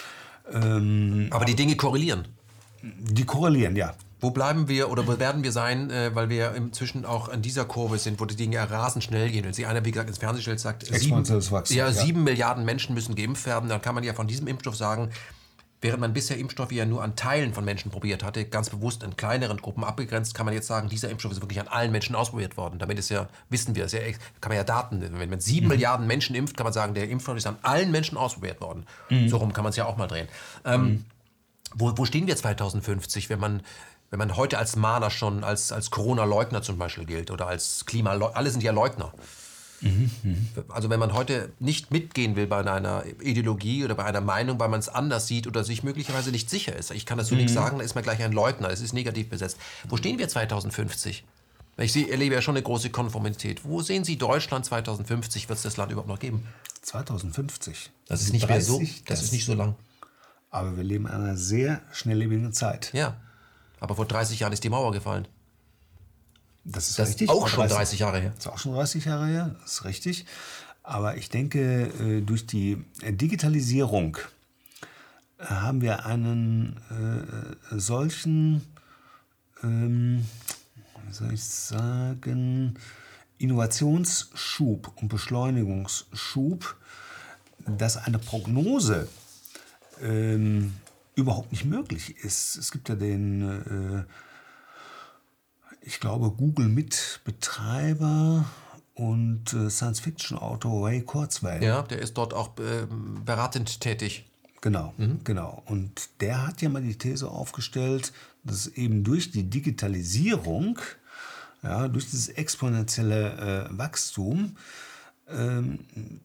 Ähm, Aber die Dinge korrelieren. Die korrelieren, ja. Wo bleiben wir oder wo werden wir sein, äh, weil wir inzwischen auch an dieser Kurve sind, wo die Dinge ja rasend schnell gehen. Wenn sich einer, wie gesagt, ins Fernsehen stellt, sagt, sieben, Wachstum, ja, ja. sieben Milliarden Menschen müssen geimpft werden, dann kann man ja von diesem Impfstoff sagen, während man bisher Impfstoffe ja nur an Teilen von Menschen probiert hatte, ganz bewusst in kleineren Gruppen abgegrenzt, kann man jetzt sagen, dieser Impfstoff ist wirklich an allen Menschen ausprobiert worden. Damit ist ja, wissen wir, ist ja, kann man ja Daten, wenn man sieben mhm. Milliarden Menschen impft, kann man sagen, der Impfstoff ist an allen Menschen ausprobiert worden. Mhm. So rum kann man es ja auch mal drehen. Ähm, mhm. wo, wo stehen wir zweitausendfünfzig, wenn man Wenn man heute als Mahner schon als, als Corona-Leugner zum Beispiel gilt oder als Klimaleugner, alle sind ja Leugner. Mhm, also wenn man heute nicht mitgehen will bei einer Ideologie oder bei einer Meinung, weil man es anders sieht oder sich möglicherweise nicht sicher ist. Ich kann das so mhm. nicht sagen, da ist man gleich ein Leugner, es ist negativ besetzt. Wo stehen wir zweitausendfünfzig? Ich sehe, erlebe ja schon eine große Konformität. Wo sehen Sie Deutschland zweitausendfünfzig? Wird es das Land überhaupt noch geben? zweitausendfünfzig? Das ist nicht mehr so, das ist nicht so lang. Aber wir leben in einer sehr schnelllebigen Zeit. Ja. Aber vor dreißig Jahren ist die Mauer gefallen. Das ist das richtig. Ist auch schon dreißig Jahre her. Das ist auch schon dreißig Jahre her, das ist richtig. Aber ich denke, durch die Digitalisierung haben wir einen äh, solchen, ähm, wie soll ich sagen, Innovationsschub und Beschleunigungsschub, dass eine Prognose ähm, überhaupt nicht möglich ist. Es gibt ja den, äh, ich glaube, Google-Mitbetreiber und äh, Science-Fiction-Autor Ray Kurzweil. Ja, der ist dort auch äh, beratend tätig. Genau, mhm. genau. Und der hat ja mal die These aufgestellt, dass eben durch die Digitalisierung, ja, durch dieses exponentielle äh, Wachstum, ähm,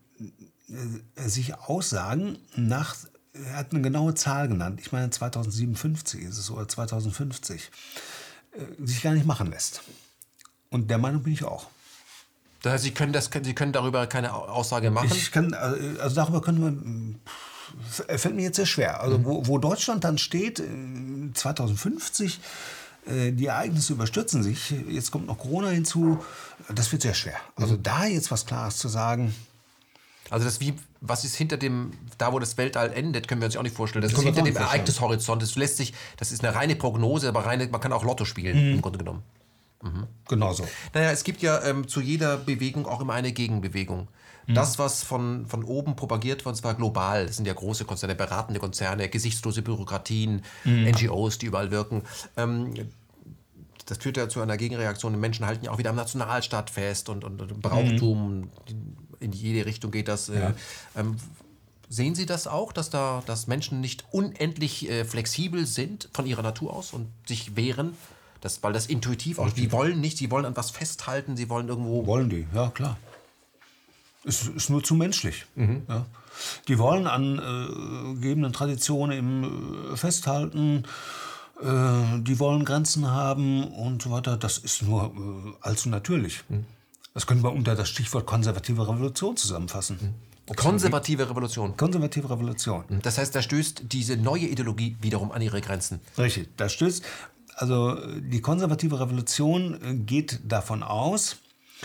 äh, sich Aussagen nach Er hat eine genaue Zahl genannt, ich meine zweitausendsiebenundfünfzig ist es oder zweitausendfünfzig, äh, sich gar nicht machen lässt. Und der Meinung bin ich auch. Das heißt, Sie können, das, Sie können darüber keine Aussage machen? Ich kann, also darüber können wir, fällt mir jetzt sehr schwer. Also mhm. wo, wo Deutschland dann steht, zweitausendfünfzig, äh, die Ereignisse überstürzen sich, jetzt kommt noch Corona hinzu, das wird sehr schwer. Also mhm. da jetzt was Klares zu sagen. Also das wie, was ist hinter dem, da wo das Weltall endet, können wir uns auch nicht vorstellen. Das ist hinter dem Ereignishorizont. Das lässt sich, das ist eine reine Prognose, aber reine, man kann auch Lotto spielen, mhm. im Grunde genommen. Mhm. Genau so. Naja, es gibt ja ähm, zu jeder Bewegung auch immer eine Gegenbewegung. Mhm. Das, was von, von oben propagiert wird, zwar global, das sind ja große Konzerne, beratende Konzerne, gesichtslose Bürokratien, mhm. N G Os, die überall wirken. Ähm, das führt ja zu einer Gegenreaktion. Die Menschen halten ja auch wieder am Nationalstaat fest und, und, und Brauchtum. Mhm. In jede Richtung geht das. Ja. Ähm, sehen Sie das auch, dass da dass Menschen nicht unendlich äh, flexibel sind von ihrer Natur aus und sich wehren? Das, weil das intuitiv auch, die wollen nicht, sie wollen an was festhalten, sie wollen irgendwo... Wollen die, ja klar. Ist, ist nur zu menschlich. Mhm. Ja. Die wollen an äh, gegebenen Traditionen eben äh, festhalten, äh, die wollen Grenzen haben und so weiter. Das ist nur äh, allzu natürlich. Mhm. Das können wir unter das Stichwort konservative Revolution zusammenfassen. Mhm. Konservative Revolution. Konservative Revolution. Das heißt, da stößt diese neue Ideologie wiederum an ihre Grenzen. Richtig, da stößt... Also die konservative Revolution geht davon aus,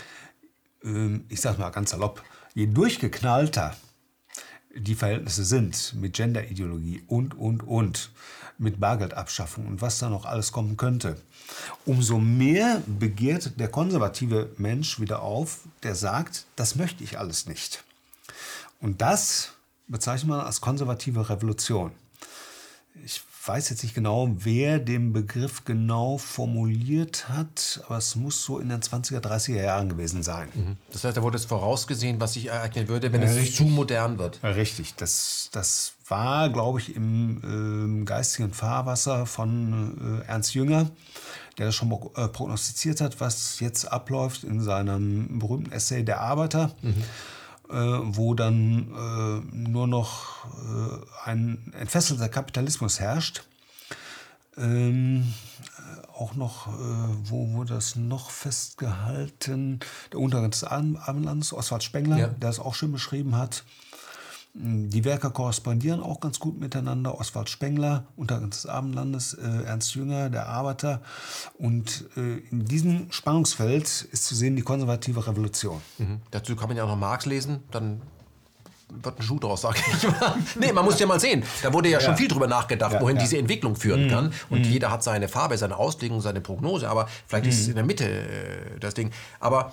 ich sage mal ganz salopp, je durchgeknallter die Verhältnisse sind mit Genderideologie und, und, und, mit Bargeldabschaffung und was da noch alles kommen könnte, umso mehr begehrt der konservative Mensch wieder auf, der sagt, das möchte ich alles nicht. Und das bezeichnet man als konservative Revolution. Ich weiß jetzt nicht genau, wer den Begriff genau formuliert hat, aber es muss so in den zwanziger, dreißiger Jahren gewesen sein. Mhm. Das heißt, da wurde es vorausgesehen, was sich ereignen würde, wenn ja, es richtig, zu modern wird. Richtig, das, das war, glaube ich, im äh, geistigen Fahrwasser von äh, Ernst Jünger, der das schon äh, prognostiziert hat, was jetzt abläuft in seinem berühmten Essay Der Arbeiter, mhm. äh, wo dann äh, nur noch äh, ein entfesselter Kapitalismus herrscht. Ähm, auch noch, äh, wo wurde das noch festgehalten? Der Untergang des Abendlandes, Oswald Spengler, ja. der es auch schön beschrieben hat. Die Werke korrespondieren auch ganz gut miteinander. Oswald Spengler, Untergang des Abendlandes, äh, Ernst Jünger, Der Arbeiter. Und äh, in diesem Spannungsfeld ist zu sehen die konservative Revolution. Mhm. Dazu kann man ja auch noch Marx lesen, dann wird ein Schuh draus, sage ich mal. Nee, man muss ja mal sehen. Da wurde ja, ja. schon viel drüber nachgedacht, ja, wohin ja. diese Entwicklung führen mhm. kann. Und mhm. jeder hat seine Farbe, seine Auslegung, seine Prognose. Aber vielleicht mhm. ist es in der Mitte äh, das Ding. Aber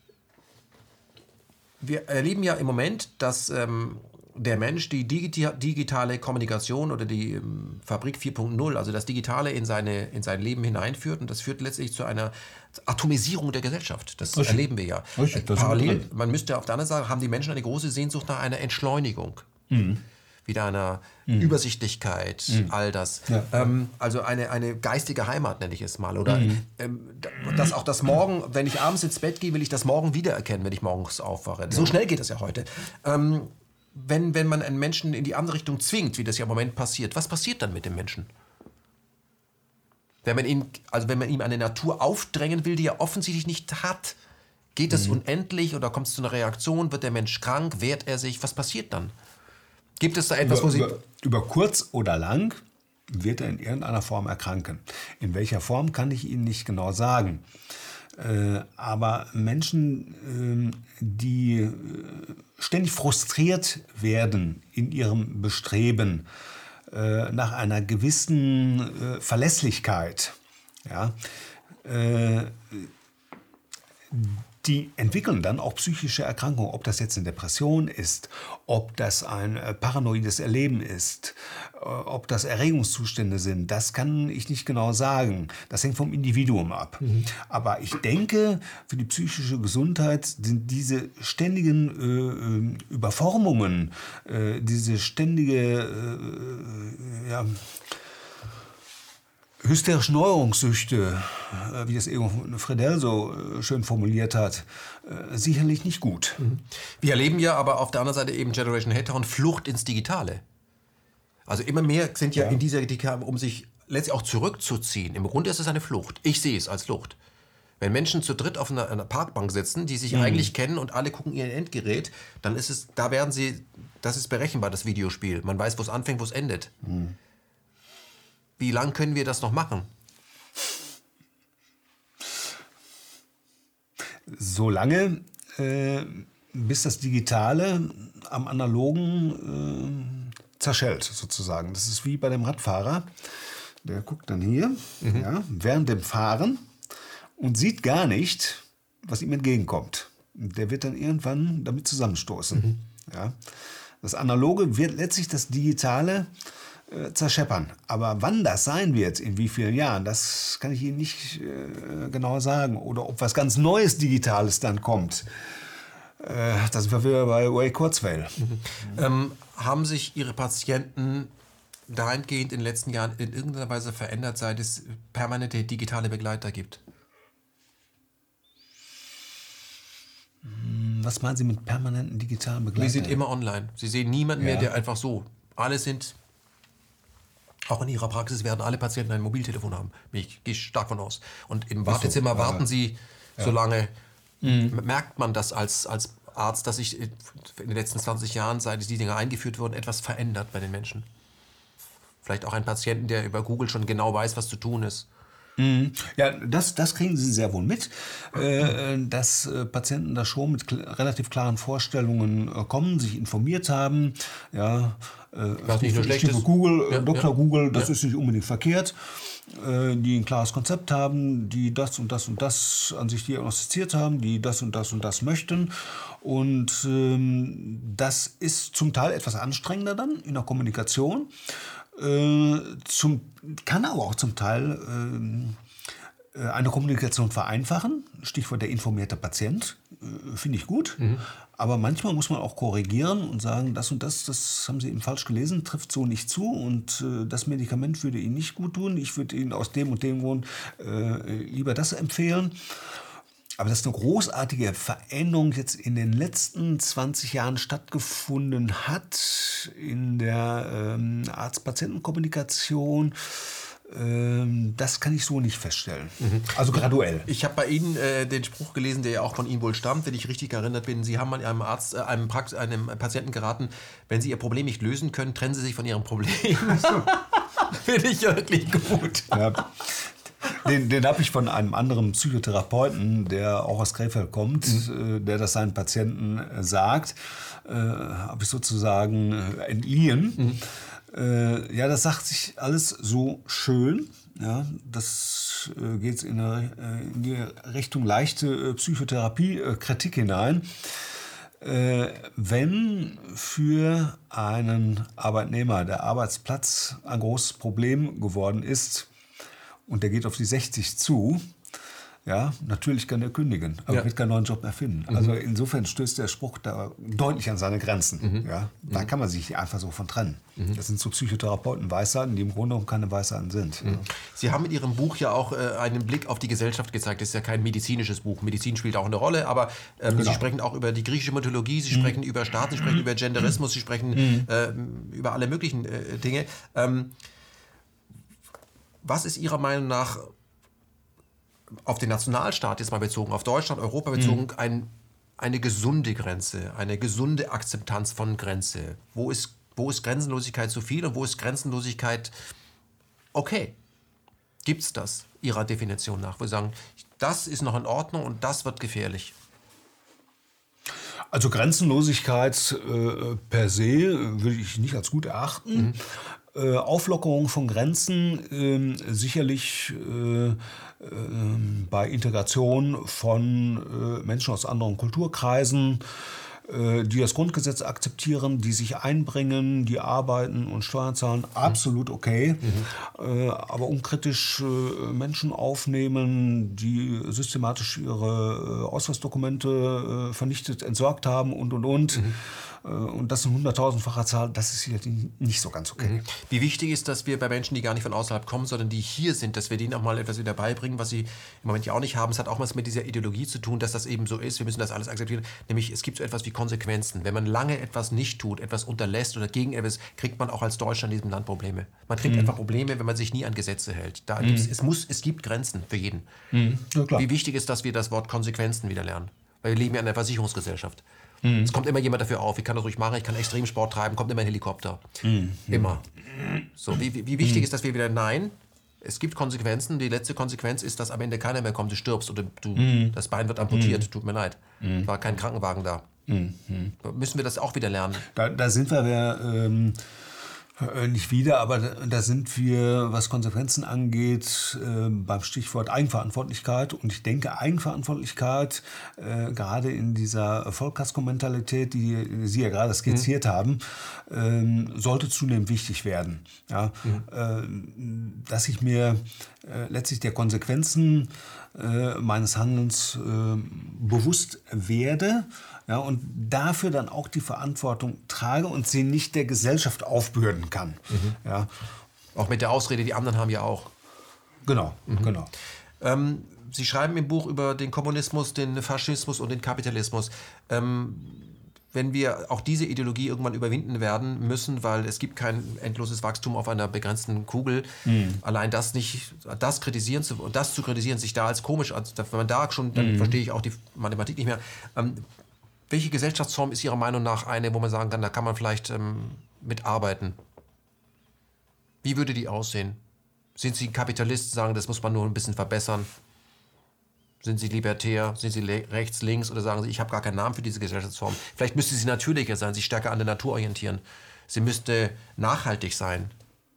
wir erleben ja im Moment, dass ähm, der Mensch die digita- digitale Kommunikation oder die ähm, Fabrik vier Punkt null, also das Digitale in, seine, in sein Leben hineinführt. Und das führt letztlich zu einer Atomisierung der Gesellschaft. Das Richtig. erleben wir ja. Richtig, das Parallel, man müsste auf der anderen Seite, haben die Menschen eine große Sehnsucht nach einer Entschleunigung. Mhm. Wieder einer mhm. Übersichtlichkeit, mhm. all das. Ja. Ähm, also eine, eine geistige Heimat, nenne ich es mal. Oder mhm. ähm, dass auch das Morgen, wenn ich abends ins Bett gehe, will ich das Morgen wiedererkennen, wenn ich morgens aufwache. So schnell geht das ja heute. Ähm, wenn, wenn man einen Menschen in die andere Richtung zwingt, wie das ja im Moment passiert, was passiert dann mit dem Menschen? Wenn man ihn, also wenn man ihm eine Natur aufdrängen will, die er offensichtlich nicht hat, geht es mhm. unendlich oder kommt es zu einer Reaktion? Wird der Mensch krank? Wehrt er sich? Was passiert dann? Gibt es da etwas, über, wo Sie... Über, über kurz oder lang wird er in irgendeiner Form erkranken. In welcher Form, kann ich Ihnen nicht genau sagen. Äh, aber Menschen, äh, die äh, ständig frustriert werden in ihrem Bestreben äh, nach einer gewissen äh, Verlässlichkeit, ja, äh, die entwickeln dann auch psychische Erkrankungen, ob das jetzt eine Depression ist, ob das ein paranoides Erleben ist, ob das Erregungszustände sind, das kann ich nicht genau sagen. Das hängt vom Individuum ab. Mhm. Aber ich denke, für die psychische Gesundheit sind diese ständigen äh, Überformungen, äh, diese ständige äh, ja, hysterische Neuerungssüchte, wie das Egon Friedel so schön formuliert hat, sicherlich nicht gut. Wir erleben ja aber auf der anderen Seite eben Generation Hater und Flucht ins Digitale. Also immer mehr sind ja, ja. in dieser Digitale, um sich letztlich auch zurückzuziehen. Im Grunde ist es eine Flucht. Ich sehe es als Flucht. Wenn Menschen zu dritt auf einer, einer Parkbank sitzen, die sich mhm. eigentlich kennen und alle gucken ihr Endgerät, dann ist es, da werden sie, das ist berechenbar, das Videospiel. Man weiß, wo es anfängt, wo es endet. Mhm. Wie lange können wir das noch machen? So lange, äh, bis das Digitale am Analogen äh, zerschellt, sozusagen. Das ist wie bei dem Radfahrer. Der guckt dann hier, mhm. ja, während dem Fahren und sieht gar nicht, was ihm entgegenkommt. Der wird dann irgendwann damit zusammenstoßen. Mhm. Ja. Das Analoge wird letztlich das Digitale zerscheppern. Aber wann das sein wird, in wie vielen Jahren, das kann ich Ihnen nicht äh, genau sagen. Oder ob was ganz Neues Digitales dann kommt. Äh, das sind wir wieder bei Ray Kurzweil. Mhm. Ähm, haben sich Ihre Patienten dahingehend in den letzten Jahren in irgendeiner Weise verändert, seit es permanente digitale Begleiter gibt? Was meinen Sie mit permanenten digitalen Begleitern? Sie sind immer online. Sie sehen niemanden ja. mehr, der einfach so... Alle sind... Auch in Ihrer Praxis werden alle Patienten ein Mobiltelefon haben. Ich gehe stark von aus. Und im Wartezimmer so, warten Sie ja. so lange. Mhm. Merkt man das als, als Arzt, dass sich in den letzten zwanzig Jahren, seit die Dinge eingeführt wurden, etwas verändert bei den Menschen? Vielleicht auch ein Patienten, der über Google schon genau weiß, was zu tun ist. Mhm. Ja, das, das kriegen Sie sehr wohl mit, äh, dass äh, Patienten da schon mit kl- relativ klaren Vorstellungen äh, kommen, sich informiert haben. Ja, äh, was nicht nur schlecht ist. Google, ja, Doktor ja. Google, das ja. ist nicht unbedingt verkehrt. Äh, die ein klares Konzept haben, die das und das und das an sich diagnostiziert haben, die das und das und das möchten. Und ähm, das ist zum Teil etwas anstrengender dann in der Kommunikation. Äh, zum, kann aber auch zum Teil Eine Kommunikation vereinfachen, Stichwort der informierte Patient, finde ich gut. Mhm. Aber manchmal muss man auch korrigieren und sagen, das und das, das haben Sie eben falsch gelesen, trifft so nicht zu und äh, das Medikament würde Ihnen nicht gut tun. Ich würde Ihnen aus dem und dem Grund äh, lieber das empfehlen. Aber dass eine großartige Veränderung jetzt in den letzten zwanzig Jahren stattgefunden hat in der ähm, Arzt-Patienten-Kommunikation, das kann ich so nicht feststellen. Mhm. Also graduell. Ich habe bei Ihnen äh, den Spruch gelesen, der ja auch von Ihnen wohl stammt, wenn ich richtig erinnert bin. Sie haben an einem Arzt, äh, einem, Prax- einem Patienten geraten, wenn Sie Ihr Problem nicht lösen können, trennen Sie sich von Ihrem Problem. So. Finde ich wirklich gut. Ja. Den, den habe ich von einem anderen Psychotherapeuten, der auch aus Krefeld kommt, mhm. äh, der das seinen Patienten äh, sagt, äh, habe ich sozusagen äh, entliehen. Mhm. Äh, ja, das sagt sich alles so schön. Ja, das äh, geht in, eine, äh, in die Richtung leichte äh, Psychotherapie-Kritik äh, hinein. Äh, wenn für einen Arbeitnehmer der Arbeitsplatz ein großes Problem geworden ist und der geht auf die sechzig zu, ja, natürlich kann er kündigen, aber ja. wird keinen neuen Job mehr finden. Mhm. Also insofern stößt der Spruch da deutlich an seine Grenzen. Mhm. Ja, da mhm. kann man sich einfach so von trennen. Mhm. Das sind so Psychotherapeuten Weisheiten, die im Grunde genommen keine Weisheiten sind. Mhm. Ja. Sie haben mit Ihrem Buch ja auch äh, einen Blick auf die Gesellschaft gezeigt. Das ist ja kein medizinisches Buch. Medizin spielt auch eine Rolle, aber ähm, genau. Sie sprechen auch über die griechische Mythologie, Sie mhm. sprechen über Staaten, Sie sprechen über Genderismus, Sie sprechen mhm. äh, über alle möglichen äh, Dinge. Ähm, was ist Ihrer Meinung nach auf den Nationalstaat jetzt mal bezogen, auf Deutschland, Europa bezogen, mhm. ein, eine gesunde Grenze, eine gesunde Akzeptanz von Grenze? Wo ist, wo ist Grenzenlosigkeit zu viel und wo ist Grenzenlosigkeit okay? Gibt es das Ihrer Definition nach? Wo Sie sagen, das ist noch in Ordnung und das wird gefährlich? Also Grenzenlosigkeit äh, per se würde ich nicht als gut erachten. Mhm. Äh, Auflockerung von Grenzen äh, sicherlich äh, äh, bei Integration von äh, Menschen aus anderen Kulturkreisen, äh, die das Grundgesetz akzeptieren, die sich einbringen, die arbeiten und Steuern zahlen, absolut okay. Mhm. Äh, aber unkritisch äh, Menschen aufnehmen, die systematisch ihre äh, Ausweisdokumente äh, vernichtet, entsorgt haben und, und, und. Mhm. Und das in hunderttausendfacher Zahl, das ist hier nicht so ganz okay. Mhm. Wie wichtig ist, dass wir bei Menschen, die gar nicht von außerhalb kommen, sondern die hier sind, dass wir denen auch mal etwas wieder beibringen, was sie im Moment ja auch nicht haben. Es hat auch was mit dieser Ideologie zu tun, dass das eben so ist. Wir müssen das alles akzeptieren. Nämlich, es gibt so etwas wie Konsequenzen. Wenn man lange etwas nicht tut, etwas unterlässt oder gegen etwas, kriegt man auch als Deutschland in diesem Land Probleme. Man kriegt mhm. einfach Probleme, wenn man sich nie an Gesetze hält. Da mhm. es, muss, es gibt Grenzen für jeden. Mhm. Ja, klar. Wie wichtig ist, dass wir das Wort Konsequenzen wieder lernen? Weil wir leben ja in einer Versicherungsgesellschaft. Mhm. Es kommt immer jemand dafür auf, ich kann das ruhig machen, ich kann Extremsport treiben, kommt immer ein Helikopter. Mhm. Immer. So, wie, wie wichtig mhm. ist, dass wir wieder, nein, es gibt Konsequenzen, die letzte Konsequenz ist, dass am Ende keiner mehr kommt, du stirbst oder du, mhm. das Bein wird amputiert, mhm. tut mir leid. Mhm. War kein Krankenwagen da. Mhm. Müssen wir das auch wieder lernen? Da, da sind wir, wir ähm nicht wieder, aber da sind wir, was Konsequenzen angeht, äh, beim Stichwort Eigenverantwortlichkeit. Und ich denke, Eigenverantwortlichkeit, äh, gerade in dieser Vollkasko-Mentalität, die Sie ja gerade skizziert mhm. haben, äh, sollte zunehmend wichtig werden. Ja? Mhm. Äh, dass ich mir äh, letztlich der Konsequenzen äh, meines Handelns äh, bewusst werde, ja, und dafür dann auch die Verantwortung trage und sie nicht der Gesellschaft aufbürden kann. Mhm. Ja. Auch mit der Ausrede, die anderen haben ja auch. Genau, mhm. genau. Ähm, Sie schreiben im Buch über den Kommunismus, den Faschismus und den Kapitalismus. Ähm, wenn wir auch diese Ideologie irgendwann überwinden werden müssen, weil es gibt kein endloses Wachstum auf einer begrenzten Kugel, mhm. allein das nicht, das kritisieren zu, das zu kritisieren, sich da als komisch, also wenn man da schon, dann mhm. verstehe ich auch die Mathematik nicht mehr. Ähm, Welche Gesellschaftsform ist Ihrer Meinung nach eine, wo man sagen kann, da kann man vielleicht ähm, mitarbeiten? Wie würde die aussehen? Sind Sie Kapitalist, sagen, das muss man nur ein bisschen verbessern? Sind Sie libertär? Sind Sie le- rechts, links? Oder sagen Sie, ich habe gar keinen Namen für diese Gesellschaftsform? Vielleicht müsste sie natürlicher sein, sich stärker an der Natur orientieren. Sie müsste nachhaltig sein.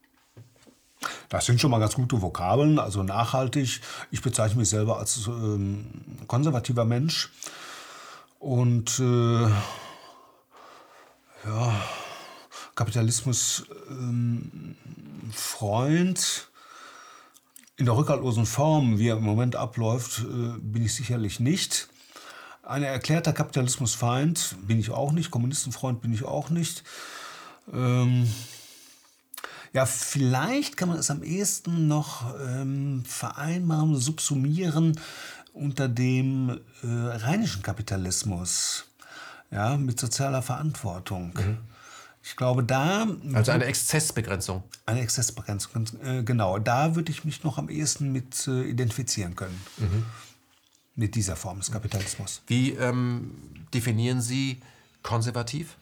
Das sind schon mal ganz gute Vokabeln, also nachhaltig. Ich bezeichne mich selber als ähm, konservativer Mensch. Und äh, ja, Kapitalismus ähm, Freund, In der rückhaltlosen Form, wie er im Moment abläuft, äh, bin ich sicherlich nicht. Ein erklärter Kapitalismusfeind bin ich auch nicht, Kommunistenfreund bin ich auch nicht. Ähm, ja, vielleicht kann man es am ehesten noch ähm, vereinbaren, subsumieren unter dem äh, rheinischen Kapitalismus, ja, mit sozialer Verantwortung. Mhm. Ich glaube, da... Also eine Exzessbegrenzung. Eine Exzessbegrenzung, äh, genau. Da würde ich mich noch am ehesten mit äh, identifizieren können. Mhm. Mit dieser Form des Kapitalismus. Wie ähm, definieren Sie konservativ?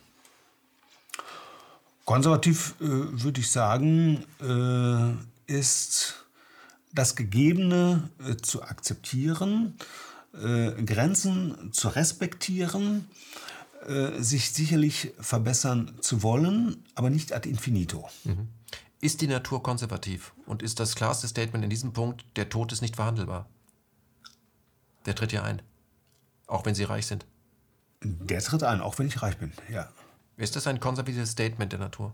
Konservativ, äh, würde ich sagen, äh, ist das Gegebene äh, zu akzeptieren, äh, Grenzen zu respektieren, sich sicherlich verbessern zu wollen, aber nicht ad infinito. Mhm. Ist die Natur konservativ? Und ist das klarste Statement in diesem Punkt, der Tod ist nicht verhandelbar? Der tritt ja ein, auch wenn Sie reich sind. Der tritt ein, auch wenn ich reich bin, ja. Ist das ein konservatives Statement der Natur?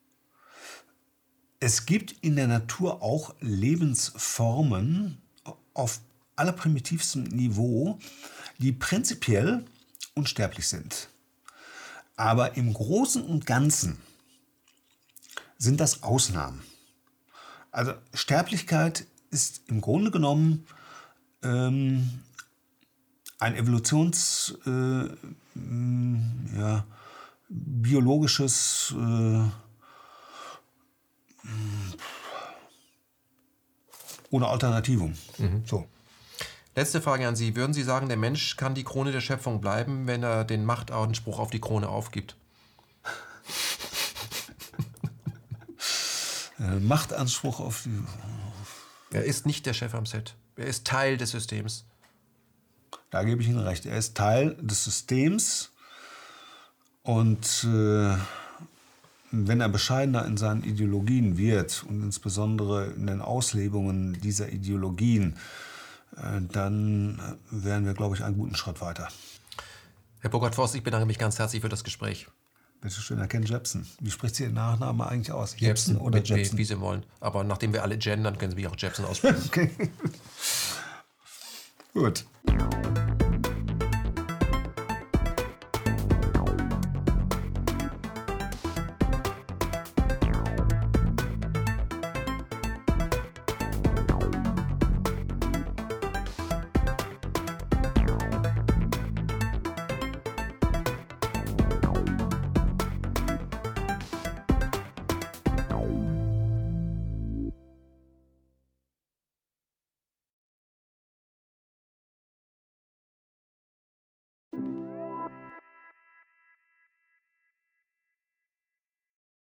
Es gibt in der Natur auch Lebensformen auf allerprimitivstem Niveau, die prinzipiell unsterblich sind. Aber im Großen und Ganzen sind das Ausnahmen. Also Sterblichkeit ist im Grunde genommen ähm, ein evolutions äh, ja, biologisches äh, ohne Alternativum. Mhm. So. Letzte Frage an Sie. Würden Sie sagen, der Mensch kann die Krone der Schöpfung bleiben, wenn er den Machtanspruch auf die Krone aufgibt? äh, Machtanspruch auf die... Er ist nicht der Chef am Set. Er ist Teil des Systems. Da gebe ich Ihnen recht. Er ist Teil des Systems. Und äh, wenn er bescheidener in seinen Ideologien wird und insbesondere in den Auslebungen dieser Ideologien, dann wären wir, glaube ich, einen guten Schritt weiter. Herr Burkhard-Voss, ich bedanke mich ganz herzlich für das Gespräch. Bitte schön, Herr Ken Jepsen. Wie spricht Sie Ihren Nachnamen eigentlich aus? Jepsen oder mit Jepsen? Wie, wie Sie wollen. Aber nachdem wir alle gendern, können Sie mich auch Jepsen aussprechen. Okay. Gut.